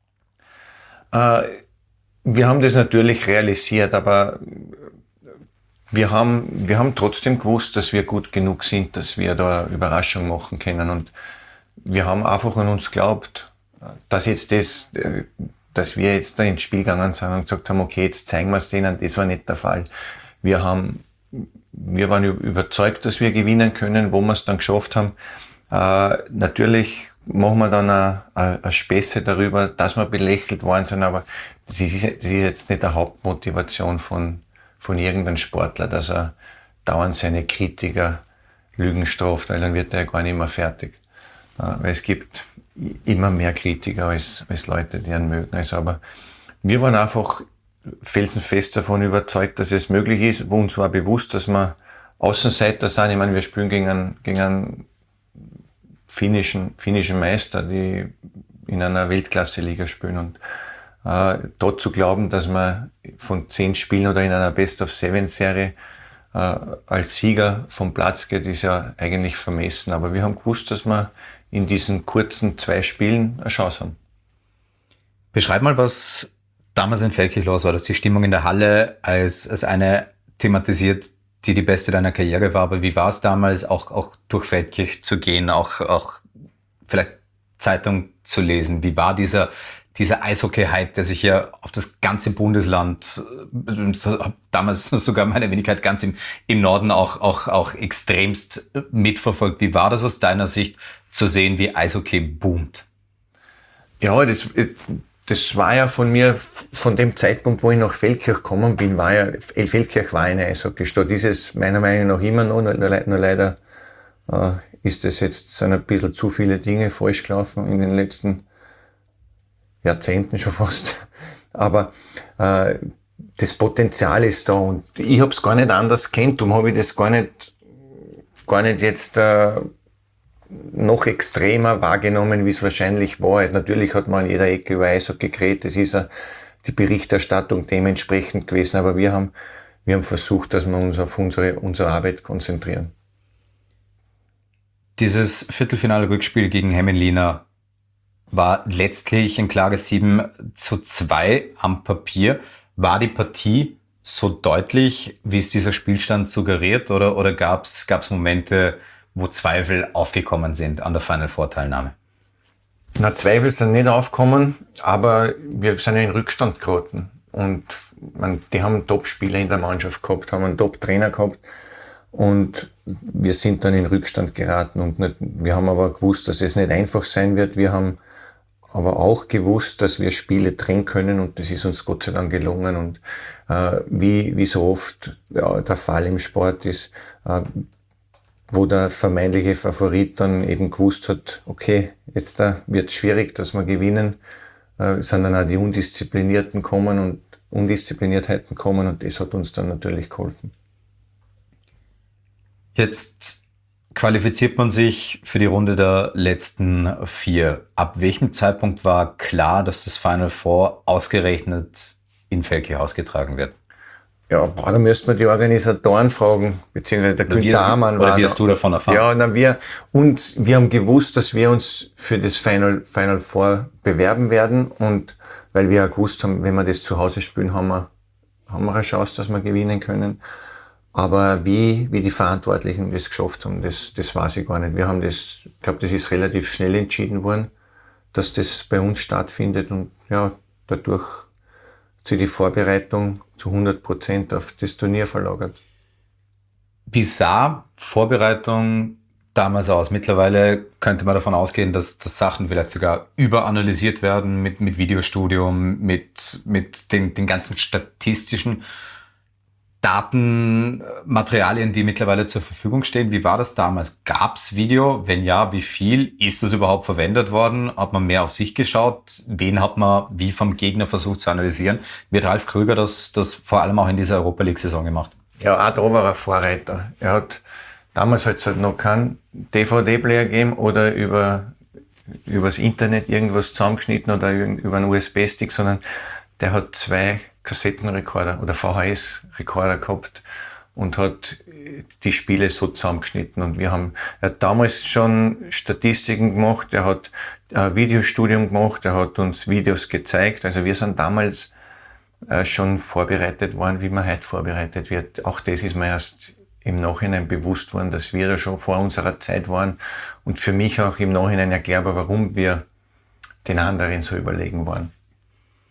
G: Äh, wir haben das natürlich realisiert, aber wir haben, wir haben trotzdem gewusst, dass wir gut genug sind, dass wir da eine Überraschung machen können. Und wir haben einfach an uns geglaubt, dass jetzt das, dass wir jetzt da ins Spiel gegangen sind und gesagt haben, okay, jetzt zeigen wir es denen. Das war nicht der Fall. Wir haben wir waren überzeugt, dass wir gewinnen können, wo wir es dann geschafft haben. Äh, natürlich machen wir dann eine Späße darüber, dass wir belächelt worden sind, aber das ist, das ist jetzt nicht die Hauptmotivation von, von irgendeinem Sportler, dass er dauernd seine Kritiker Lügen straft, weil dann wird er ja gar nicht mehr fertig. Äh, weil es gibt immer mehr Kritiker als, als Leute, die ihn mögen. Also, aber wir waren einfach felsenfest davon überzeugt, dass es möglich ist. Uns war bewusst, dass wir Außenseiter sind. Ich meine, wir spielen gegen einen, gegen einen finnischen, finnischen Meister, die in einer Weltklasse-Liga spielen. Und äh, dort zu glauben, dass man von zehn Spielen oder in einer Best-of-Seven-Serie äh, als Sieger vom Platz geht, ist ja eigentlich vermessen. Aber wir haben gewusst, dass wir in diesen kurzen zwei Spielen eine Chance haben.
A: Beschreib mal, was damals in Feldkirch los war, dass die Stimmung in der Halle als, als eine thematisiert, die die beste deiner Karriere war. Aber wie war es damals, auch, auch durch Feldkirch zu gehen, auch, auch vielleicht Zeitung zu lesen? Wie war dieser, dieser Eishockey-Hype, der sich ja auf das ganze Bundesland, damals sogar meine Wenigkeit ganz im, im Norden auch, auch, auch extremst mitverfolgt? Wie war das aus deiner Sicht zu sehen, wie Eishockey boomt?
G: Ja, das, das war ja von mir, von dem Zeitpunkt, wo ich nach Feldkirch gekommen bin, war ja, Feldkirch war eine Eishockeystadt. Ist es meiner Meinung nach immer noch, nur, nur leider äh, ist es jetzt, sind ein bisschen zu viele Dinge falsch gelaufen in den letzten Jahrzehnten schon fast. Aber äh, das Potenzial ist da und ich habe es gar nicht anders kennt, darum habe ich das gar nicht, gar nicht jetzt äh, noch extremer wahrgenommen, wie es wahrscheinlich war. Natürlich hat man an jeder Ecke über Eishockey geredet, das ist ja die Berichterstattung dementsprechend gewesen, aber wir haben, wir haben versucht, dass wir uns auf unsere, unsere Arbeit konzentrieren.
A: Dieses Viertelfinale-Rückspiel gegen Hämeenlinna war letztlich ein klares sieben zu zwei am Papier. War die Partie so deutlich, wie es dieser Spielstand suggeriert, oder, oder gab es Momente, wo Zweifel aufgekommen sind an der Final-Four-Teilnahme?
G: Na, Zweifel sind nicht aufgekommen, aber wir sind ja in Rückstand geraten. Und man, die haben Top-Spieler in der Mannschaft gehabt, haben einen Top-Trainer gehabt. Und wir sind dann in Rückstand geraten. Und nicht, wir haben aber gewusst, dass es nicht einfach sein wird. Wir haben aber auch gewusst, dass wir Spiele drehen können. Und das ist uns Gott sei Dank gelungen. Und äh, wie, wie so oft ja, der Fall im Sport ist, äh, wo der vermeintliche Favorit dann eben gewusst hat, okay, jetzt da wird es schwierig, dass wir gewinnen, äh, sind dann auch die Undisziplinierten kommen und Undiszipliniertheiten kommen und das hat uns dann natürlich geholfen.
A: Jetzt qualifiziert man sich für die Runde der letzten vier. Ab welchem Zeitpunkt war klar, dass das Final Four ausgerechnet in Feldkirch ausgetragen wird?
G: Ja, boah, da müssten wir die Organisatoren fragen, beziehungsweise der Günther Amann war.
A: Oder wie hast du davon erfahren?
G: Ja, na, wir, und wir haben gewusst, dass wir uns für das Final, Final Four bewerben werden und weil wir ja gewusst haben, wenn wir das zu Hause spielen, haben wir, haben wir eine Chance, dass wir gewinnen können. Aber wie, wie die Verantwortlichen das geschafft haben, das, das weiß ich gar nicht. Wir haben das, ich glaube, das ist relativ schnell entschieden worden, dass das bei uns stattfindet und ja, dadurch zu die Vorbereitung zu hundert Prozent auf das Turnier verlagert.
A: Wie sah Vorbereitung damals aus? Mittlerweile könnte man davon ausgehen, dass, dass Sachen vielleicht sogar überanalysiert werden mit, mit Videostudium, mit, mit den, den ganzen statistischen Datenmaterialien, die mittlerweile zur Verfügung stehen. Wie war das damals? Gab es Video? Wenn ja, wie viel? Ist das überhaupt verwendet worden? Hat man mehr auf sich geschaut? Wen hat man wie vom Gegner versucht zu analysieren? Wie hat Ralf Krüger das, das vor allem auch in dieser Europa-League-Saison gemacht?
G: Ja, auch da war er Vorreiter. Er hat damals halt noch keinen D V D-Player gegeben oder über übers Internet irgendwas zusammengeschnitten oder über einen U S B-Stick, sondern der hat zwei Kassettenrekorder oder V H S-Rekorder gehabt und hat die Spiele so zusammengeschnitten. Und wir haben, er hat damals schon Statistiken gemacht, er hat ein Videostudium gemacht, er hat uns Videos gezeigt. Also wir sind damals äh, schon vorbereitet worden, wie man heute vorbereitet wird. Auch das ist mir erst im Nachhinein bewusst worden, dass wir da schon vor unserer Zeit waren und für mich auch im Nachhinein erklärbar, warum wir den anderen so überlegen waren.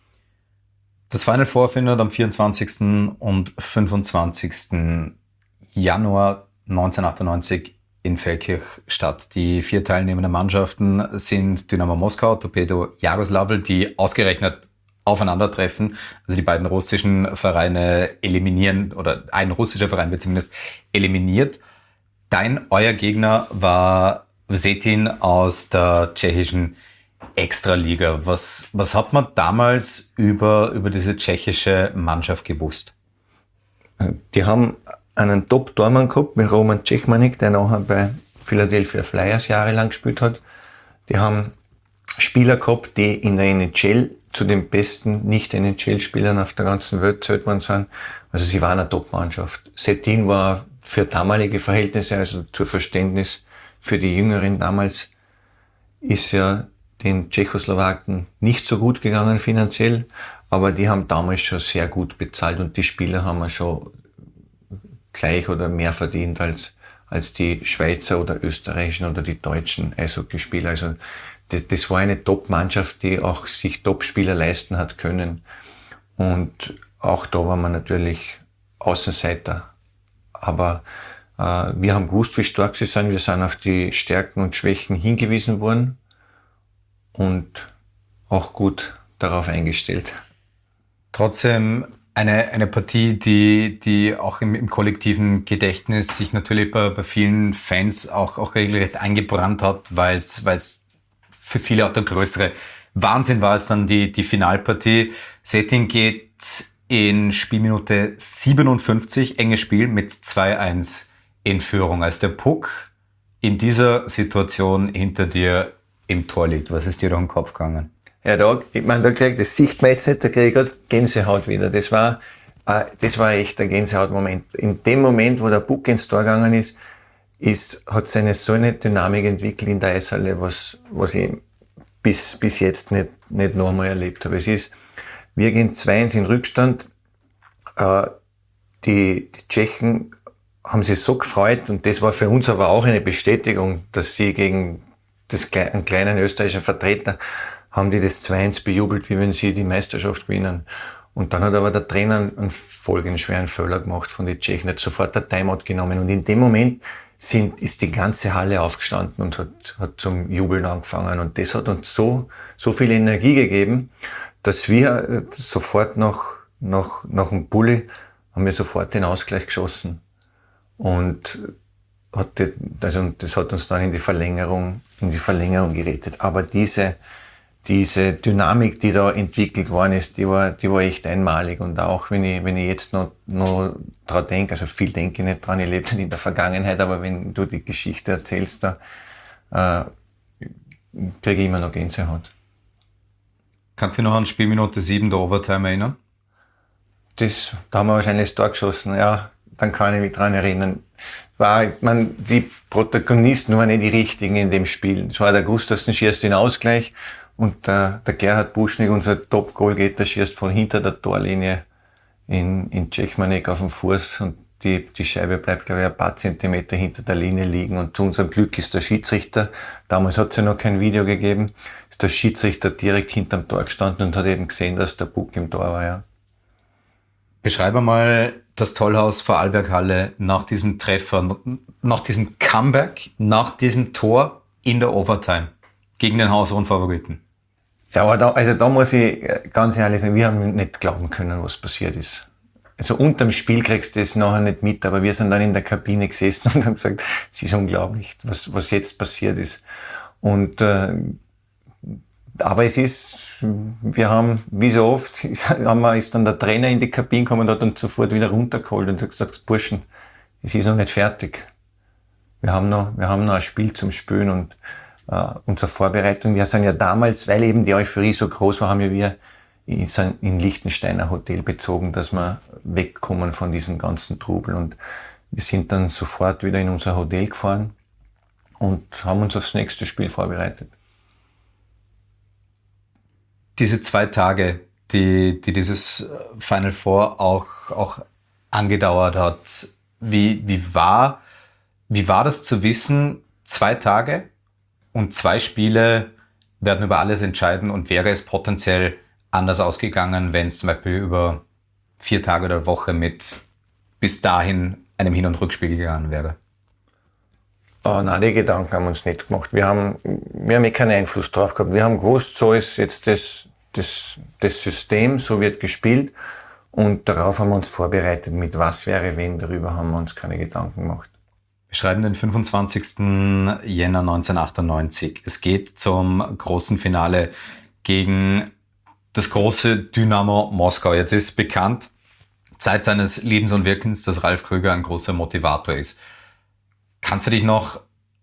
A: Das Final Four findet am vierundzwanzigsten und fünfundzwanzigsten Januar neunzehnhundertachtundneunzig in Feldkirch statt. Die vier teilnehmenden Mannschaften sind Dynamo Moskau, Torpedo Jaroslavl, die ausgerechnet aufeinandertreffen. Also die beiden russischen Vereine eliminieren, oder ein russischer Verein wird zumindest eliminiert. Dein, euer Gegner war Vsetín aus der tschechischen Extraliga. Was, was hat man damals über, über diese tschechische Mannschaft gewusst?
G: Die haben einen Top-Tormann gehabt mit Roman Cechmanek, der nachher bei Philadelphia Flyers jahrelang gespielt hat. Die haben Spieler gehabt, die in der N H L zu den besten Nicht-N H L-Spielern auf der ganzen Welt zählt worden sind. Also sie waren eine Top-Mannschaft. Vsetín war für damalige Verhältnisse, also zur Verständnis für die Jüngeren damals, ist ja den Tschechoslowaken nicht so gut gegangen finanziell, aber die haben damals schon sehr gut bezahlt und die Spieler haben wir schon gleich oder mehr verdient als, als die Schweizer oder österreichischen oder die deutschen Eishockeyspieler. Also das, das war eine Top-Mannschaft, die auch sich Top-Spieler leisten hat können. Und auch da waren wir natürlich Außenseiter. Aber äh, wir haben gewusst, wie stark sie sind. Wir sind auf die Stärken und Schwächen hingewiesen worden und auch gut darauf eingestellt.
A: Trotzdem eine, eine Partie, die, die auch im, im kollektiven Gedächtnis sich natürlich bei, bei vielen Fans auch, auch regelrecht eingebrannt hat, weil es für viele auch der größere Wahnsinn war, es dann die, die Finalpartie. Vsetín geht in Spielminute siebenundfünfzig, enges Spiel, mit zwei eins in Führung. Als der Puck in dieser Situation hinter dir im Tor liegt, was ist dir da im Kopf gegangen?
G: Ja, da, ich meine, da krieg, das sieht man jetzt nicht, da krieg ich gerade Gänsehaut wieder. Das war, äh, das war echt ein Gänsehautmoment. In dem Moment, wo der Puck ins Tor gegangen ist, ist, hat es eine so eine Dynamik entwickelt in der Eishalle, was, was ich bis, bis jetzt nicht, nicht noch einmal erlebt habe. Es ist, wir gehen zwei eins in Rückstand, äh, die, die Tschechen haben sich so gefreut und das war für uns aber auch eine Bestätigung, dass sie gegen das, einen kleinen österreichischen Vertreter haben die das zwei eins bejubelt, wie wenn sie die Meisterschaft gewinnen. Und dann hat aber der Trainer einen folgenden schweren Fehler gemacht von den Tschechen, hat sofort ein Timeout genommen. Und in dem Moment sind, ist die ganze Halle aufgestanden und hat, hat zum Jubeln angefangen. Und das hat uns so, so viel Energie gegeben, dass wir sofort nach, nach, nach dem Bulli haben wir sofort den Ausgleich geschossen. Und hat die, also das hat uns dann in die Verlängerung, in die Verlängerung gerettet. Aber diese, diese Dynamik, die da entwickelt worden ist, die war, die war echt einmalig. Und auch wenn ich, wenn ich jetzt noch, noch dran denke, also viel denke ich nicht dran, ich lebe nicht in der Vergangenheit, aber wenn du die Geschichte erzählst, da, äh, kriege ich immer noch Gänsehaut.
A: Kannst du dich noch an Spielminute sieben der Overtime erinnern?
G: Das, da haben wir wahrscheinlich das Tor geschossen, ja. Dann kann ich mich dran erinnern. War, ich meine, die Protagonisten waren nicht die richtigen in dem Spiel. Es war der Gustafsson schießt den Ausgleich und der, der Gerhard Buschnig, unser Top-Goalgetter, schießt von hinter der Torlinie in, in Cechmanek auf den Fuß und die, die Scheibe bleibt, glaube ich, ein paar Zentimeter hinter der Linie liegen. Und zu unserem Glück ist der Schiedsrichter, damals hat es ja noch kein Video gegeben, ist der Schiedsrichter direkt hinterm Tor gestanden und hat eben gesehen, dass der Puck im Tor war, ja.
A: Beschreibe mal das Tollhaus Vorarlberg-Halle nach diesem Treffer, nach diesem Comeback, nach diesem Tor in der Overtime gegen den haushohen Favoriten.
G: Ja, aber da, also da muss ich ganz ehrlich sagen, wir haben nicht glauben können, was passiert ist. Also unterm Spiel kriegst du das nachher nicht mit, aber wir sind dann in der Kabine gesessen und haben gesagt, es ist unglaublich, was, was jetzt passiert ist. Und äh, aber es ist, wir haben, wie so oft, ist, haben wir, ist dann der Trainer in die Kabine gekommen und hat uns sofort wieder runtergeholt und hat gesagt, Burschen, es ist noch nicht fertig. Wir haben noch, wir haben noch ein Spiel zum Spielen und äh, unsere Vorbereitung, wir sind ja damals, weil eben die Euphorie so groß war, haben wir in, in Liechtensteiner Hotel bezogen, dass wir wegkommen von diesem ganzen Trubel. Und wir sind dann sofort wieder in unser Hotel gefahren und haben uns aufs nächste Spiel vorbereitet.
A: Diese zwei Tage, die, die dieses Final Four auch, auch angedauert hat, wie, wie war, wie war das zu wissen, zwei Tage und zwei Spiele werden über alles entscheiden und wäre es potenziell anders ausgegangen, wenn es zum Beispiel über vier Tage oder Woche mit bis dahin einem Hin- und Rückspiel gegangen wäre?
G: Oh, nein, die Gedanken haben wir uns nicht gemacht. Wir haben, wir haben eh keinen Einfluss drauf gehabt. Wir haben gewusst, so ist jetzt das, das, das System, so wird gespielt. Und darauf haben wir uns vorbereitet. Mit was wäre, wenn, darüber haben wir uns keine Gedanken gemacht.
A: Wir schreiben den fünfundzwanzigsten Jänner neunzehnhundertachtundneunzig. Es geht zum großen Finale gegen das große Dynamo Moskau. Jetzt ist bekannt, Zeit seines Lebens und Wirkens, dass Ralf Krüger ein großer Motivator ist. Kannst du dich noch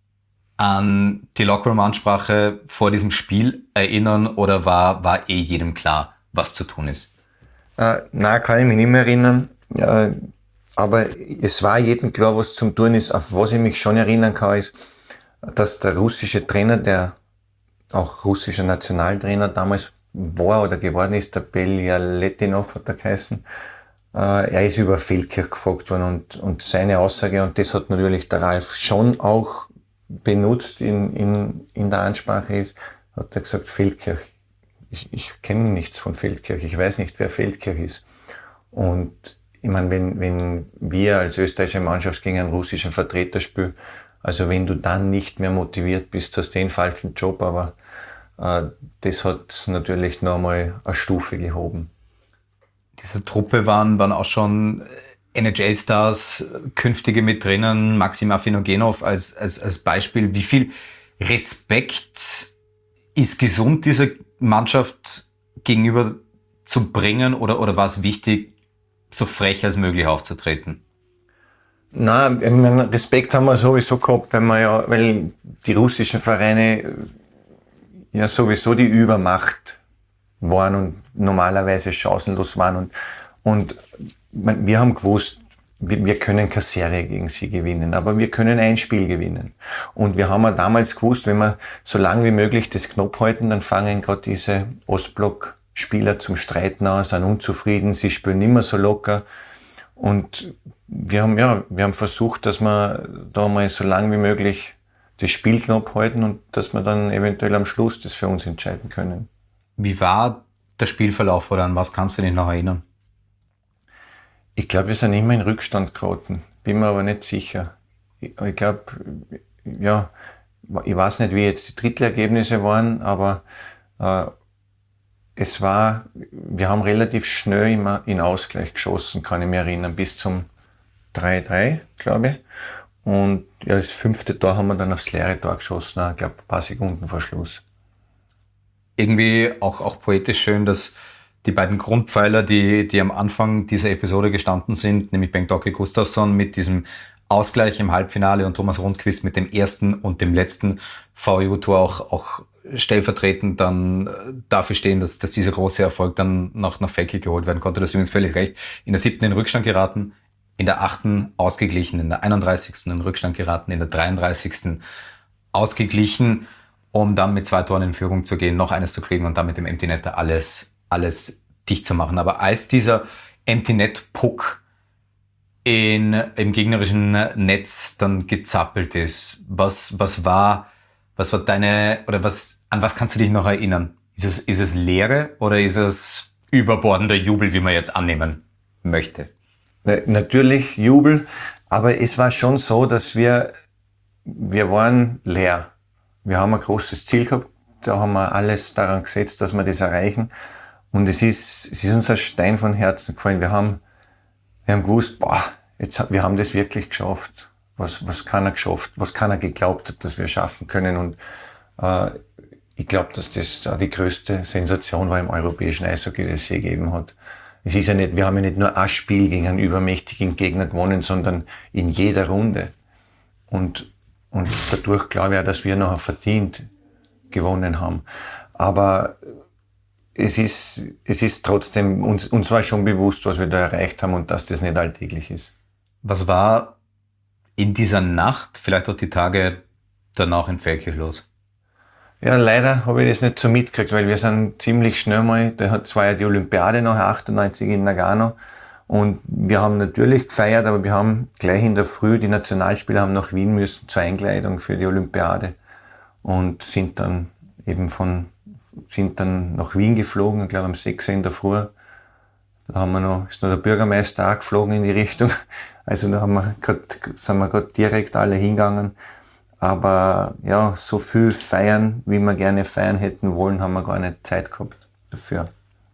A: an die Lockerroom-Ansprache vor diesem Spiel erinnern oder war, war eh jedem klar, was zu tun ist?
G: Äh, nein, kann ich mich nicht mehr erinnern. Äh, aber es war jedem klar, was zum tun ist. Auf was ich mich schon erinnern kann, ist, dass der russische Trainer, der auch russischer Nationaltrainer damals war oder geworden ist, der Beljaletdinov hat er geheißen, äh, er ist über Feldkirch gefragt worden und, und seine Aussage, und das hat natürlich der Ralf schon auch benutzt in, in, in der Ansprache, ist, hat er gesagt, Feldkirch. Ich, ich kenne nichts von Feldkirch, ich weiß nicht, wer Feldkirch ist. Und ich meine, wenn, wenn wir als österreichische Mannschaft gegen einen russischen Vertreter spielen, also wenn du dann nicht mehr motiviert bist, hast du den falschen Job, aber äh, das hat natürlich noch einmal eine Stufe gehoben.
A: Diese Truppe waren, waren auch schon N H L-Stars, künftige mit drinnen, Maxim Afinogenov als, als, als Beispiel. Wie viel Respekt ist gesund dieser Mannschaft gegenüber zu bringen oder, oder war es wichtig, so frech als möglich aufzutreten?
G: Nein, ich meine, Respekt haben wir sowieso gehabt, weil wir ja, weil die russischen Vereine ja sowieso die Übermacht waren und normalerweise chancenlos waren und, und wir haben gewusst, wir, wir können keine Serie gegen sie gewinnen, aber wir können ein Spiel gewinnen. Und wir haben ja damals gewusst, wenn wir so lange wie möglich das Knopf halten, dann fangen gerade diese Ostblock-Spieler zum Streiten an, sind unzufrieden, sie spielen nicht mehr so locker. Und wir haben, ja, wir haben versucht, dass wir da mal so lange wie möglich das Spiel knapp halten und dass wir dann eventuell am Schluss das für uns entscheiden können.
A: Wie war der Spielverlauf oder an was kannst du dich noch erinnern?
G: Ich glaube, wir sind immer in Rückstand geraten, bin mir aber nicht sicher. Ich, ich glaube, ja, ich weiß nicht, wie jetzt die Drittelergebnisse waren, aber äh, es war, wir haben relativ schnell immer in Ausgleich geschossen, kann ich mich erinnern, bis zum drei drei, glaube ich. Und ja, das fünfte Tor haben wir dann aufs leere Tor geschossen, ich glaube, ein paar Sekunden vor Schluss.
A: Irgendwie auch, auch poetisch schön, dass die beiden Grundpfeiler, die, die am Anfang dieser Episode gestanden sind, nämlich Bengt-Åke Gustafsson mit diesem Ausgleich im Halbfinale und Thomas Rundqvist mit dem ersten und dem letzten V J U-Tor auch, auch stellvertretend dann dafür stehen, dass, dass dieser große Erfolg dann noch nach Feldkirch geholt werden konnte. Da sind wir uns völlig recht. In der siebten in Rückstand geraten, in der achten ausgeglichen, in der einunddreißigsten in Rückstand geraten, in der dreiunddreißigsten ausgeglichen, um dann mit zwei Toren in Führung zu gehen, noch eines zu kriegen und dann mit dem Empty Netter alles, alles dicht zu machen. Aber als dieser Empty Net Puck in, im gegnerischen Netz dann gezappelt ist, was, was war, was war deine, oder was, an was kannst du dich noch erinnern? Ist es, ist es Leere oder ist es überbordender Jubel, wie man jetzt annehmen möchte?
G: Natürlich Jubel, aber es war schon so, dass wir, wir waren leer. Wir haben ein großes Ziel gehabt, da haben wir alles daran gesetzt, dass wir das erreichen. Und es ist, es ist uns ein Stein von Herzen gefallen. Wir haben, wir haben gewusst, boah, jetzt, wir haben das wirklich geschafft. Was, was keiner geschafft, was keiner geglaubt hat, dass wir schaffen können. Und äh, ich glaube, dass das die größte Sensation war im europäischen Eishockey, das es je gegeben hat. Es ist ja nicht, wir haben ja nicht nur ein Spiel gegen einen übermächtigen Gegner gewonnen, sondern in jeder Runde. Und, und dadurch glaube ich auch, dass wir noch verdient gewonnen haben. Aber es ist, es ist trotzdem, uns, uns war schon bewusst, was wir da erreicht haben und dass das nicht alltäglich ist.
A: Was war in dieser Nacht, vielleicht auch die Tage danach in Feldkirch los?
G: Ja, leider habe ich das nicht so mitgekriegt, weil wir sind ziemlich schnell mal, da hat zwar ja die Olympiade nachher achtundneunzig in Nagano und wir haben natürlich gefeiert, aber wir haben gleich in der Früh, die Nationalspieler haben nach Wien müssen zur Einkleidung für die Olympiade und sind dann eben von, sind dann nach Wien geflogen, ich glaube um sechs in der Früh, Da haben wir noch, ist noch der Bürgermeister auch geflogen in die Richtung. Also da haben wir grad, sind wir gerade direkt alle hingegangen. Aber ja, so viel feiern, wie wir gerne feiern hätten wollen, haben wir gar nicht Zeit gehabt dafür.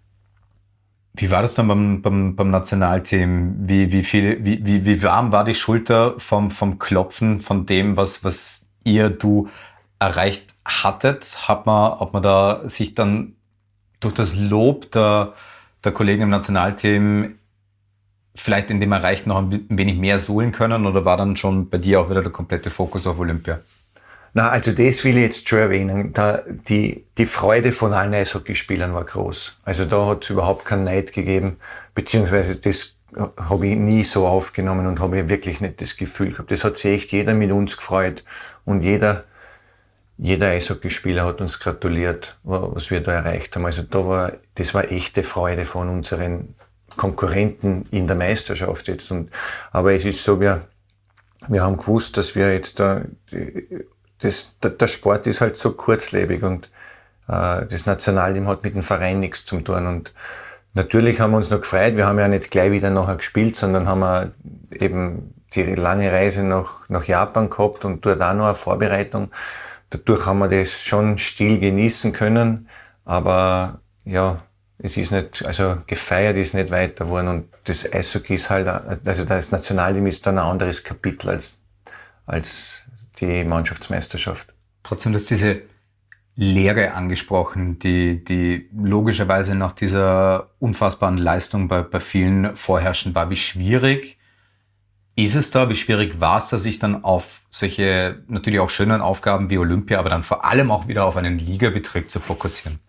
A: Wie war das dann beim, beim, beim Nationalteam? Wie, wie, viel, wie, wie, wie warm war die Schulter vom, vom Klopfen von dem, was, was ihr, du erreicht hattet? Hat man, hat man da sich dann durch das Lob der, der Kollegen im Nationalteam vielleicht in dem Erreichten noch ein wenig mehr suhlen können, oder war dann schon bei dir auch wieder der komplette Fokus auf Olympia?
G: Na, also das will ich jetzt schon erwähnen. Da, die, die Freude von allen Eishockeyspielern war groß. Also da hat es überhaupt keinen Neid gegeben, beziehungsweise das habe ich nie so aufgenommen und habe wirklich nicht das Gefühl gehabt. Das hat sich echt jeder mit uns gefreut und jeder, jeder Eishockeyspieler hat uns gratuliert, was wir da erreicht haben. Also da war, das war echte Freude von unseren Konkurrenten in der Meisterschaft jetzt. Und, aber es ist so, wir, wir haben gewusst, dass wir jetzt da, das, der Sport ist halt so kurzlebig und äh, das Nationalteam hat mit dem Verein nichts zu tun. Und natürlich haben wir uns noch gefreut. Wir haben ja nicht gleich wieder nachher gespielt, sondern haben wir eben die lange Reise nach, nach Japan gehabt und dort auch noch eine Vorbereitung. Dadurch haben wir das schon still genießen können, aber ja, es ist nicht, also gefeiert ist nicht weiter geworden und das Eishockey ist halt, also das Nationalteam ist dann ein anderes Kapitel als, als die Mannschaftsmeisterschaft.
A: Trotzdem, du hast diese Lehre angesprochen, die, die logischerweise nach dieser unfassbaren Leistung bei, bei vielen vorherrschend war. Wie schwierig ist es da, wie schwierig war es da, sich dann auf solche natürlich auch schönen Aufgaben wie Olympia, aber dann vor allem auch wieder auf einen Ligabetrieb zu fokussieren?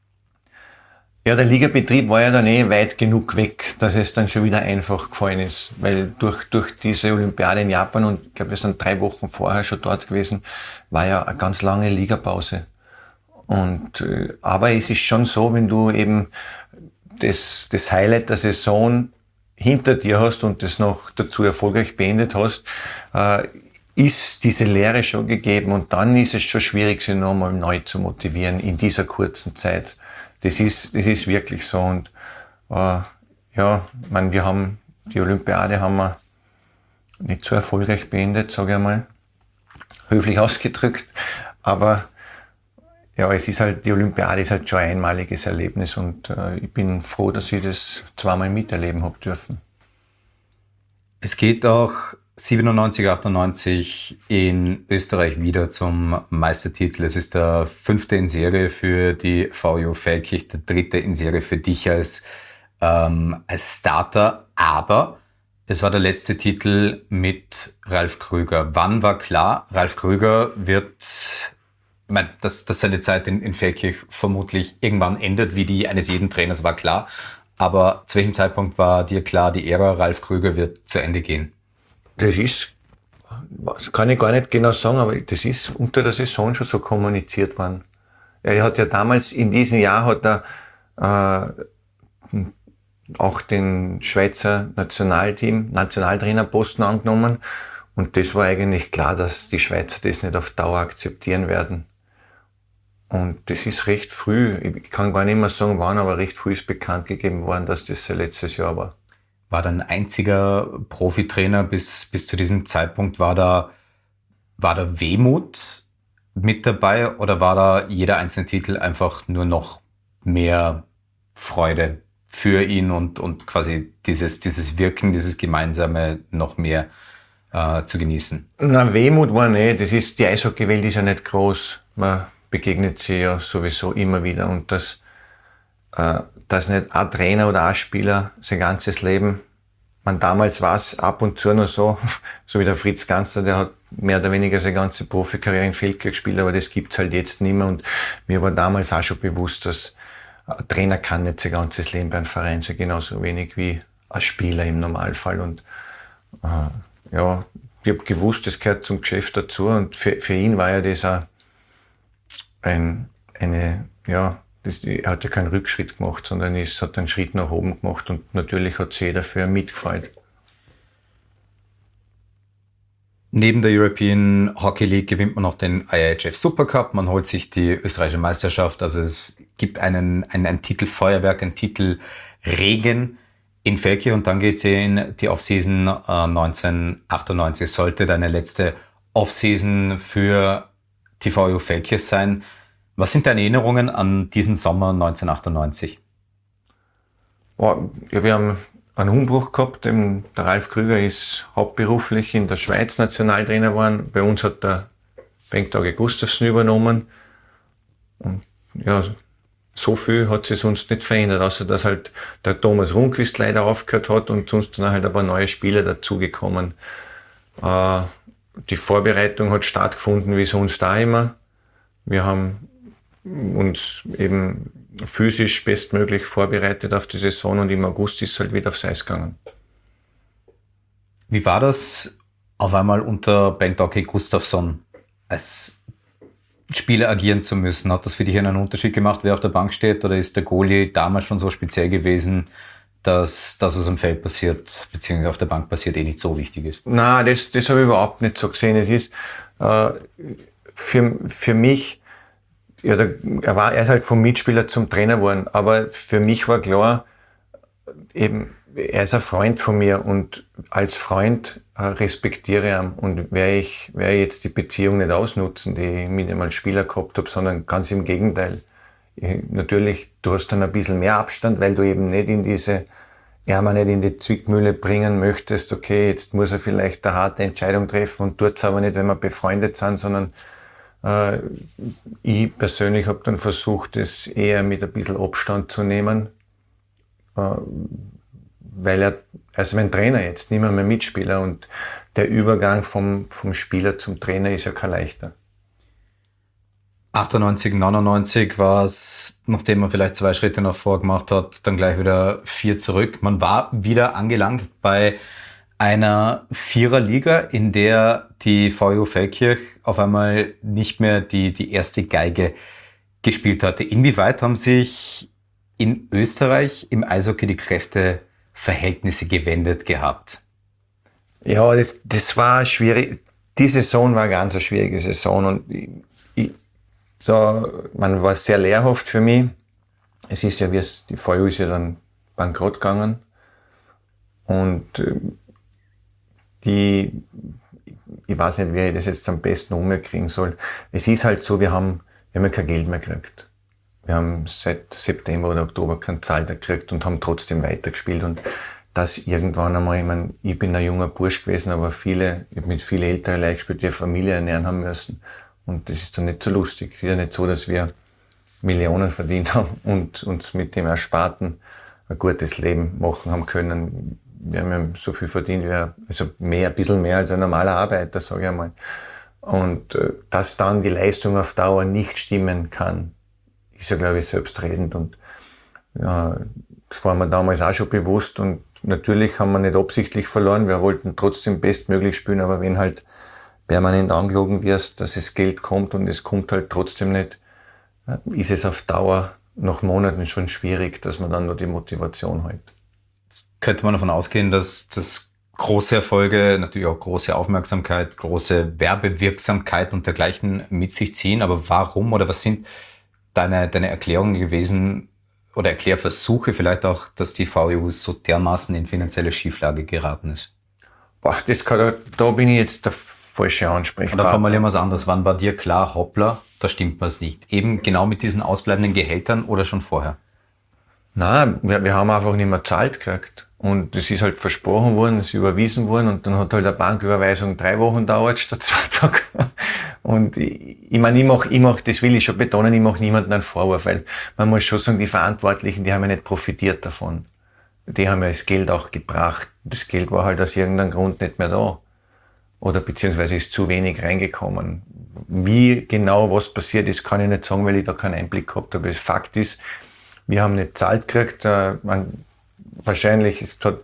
G: Ja, der Ligabetrieb war ja dann eh weit genug weg, dass es dann schon wieder einfach gefallen ist. Weil durch, durch diese Olympiade in Japan, und ich glaube, wir sind drei Wochen vorher schon dort gewesen, war ja eine ganz lange Ligapause. Und, äh, aber es ist schon so, wenn du eben das, das Highlight der Saison hinter dir hast und das noch dazu erfolgreich beendet hast, äh, ist diese Lehre schon gegeben und dann ist es schon schwierig, sich nochmal neu zu motivieren in dieser kurzen Zeit. Das ist, das ist wirklich so und äh, ja, ich meine, wir haben die Olympiade haben wir nicht so erfolgreich beendet, sage ich einmal, höflich ausgedrückt, aber ja, es ist halt, die Olympiade ist halt schon ein einmaliges Erlebnis und äh, ich bin froh, dass ich das zweimal miterleben habe dürfen.
A: Es geht auch siebenundneunzig, achtundneunzig in Österreich wieder zum Meistertitel. Es ist der fünfte in Serie für die V J Feldkirch, der dritte in Serie für dich als, ähm, als Starter. Aber es war der letzte Titel mit Ralf Krüger. Wann war klar, Ralf Krüger wird, ich meine, dass, dass seine Zeit in, in Feldkirch vermutlich irgendwann endet, wie die eines jeden Trainers, war klar. Aber zu welchem Zeitpunkt war dir klar, die Ära Ralf Krüger wird zu Ende gehen?
G: Das ist, das kann ich gar nicht genau sagen, aber das ist unter der Saison schon so kommuniziert worden. Er hat ja damals, in diesem Jahr hat er äh, auch den Schweizer Nationalteam, Nationaltrainerposten angenommen und das war eigentlich klar, dass die Schweizer das nicht auf Dauer akzeptieren werden. Und das ist recht früh, ich kann gar nicht mehr sagen wann, aber recht früh ist bekannt gegeben worden, dass das sein letztes Jahr war.
A: War dann einziger Profitrainer bis, bis zu diesem Zeitpunkt, war da, war da Wehmut mit dabei oder war da jeder einzelne Titel einfach nur noch mehr Freude für ihn und, und quasi dieses, dieses Wirken, dieses Gemeinsame noch mehr äh, zu genießen?
G: Na, Wehmut war nicht, das ist, die Eishockeywelt ist ja nicht groß, man begegnet sie ja sowieso immer wieder und das, äh, dass nicht ein Trainer oder ein Spieler sein ganzes Leben, man damals war es ab und zu noch so, so wie der Fritz Ganzler, der hat mehr oder weniger seine ganze Profikarriere in Feldkirch gespielt, aber das gibt's halt jetzt nicht mehr und mir war damals auch schon bewusst, dass ein Trainer kann nicht sein ganzes Leben bei einem Verein sein, genauso wenig wie ein Spieler im Normalfall und äh, ja, ich habe gewusst, das gehört zum Geschäft dazu und für, für ihn war ja das auch ein, eine, ja, Das, er hat ja keinen Rückschritt gemacht, sondern es hat einen Schritt nach oben gemacht und natürlich hat sich jeder für ihn mitgefreut.
A: Neben der European Hockey League gewinnt man noch den I H F Supercup, man holt sich die österreichische Meisterschaft, also es gibt einen, einen, ein Titelfeuerwerk, ein Titelregen in Feldkirch und dann geht es in die Offseason äh, neunzehnhundertachtundneunzig. Sollte deine letzte Offseason für T V J Feldkirch sein. Was sind deine Erinnerungen an diesen Sommer neunzehnhundertachtundneunzig?
G: Ja, wir haben einen Umbruch gehabt. Der Ralf Krüger ist hauptberuflich in der Schweiz Nationaltrainer geworden. Bei uns hat der Bengt-Age Gustafsson übernommen. Und ja, so viel hat sich sonst nicht verändert, außer dass halt der Thomas Rundqvist leider aufgehört hat und sonst dann halt ein paar neue Spieler dazugekommen. Äh, die Vorbereitung hat stattgefunden wie sonst auch immer. Wir haben uns eben physisch bestmöglich vorbereitet auf die Saison und im August ist es halt wieder aufs Eis gegangen.
A: Wie war das auf einmal unter Bengt-Age Gustafsson als Spieler agieren zu müssen? Hat das für dich einen Unterschied gemacht, wer auf der Bank steht, oder ist der Goalie damals schon so speziell gewesen, dass das, was am Feld passiert, beziehungsweise auf der Bank passiert, eh nicht so wichtig ist?
G: Nein, das, das habe ich überhaupt nicht so gesehen. Es ist äh, für, für mich, ja, der, er war er ist halt vom Mitspieler zum Trainer geworden, aber für mich war klar, eben, er ist ein Freund von mir und als Freund äh, respektiere ich ihn und werde ich, werde ich jetzt die Beziehung nicht ausnutzen, die ich mit ihm als Spieler gehabt habe, sondern ganz im Gegenteil. Ich, natürlich, du hast dann ein bisschen mehr Abstand, weil du eben nicht in diese, ja, man nicht in die Zwickmühle bringen möchtest, okay, jetzt muss er vielleicht eine harte Entscheidung treffen und tut es aber nicht, wenn wir befreundet sind, sondern äh, ich persönlich habe dann versucht, es eher mit ein bisschen Abstand zu nehmen, äh, weil er, er ist mein Trainer jetzt, nicht mehr mein Mitspieler und der Übergang vom, vom Spieler zum Trainer ist ja kein leichter.
A: achtundneunzig, neunundneunzig war es, nachdem man vielleicht zwei Schritte nach vor gemacht hat, dann gleich wieder vier zurück. Man war wieder angelangt bei einer Viererliga, in der die V J Feldkirch auf einmal nicht mehr die, die erste Geige gespielt hatte. Inwieweit haben sich in Österreich im Eishockey die Kräfteverhältnisse gewendet gehabt?
G: Ja, das, das war schwierig. Die Saison war eine ganz schwierige Saison und ich, ich, so, man war sehr lehrhaft für mich. Es ist ja, wie es, die V J ist ja dann bankrott gegangen und die, ich weiß nicht, wie ich das jetzt am besten umkriegen soll. Es ist halt so, wir haben, wir haben ja kein Geld mehr gekriegt. Wir haben seit September oder Oktober keinen Zahl gekriegt und haben trotzdem weitergespielt und das irgendwann einmal, ich meine, ich bin ein junger Bursch gewesen, aber viele, ich habe mit vielen älteren Leuten gespielt, die eine Familie ernähren haben müssen. Und das ist dann nicht so lustig. Es ist ja nicht so, dass wir Millionen verdient haben und uns mit dem Ersparten ein gutes Leben machen haben können. Wir haben ja so viel verdient, wie, also mehr, ein bisschen mehr als ein normaler Arbeiter, sage ich einmal. Und äh, dass dann die Leistung auf Dauer nicht stimmen kann, ist ja, glaube ich, selbstredend. Und ja, das war mir damals auch schon bewusst. Und natürlich haben wir nicht absichtlich verloren. Wir wollten trotzdem bestmöglich spielen, aber wenn halt permanent angelogen wirst, dass es Geld kommt und es kommt halt trotzdem nicht, ist es auf Dauer nach Monaten schon schwierig, dass man dann nur die Motivation hat.
A: Jetzt könnte man davon ausgehen, dass das große Erfolge, natürlich auch große Aufmerksamkeit, große Werbewirksamkeit und dergleichen mit sich ziehen. Aber warum oder was sind deine, deine Erklärungen gewesen oder Erklärversuche vielleicht auch, dass die V J so dermaßen in finanzielle Schieflage geraten ist?
G: Boah, das kann, da bin ich jetzt der falsche Ansprechpartner.
A: Oder formulieren wir es anders. Wann war dir klar, hoppla, da stimmt was nicht? Eben genau mit diesen ausbleibenden Gehältern oder schon vorher?
G: Nein, wir, wir haben einfach nicht mehr Zeit gekriegt. Und es ist halt versprochen worden, es ist überwiesen worden und dann hat halt eine Banküberweisung drei Wochen gedauert statt zwei Tage. Und ich, ich meine, ich mach, ich mach, das will ich schon betonen, ich mache niemandem einen Vorwurf, weil man muss schon sagen, die Verantwortlichen, die haben ja nicht profitiert davon. Die haben ja das Geld auch gebracht. Das Geld war halt aus irgendeinem Grund nicht mehr da. Oder beziehungsweise ist zu wenig reingekommen. Wie genau was passiert ist, kann ich nicht sagen, weil ich da keinen Einblick gehabt habe. Das Fakt ist, wir haben nicht Zeit gekriegt. Äh, man, wahrscheinlich ist es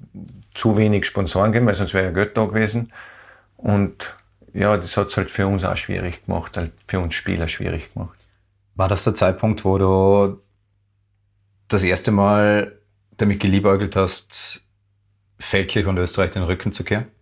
G: zu wenig Sponsoren gegeben, weil sonst wäre ja Geld da gewesen. Und ja, das hat es halt für uns auch schwierig gemacht, halt für uns Spieler schwierig gemacht.
A: War das der Zeitpunkt, wo du das erste Mal damit geliebäugelt hast, Feldkirch und Österreich den Rücken zu kehren?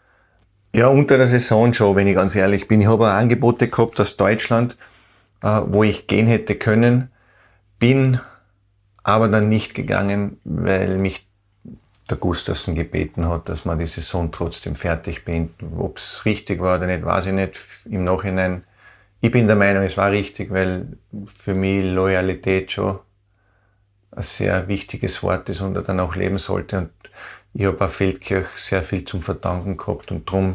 G: Ja, unter der Saison schon, wenn ich ganz ehrlich bin. Ich habe auch Angebote gehabt aus Deutschland, äh, wo ich gehen hätte können, bin aber dann nicht gegangen, weil mich der Gustafsson gebeten hat, dass man die Saison trotzdem fertig bindet. Ob es richtig war oder nicht, weiß ich nicht. Im Nachhinein, ich bin der Meinung, es war richtig, weil für mich Loyalität schon ein sehr wichtiges Wort ist und er dann auch leben sollte. Und ich habe auch Feldkirch sehr viel zum Verdanken gehabt und drum,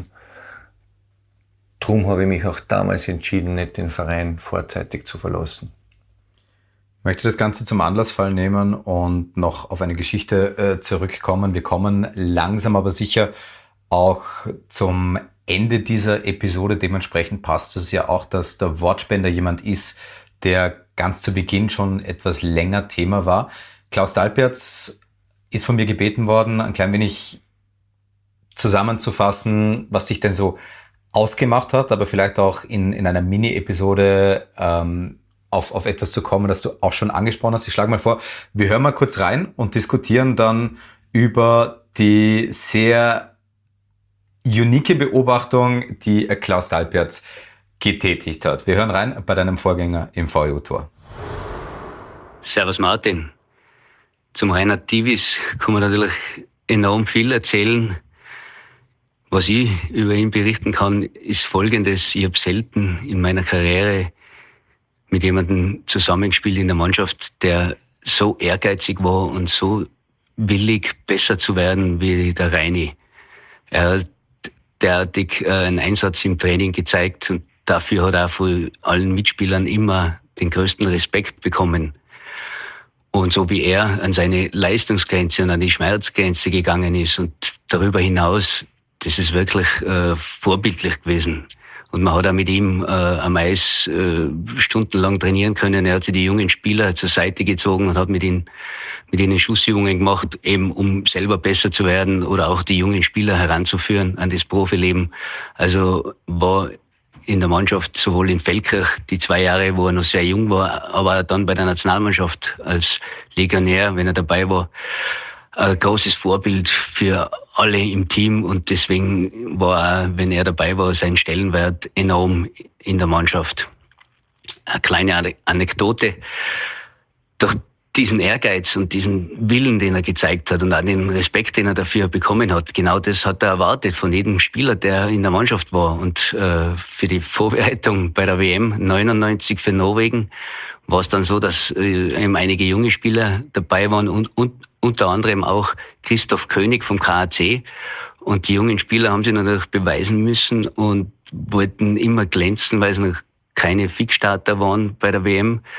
G: drum habe ich mich auch damals entschieden, nicht den Verein vorzeitig zu verlassen.
A: Ich möchte das Ganze zum Anlassfall nehmen und noch auf eine Geschichte äh, zurückkommen. Wir kommen langsam aber sicher auch zum Ende dieser Episode. Dementsprechend passt es ja auch, dass der Wortspender jemand ist, der ganz zu Beginn schon etwas länger Thema war. Klaus Dalpertz ist von mir gebeten worden, ein klein wenig zusammenzufassen, was dich denn so ausgemacht hat, aber vielleicht auch in, in einer Mini-Episode ähm, auf, auf etwas zu kommen, das du auch schon angesprochen hast. Ich schlage mal vor, wir hören mal kurz rein und diskutieren dann über die sehr unique Beobachtung, die Klaus Dalpertz getätigt hat. Wir hören rein bei deinem Vorgänger im V E U-Tor.
I: Servus Martin. Zum Reinhard Divis kann man natürlich enorm viel erzählen. Was ich über ihn berichten kann, ist Folgendes. Ich habe selten in meiner Karriere mit jemandem zusammengespielt in der Mannschaft, der so ehrgeizig war und so willig, besser zu werden wie der Reini. Er hat derartig äh, einen Einsatz im Training gezeigt und dafür hat er auch von allen Mitspielern immer den größten Respekt bekommen. Und so wie er an seine Leistungsgrenze und an die Schmerzgrenze gegangen ist und darüber hinaus, das ist wirklich äh, vorbildlich gewesen. Und man hat auch mit ihm äh, am Eis äh, stundenlang trainieren können. Er hat sich die jungen Spieler zur Seite gezogen und hat mit ihnen, mit ihnen Schussübungen gemacht, eben um selber besser zu werden oder auch die jungen Spieler heranzuführen an das Profileben. Also war in der Mannschaft, sowohl in Feldkirch, die zwei Jahre, wo er noch sehr jung war, aber dann bei der Nationalmannschaft als Legionär, wenn er dabei war, ein großes Vorbild für alle im Team und deswegen war auch, wenn er dabei war, sein Stellenwert enorm in der Mannschaft. Eine kleine Anekdote. Durch diesen Ehrgeiz und diesen Willen, den er gezeigt hat und auch den Respekt, den er dafür bekommen hat, genau das hat er erwartet von jedem Spieler, der in der Mannschaft war. Und äh, für die Vorbereitung bei der W M neunundneunzig für Norwegen war es dann so, dass äh, eben einige junge Spieler dabei waren und, und unter anderem auch Christoph König vom K A C. Und die jungen Spieler haben sich natürlich beweisen müssen und wollten immer glänzen, weil sie noch keine Fixstarter waren bei der W M.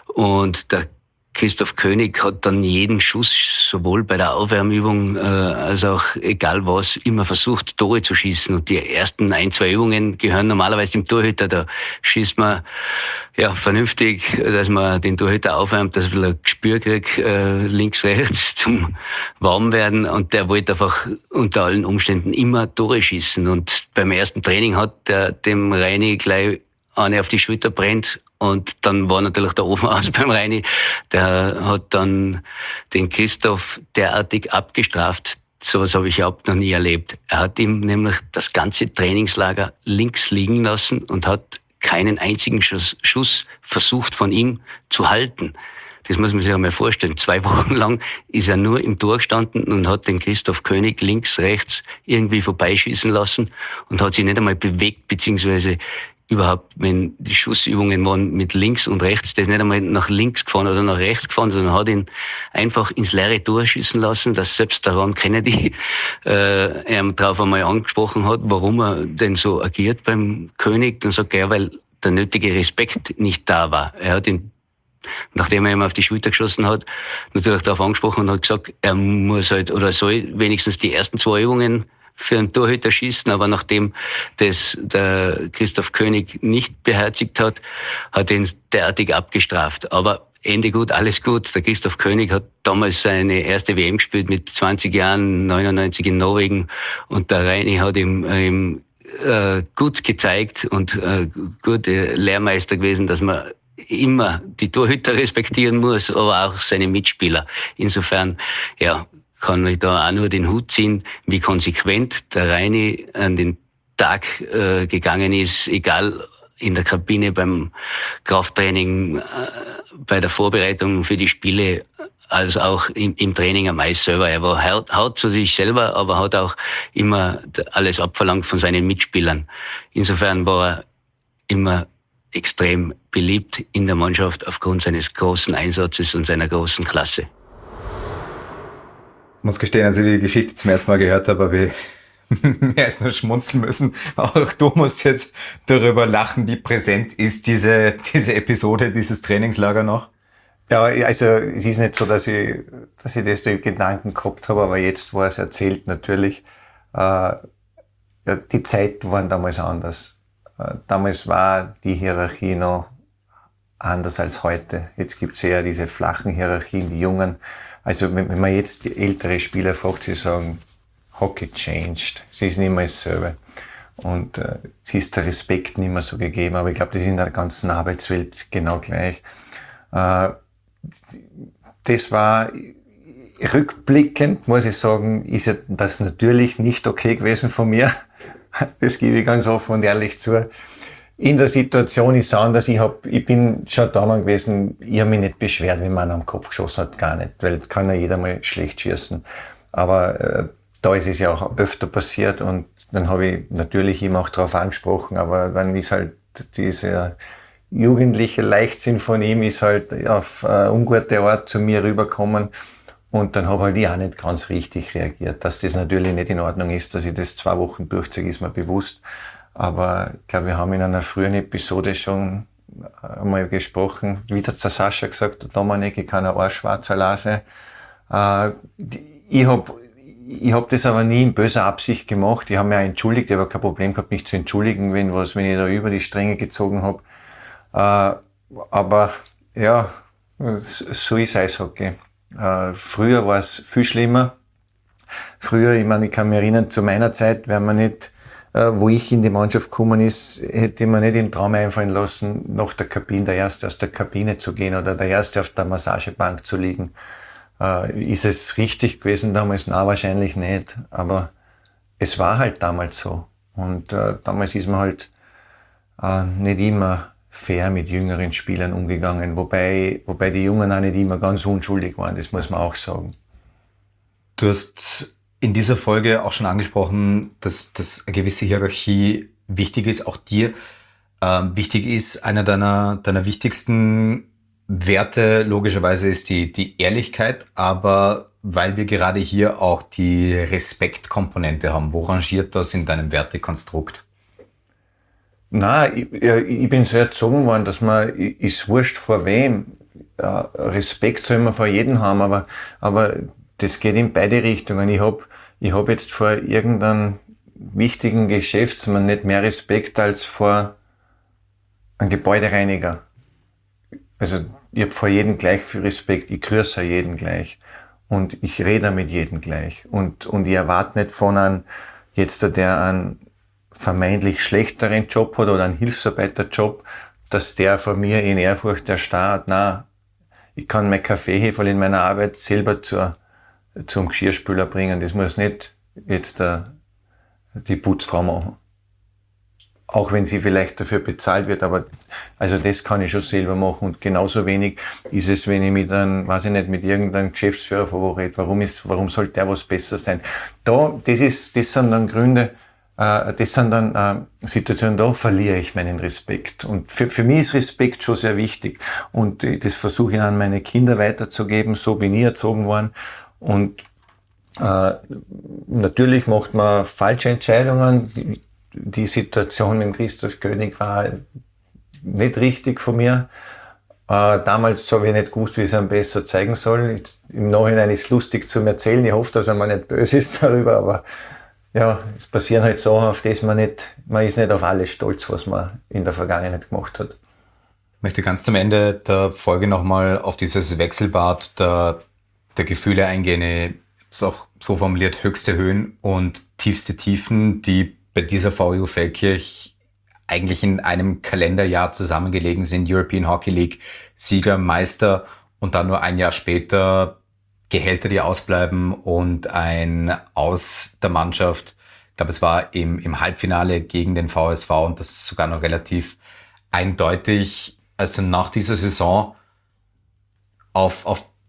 I: Und der Christoph König hat dann jeden Schuss, sowohl bei der Aufwärmübung äh, als auch egal was, immer versucht, Tore zu schießen. Und die ersten ein, zwei Übungen gehören normalerweise dem Torhüter. Da schießt man ja vernünftig, dass man den Torhüter aufwärmt, dass er ein Gespür kriegt, äh, links, rechts zum Warmwerden. Und der wollte einfach unter allen Umständen immer Tore schießen. Und beim ersten Training hat der dem Reini gleich eine auf die Schulter brennt. Und dann war natürlich der Ofen aus beim Reini. Der hat dann den Christoph derartig abgestraft. Sowas habe ich überhaupt noch nie erlebt. Er hat ihm nämlich das ganze Trainingslager links liegen lassen und hat keinen einzigen Schuss, Schuss versucht von ihm zu halten. Das muss man sich einmal vorstellen. Zwei Wochen lang ist er nur im Tor gestanden und hat den Christoph König links, rechts irgendwie vorbeischießen lassen und hat sich nicht einmal bewegt, beziehungsweise überhaupt, wenn die Schussübungen waren mit links und rechts, der ist nicht einmal nach links gefahren oder nach rechts gefahren, sondern hat ihn einfach ins leere Tor schießen lassen, dass selbst der Ron Kennedy äh, ihm drauf einmal angesprochen hat, warum er denn so agiert beim König. Dann sagt er, weil der nötige Respekt nicht da war. Er hat ihn, nachdem er ihm auf die Schulter geschossen hat, natürlich darauf angesprochen und hat gesagt, er muss halt oder soll wenigstens die ersten zwei Übungen für einen Torhüter schießen, aber nachdem das der Christoph König nicht beherzigt hat, hat er ihn derartig abgestraft. Aber Ende gut, alles gut. Der Christoph König hat damals seine erste W M gespielt mit zwanzig Jahren, neunundneunzig in Norwegen, und der Reini hat ihm, ihm äh, gut gezeigt und äh, gute Lehrmeister gewesen, dass man immer die Torhüter respektieren muss, aber auch seine Mitspieler. Insofern, ja, kann ich da auch nur den Hut ziehen, wie konsequent der Reini an den Tag äh, gegangen ist, egal in der Kabine, beim Krafttraining, äh, bei der Vorbereitung für die Spiele, als auch im, im Training am Eis selber. Er war hart, hart zu sich selber, aber hat auch immer alles abverlangt von seinen Mitspielern. Insofern war er immer extrem beliebt in der Mannschaft aufgrund seines großen Einsatzes und seiner großen Klasse.
A: Ich muss gestehen, als ich die Geschichte zum ersten Mal gehört habe, habe ich mehr als nur schmunzeln müssen. Auch du musst jetzt darüber lachen, wie präsent ist diese, diese Episode, dieses Trainingslager noch.
G: Ja, also es ist nicht so, dass ich, dass ich das durch Gedanken gehabt habe, aber jetzt, wo er es erzählt, natürlich, äh, ja, die Zeiten waren damals anders. Äh, damals war die Hierarchie noch anders als heute. Jetzt gibt es eher diese flachen Hierarchien, die Jungen. Also wenn, wenn man jetzt die ältere Spieler fragt, sie sagen, Hockey changed. Es ist nicht mehr dasselbe. Und äh, es ist der Respekt nicht mehr so gegeben, aber ich glaube, das ist in der ganzen Arbeitswelt genau gleich. Äh, das war rückblickend, muss ich sagen, ist ja das natürlich nicht okay gewesen von mir. Das gebe ich ganz offen und ehrlich zu. In der Situation ist es anders. Ich, hab, ich bin schon da mal gewesen, ich habe mich nicht beschwert, wenn man am Kopf geschossen hat, gar nicht, weil kann ja jeder mal schlecht schießen. Aber äh, da ist es ja auch öfter passiert und dann habe ich natürlich ihm auch darauf angesprochen, aber dann ist halt dieser jugendliche Leichtsinn von ihm ist halt auf äh, ungute Art zu mir rübergekommen und dann habe halt ich auch nicht ganz richtig reagiert. Dass das natürlich nicht in Ordnung ist, dass ich das zwei Wochen durchziehe, ist mir bewusst. Aber ich glaube, wir haben in einer frühen Episode schon einmal gesprochen, wie hat der Sascha gesagt, der Dominik, ich kann ein Arschschwarzer Lase. Äh, ich habe Ich habe das aber nie in böser Absicht gemacht. Ich habe mich auch entschuldigt. Ich habe kein Problem gehabt, mich zu entschuldigen, wenn was, wenn ich da über die Stränge gezogen habe. Äh, aber ja, so ist Eishockey. Äh, früher war es viel schlimmer. Früher, ich meine, ich kann mich erinnern, zu meiner Zeit, wenn man nicht, äh, wo ich in die Mannschaft gekommen ist, hätte man nicht im Traum einfallen lassen, nach der Kabine, der Erste aus der Kabine zu gehen oder der Erste auf der Massagebank zu liegen. Äh, ist es richtig gewesen damals? Nein, wahrscheinlich nicht. Aber es war halt damals so. Und äh, damals ist man halt äh, nicht immer fair mit jüngeren Spielern umgegangen. Wobei, wobei die Jungen auch nicht immer ganz unschuldig waren, das muss man auch sagen.
A: Du hast in dieser Folge auch schon angesprochen, dass, dass eine gewisse Hierarchie wichtig ist, auch dir ähm, wichtig ist. Einer deiner, deiner wichtigsten Werte logischerweise ist die, die Ehrlichkeit, aber weil wir gerade hier auch die Respektkomponente haben, wo rangiert das in deinem Wertekonstrukt?
G: Nein, ich, ja, ich bin so erzogen worden, dass man, ist wurscht vor wem. Ja, Respekt soll man vor jedem haben, aber, aber das geht in beide Richtungen. Ich hab, ich hab jetzt vor irgendeinem wichtigen Geschäftsmann nicht mehr Respekt als vor einem Gebäudereiniger. Also ich hab vor jedem gleich viel Respekt, ich grüße jeden gleich und ich rede mit jedem gleich und, und ich erwarte nicht von einem, jetzt der einen vermeintlich schlechteren Job hat oder einen Hilfsarbeiterjob, dass der von mir in Ehrfurcht erstarrt. Nein, ich kann mein Kaffeeheferl in meiner Arbeit selber zur, zum Geschirrspüler bringen. Das muss nicht jetzt der, die Putzfrau machen. Auch wenn sie vielleicht dafür bezahlt wird, aber also das kann ich schon selber machen. Und genauso wenig ist es, wenn ich mit einem, weiß ich nicht, mit irgendeinem Geschäftsführer von rede, warum ist, warum sollte der was besser sein? Da, das ist, das sind dann Gründe, äh, das sind dann äh, Situationen, da verliere ich meinen Respekt. Und für, für mich ist Respekt schon sehr wichtig. Und äh, das versuche ich an meine Kinder weiterzugeben, so bin ich erzogen worden. Und äh, natürlich macht man falsche Entscheidungen. Die, Die Situation mit Christoph König war nicht richtig von mir. Äh, damals habe ich nicht gewusst, wie ich es ihm besser zeigen soll. Ich, im Nachhinein ist es lustig zum Erzählen. Ich hoffe, dass er mal nicht böse ist darüber, aber ja, es passieren halt Sachen, auf das man nicht, man ist nicht auf alles stolz, was man in der Vergangenheit gemacht hat.
A: Ich möchte ganz zum Ende der Folge nochmal auf dieses Wechselbad der, der Gefühle eingehen. Ich habe es auch so formuliert, höchste Höhen und tiefste Tiefen, die bei dieser V U Feldkirch eigentlich in einem Kalenderjahr zusammengelegen sind. European Hockey League Sieger, Meister und dann nur ein Jahr später Gehälter, die ausbleiben und ein Aus der Mannschaft. Ich glaube, es war im, im Halbfinale gegen den V S V und das ist sogar noch relativ eindeutig. Also nach dieser Saison auf, auf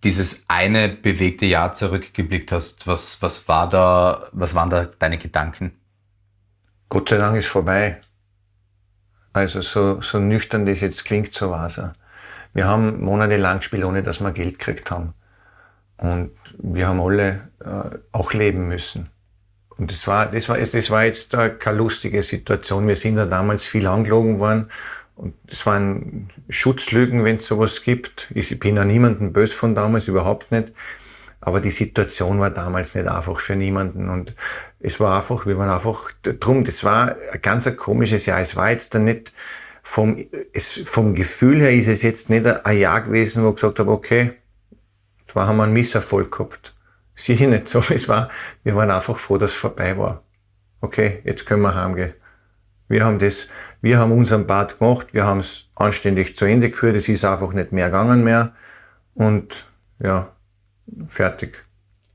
A: dieses eine bewegte Jahr zurückgeblickt hast, was, was war da, was waren da deine Gedanken?
G: Gott sei Dank ist vorbei. Also so, so nüchtern das jetzt klingt, so war's auch. Wir haben monatelang gespielt, ohne dass wir Geld gekriegt haben. Und wir haben alle äh, auch leben müssen. Und das war, das war, das war jetzt äh, keine lustige Situation. Wir sind da damals viel angelogen worden. Und das waren Schutzlügen, wenn es sowas gibt. Ich bin an niemanden böse von damals, überhaupt nicht. Aber die Situation war damals nicht einfach für niemanden. Und es war einfach, wir waren einfach drum, das war ein ganz ein komisches Jahr. Es war jetzt dann nicht, vom, es, vom Gefühl her ist es jetzt nicht ein Jahr gewesen, wo ich gesagt habe, okay, zwar haben wir einen Misserfolg gehabt. Sicher nicht so. Es war, wir waren einfach froh, dass es vorbei war. Okay, jetzt können wir heimgehen. Wir haben das, wir haben unseren Part gemacht, wir haben es anständig zu Ende geführt, es ist einfach nicht mehr gegangen mehr. Und ja, fertig.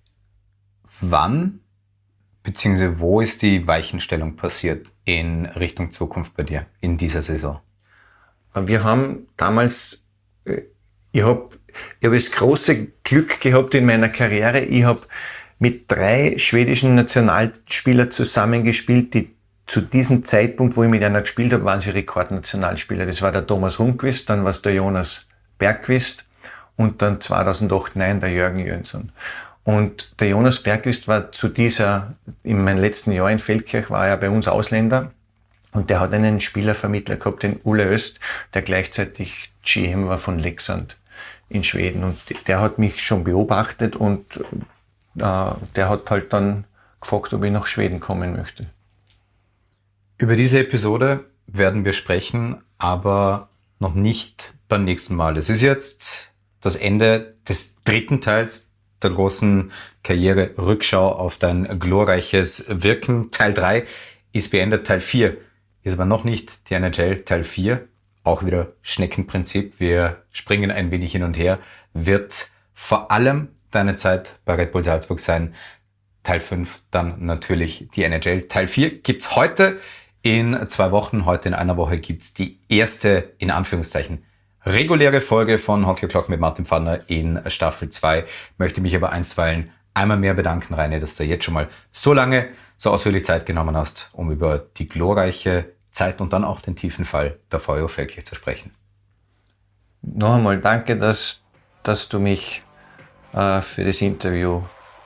A: Wann bzw. wo ist die Weichenstellung passiert in Richtung Zukunft bei dir in dieser Saison?
G: Wir haben damals, ich habe ich hab das große Glück gehabt in meiner Karriere, ich habe mit drei schwedischen Nationalspielern zusammengespielt, die zu diesem Zeitpunkt, wo ich mit einer gespielt habe, waren sie Rekordnationalspieler. Das war der Thomas Rundqvist, dann war es der Jonas Bergqvist und dann zweitausendacht neun der Jürgen Jönsson. Und der Jonas Bergqvist war zu dieser, in meinem letzten Jahr in Feldkirch war er bei uns Ausländer und der hat einen Spielervermittler gehabt, den Ulle Öst, der gleichzeitig G M war von Leksand in Schweden und der hat mich schon beobachtet und äh, der hat halt dann gefragt, ob ich nach Schweden kommen möchte.
A: Über diese Episode werden wir sprechen, aber noch nicht beim nächsten Mal. Es ist jetzt das Ende des dritten Teils der großen Karriere-Rückschau auf dein glorreiches Wirken. Teil drei ist beendet, Teil vier ist aber noch nicht die N H L. Teil vier, auch wieder Schneckenprinzip, wir springen ein wenig hin und her, wird vor allem deine Zeit bei Red Bull Salzburg sein. Teil fünf dann natürlich die N H L. Teil vier gibt's heute. In zwei Wochen, heute in einer Woche, gibt's die erste, in Anführungszeichen, reguläre Folge von Hockey O'Clock mit Martin Pfanner in Staffel zwei. Möchte mich aber einstweilen einmal mehr bedanken, Reini, dass du jetzt schon mal so lange, so ausführlich Zeit genommen hast, um über die glorreiche Zeit und dann auch den tiefen Fall der V E O Feldkirch zu sprechen.
G: Noch einmal danke, dass, dass du mich äh, für das Interview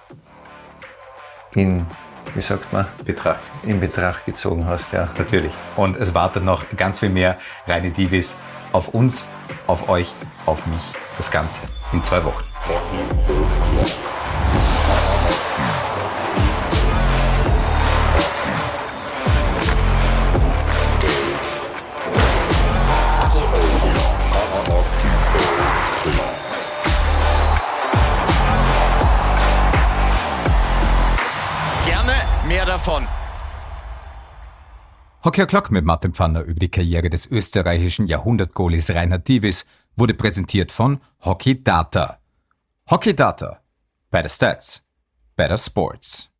G: in wie sagt man?
A: Betracht.
G: In Betracht gezogen hast, ja.
A: Natürlich. Und es wartet noch ganz viel mehr Reini Divis auf uns, auf euch, auf mich. Das Ganze in zwei Wochen.
F: Mehr davon.
A: Hockey O'Clock mit Martin Pfanner über die Karriere des österreichischen Jahrhundert-Goalies Reinhard Divis wurde präsentiert von Hockey Data. Hockey Data. Better Stats. Better Sports.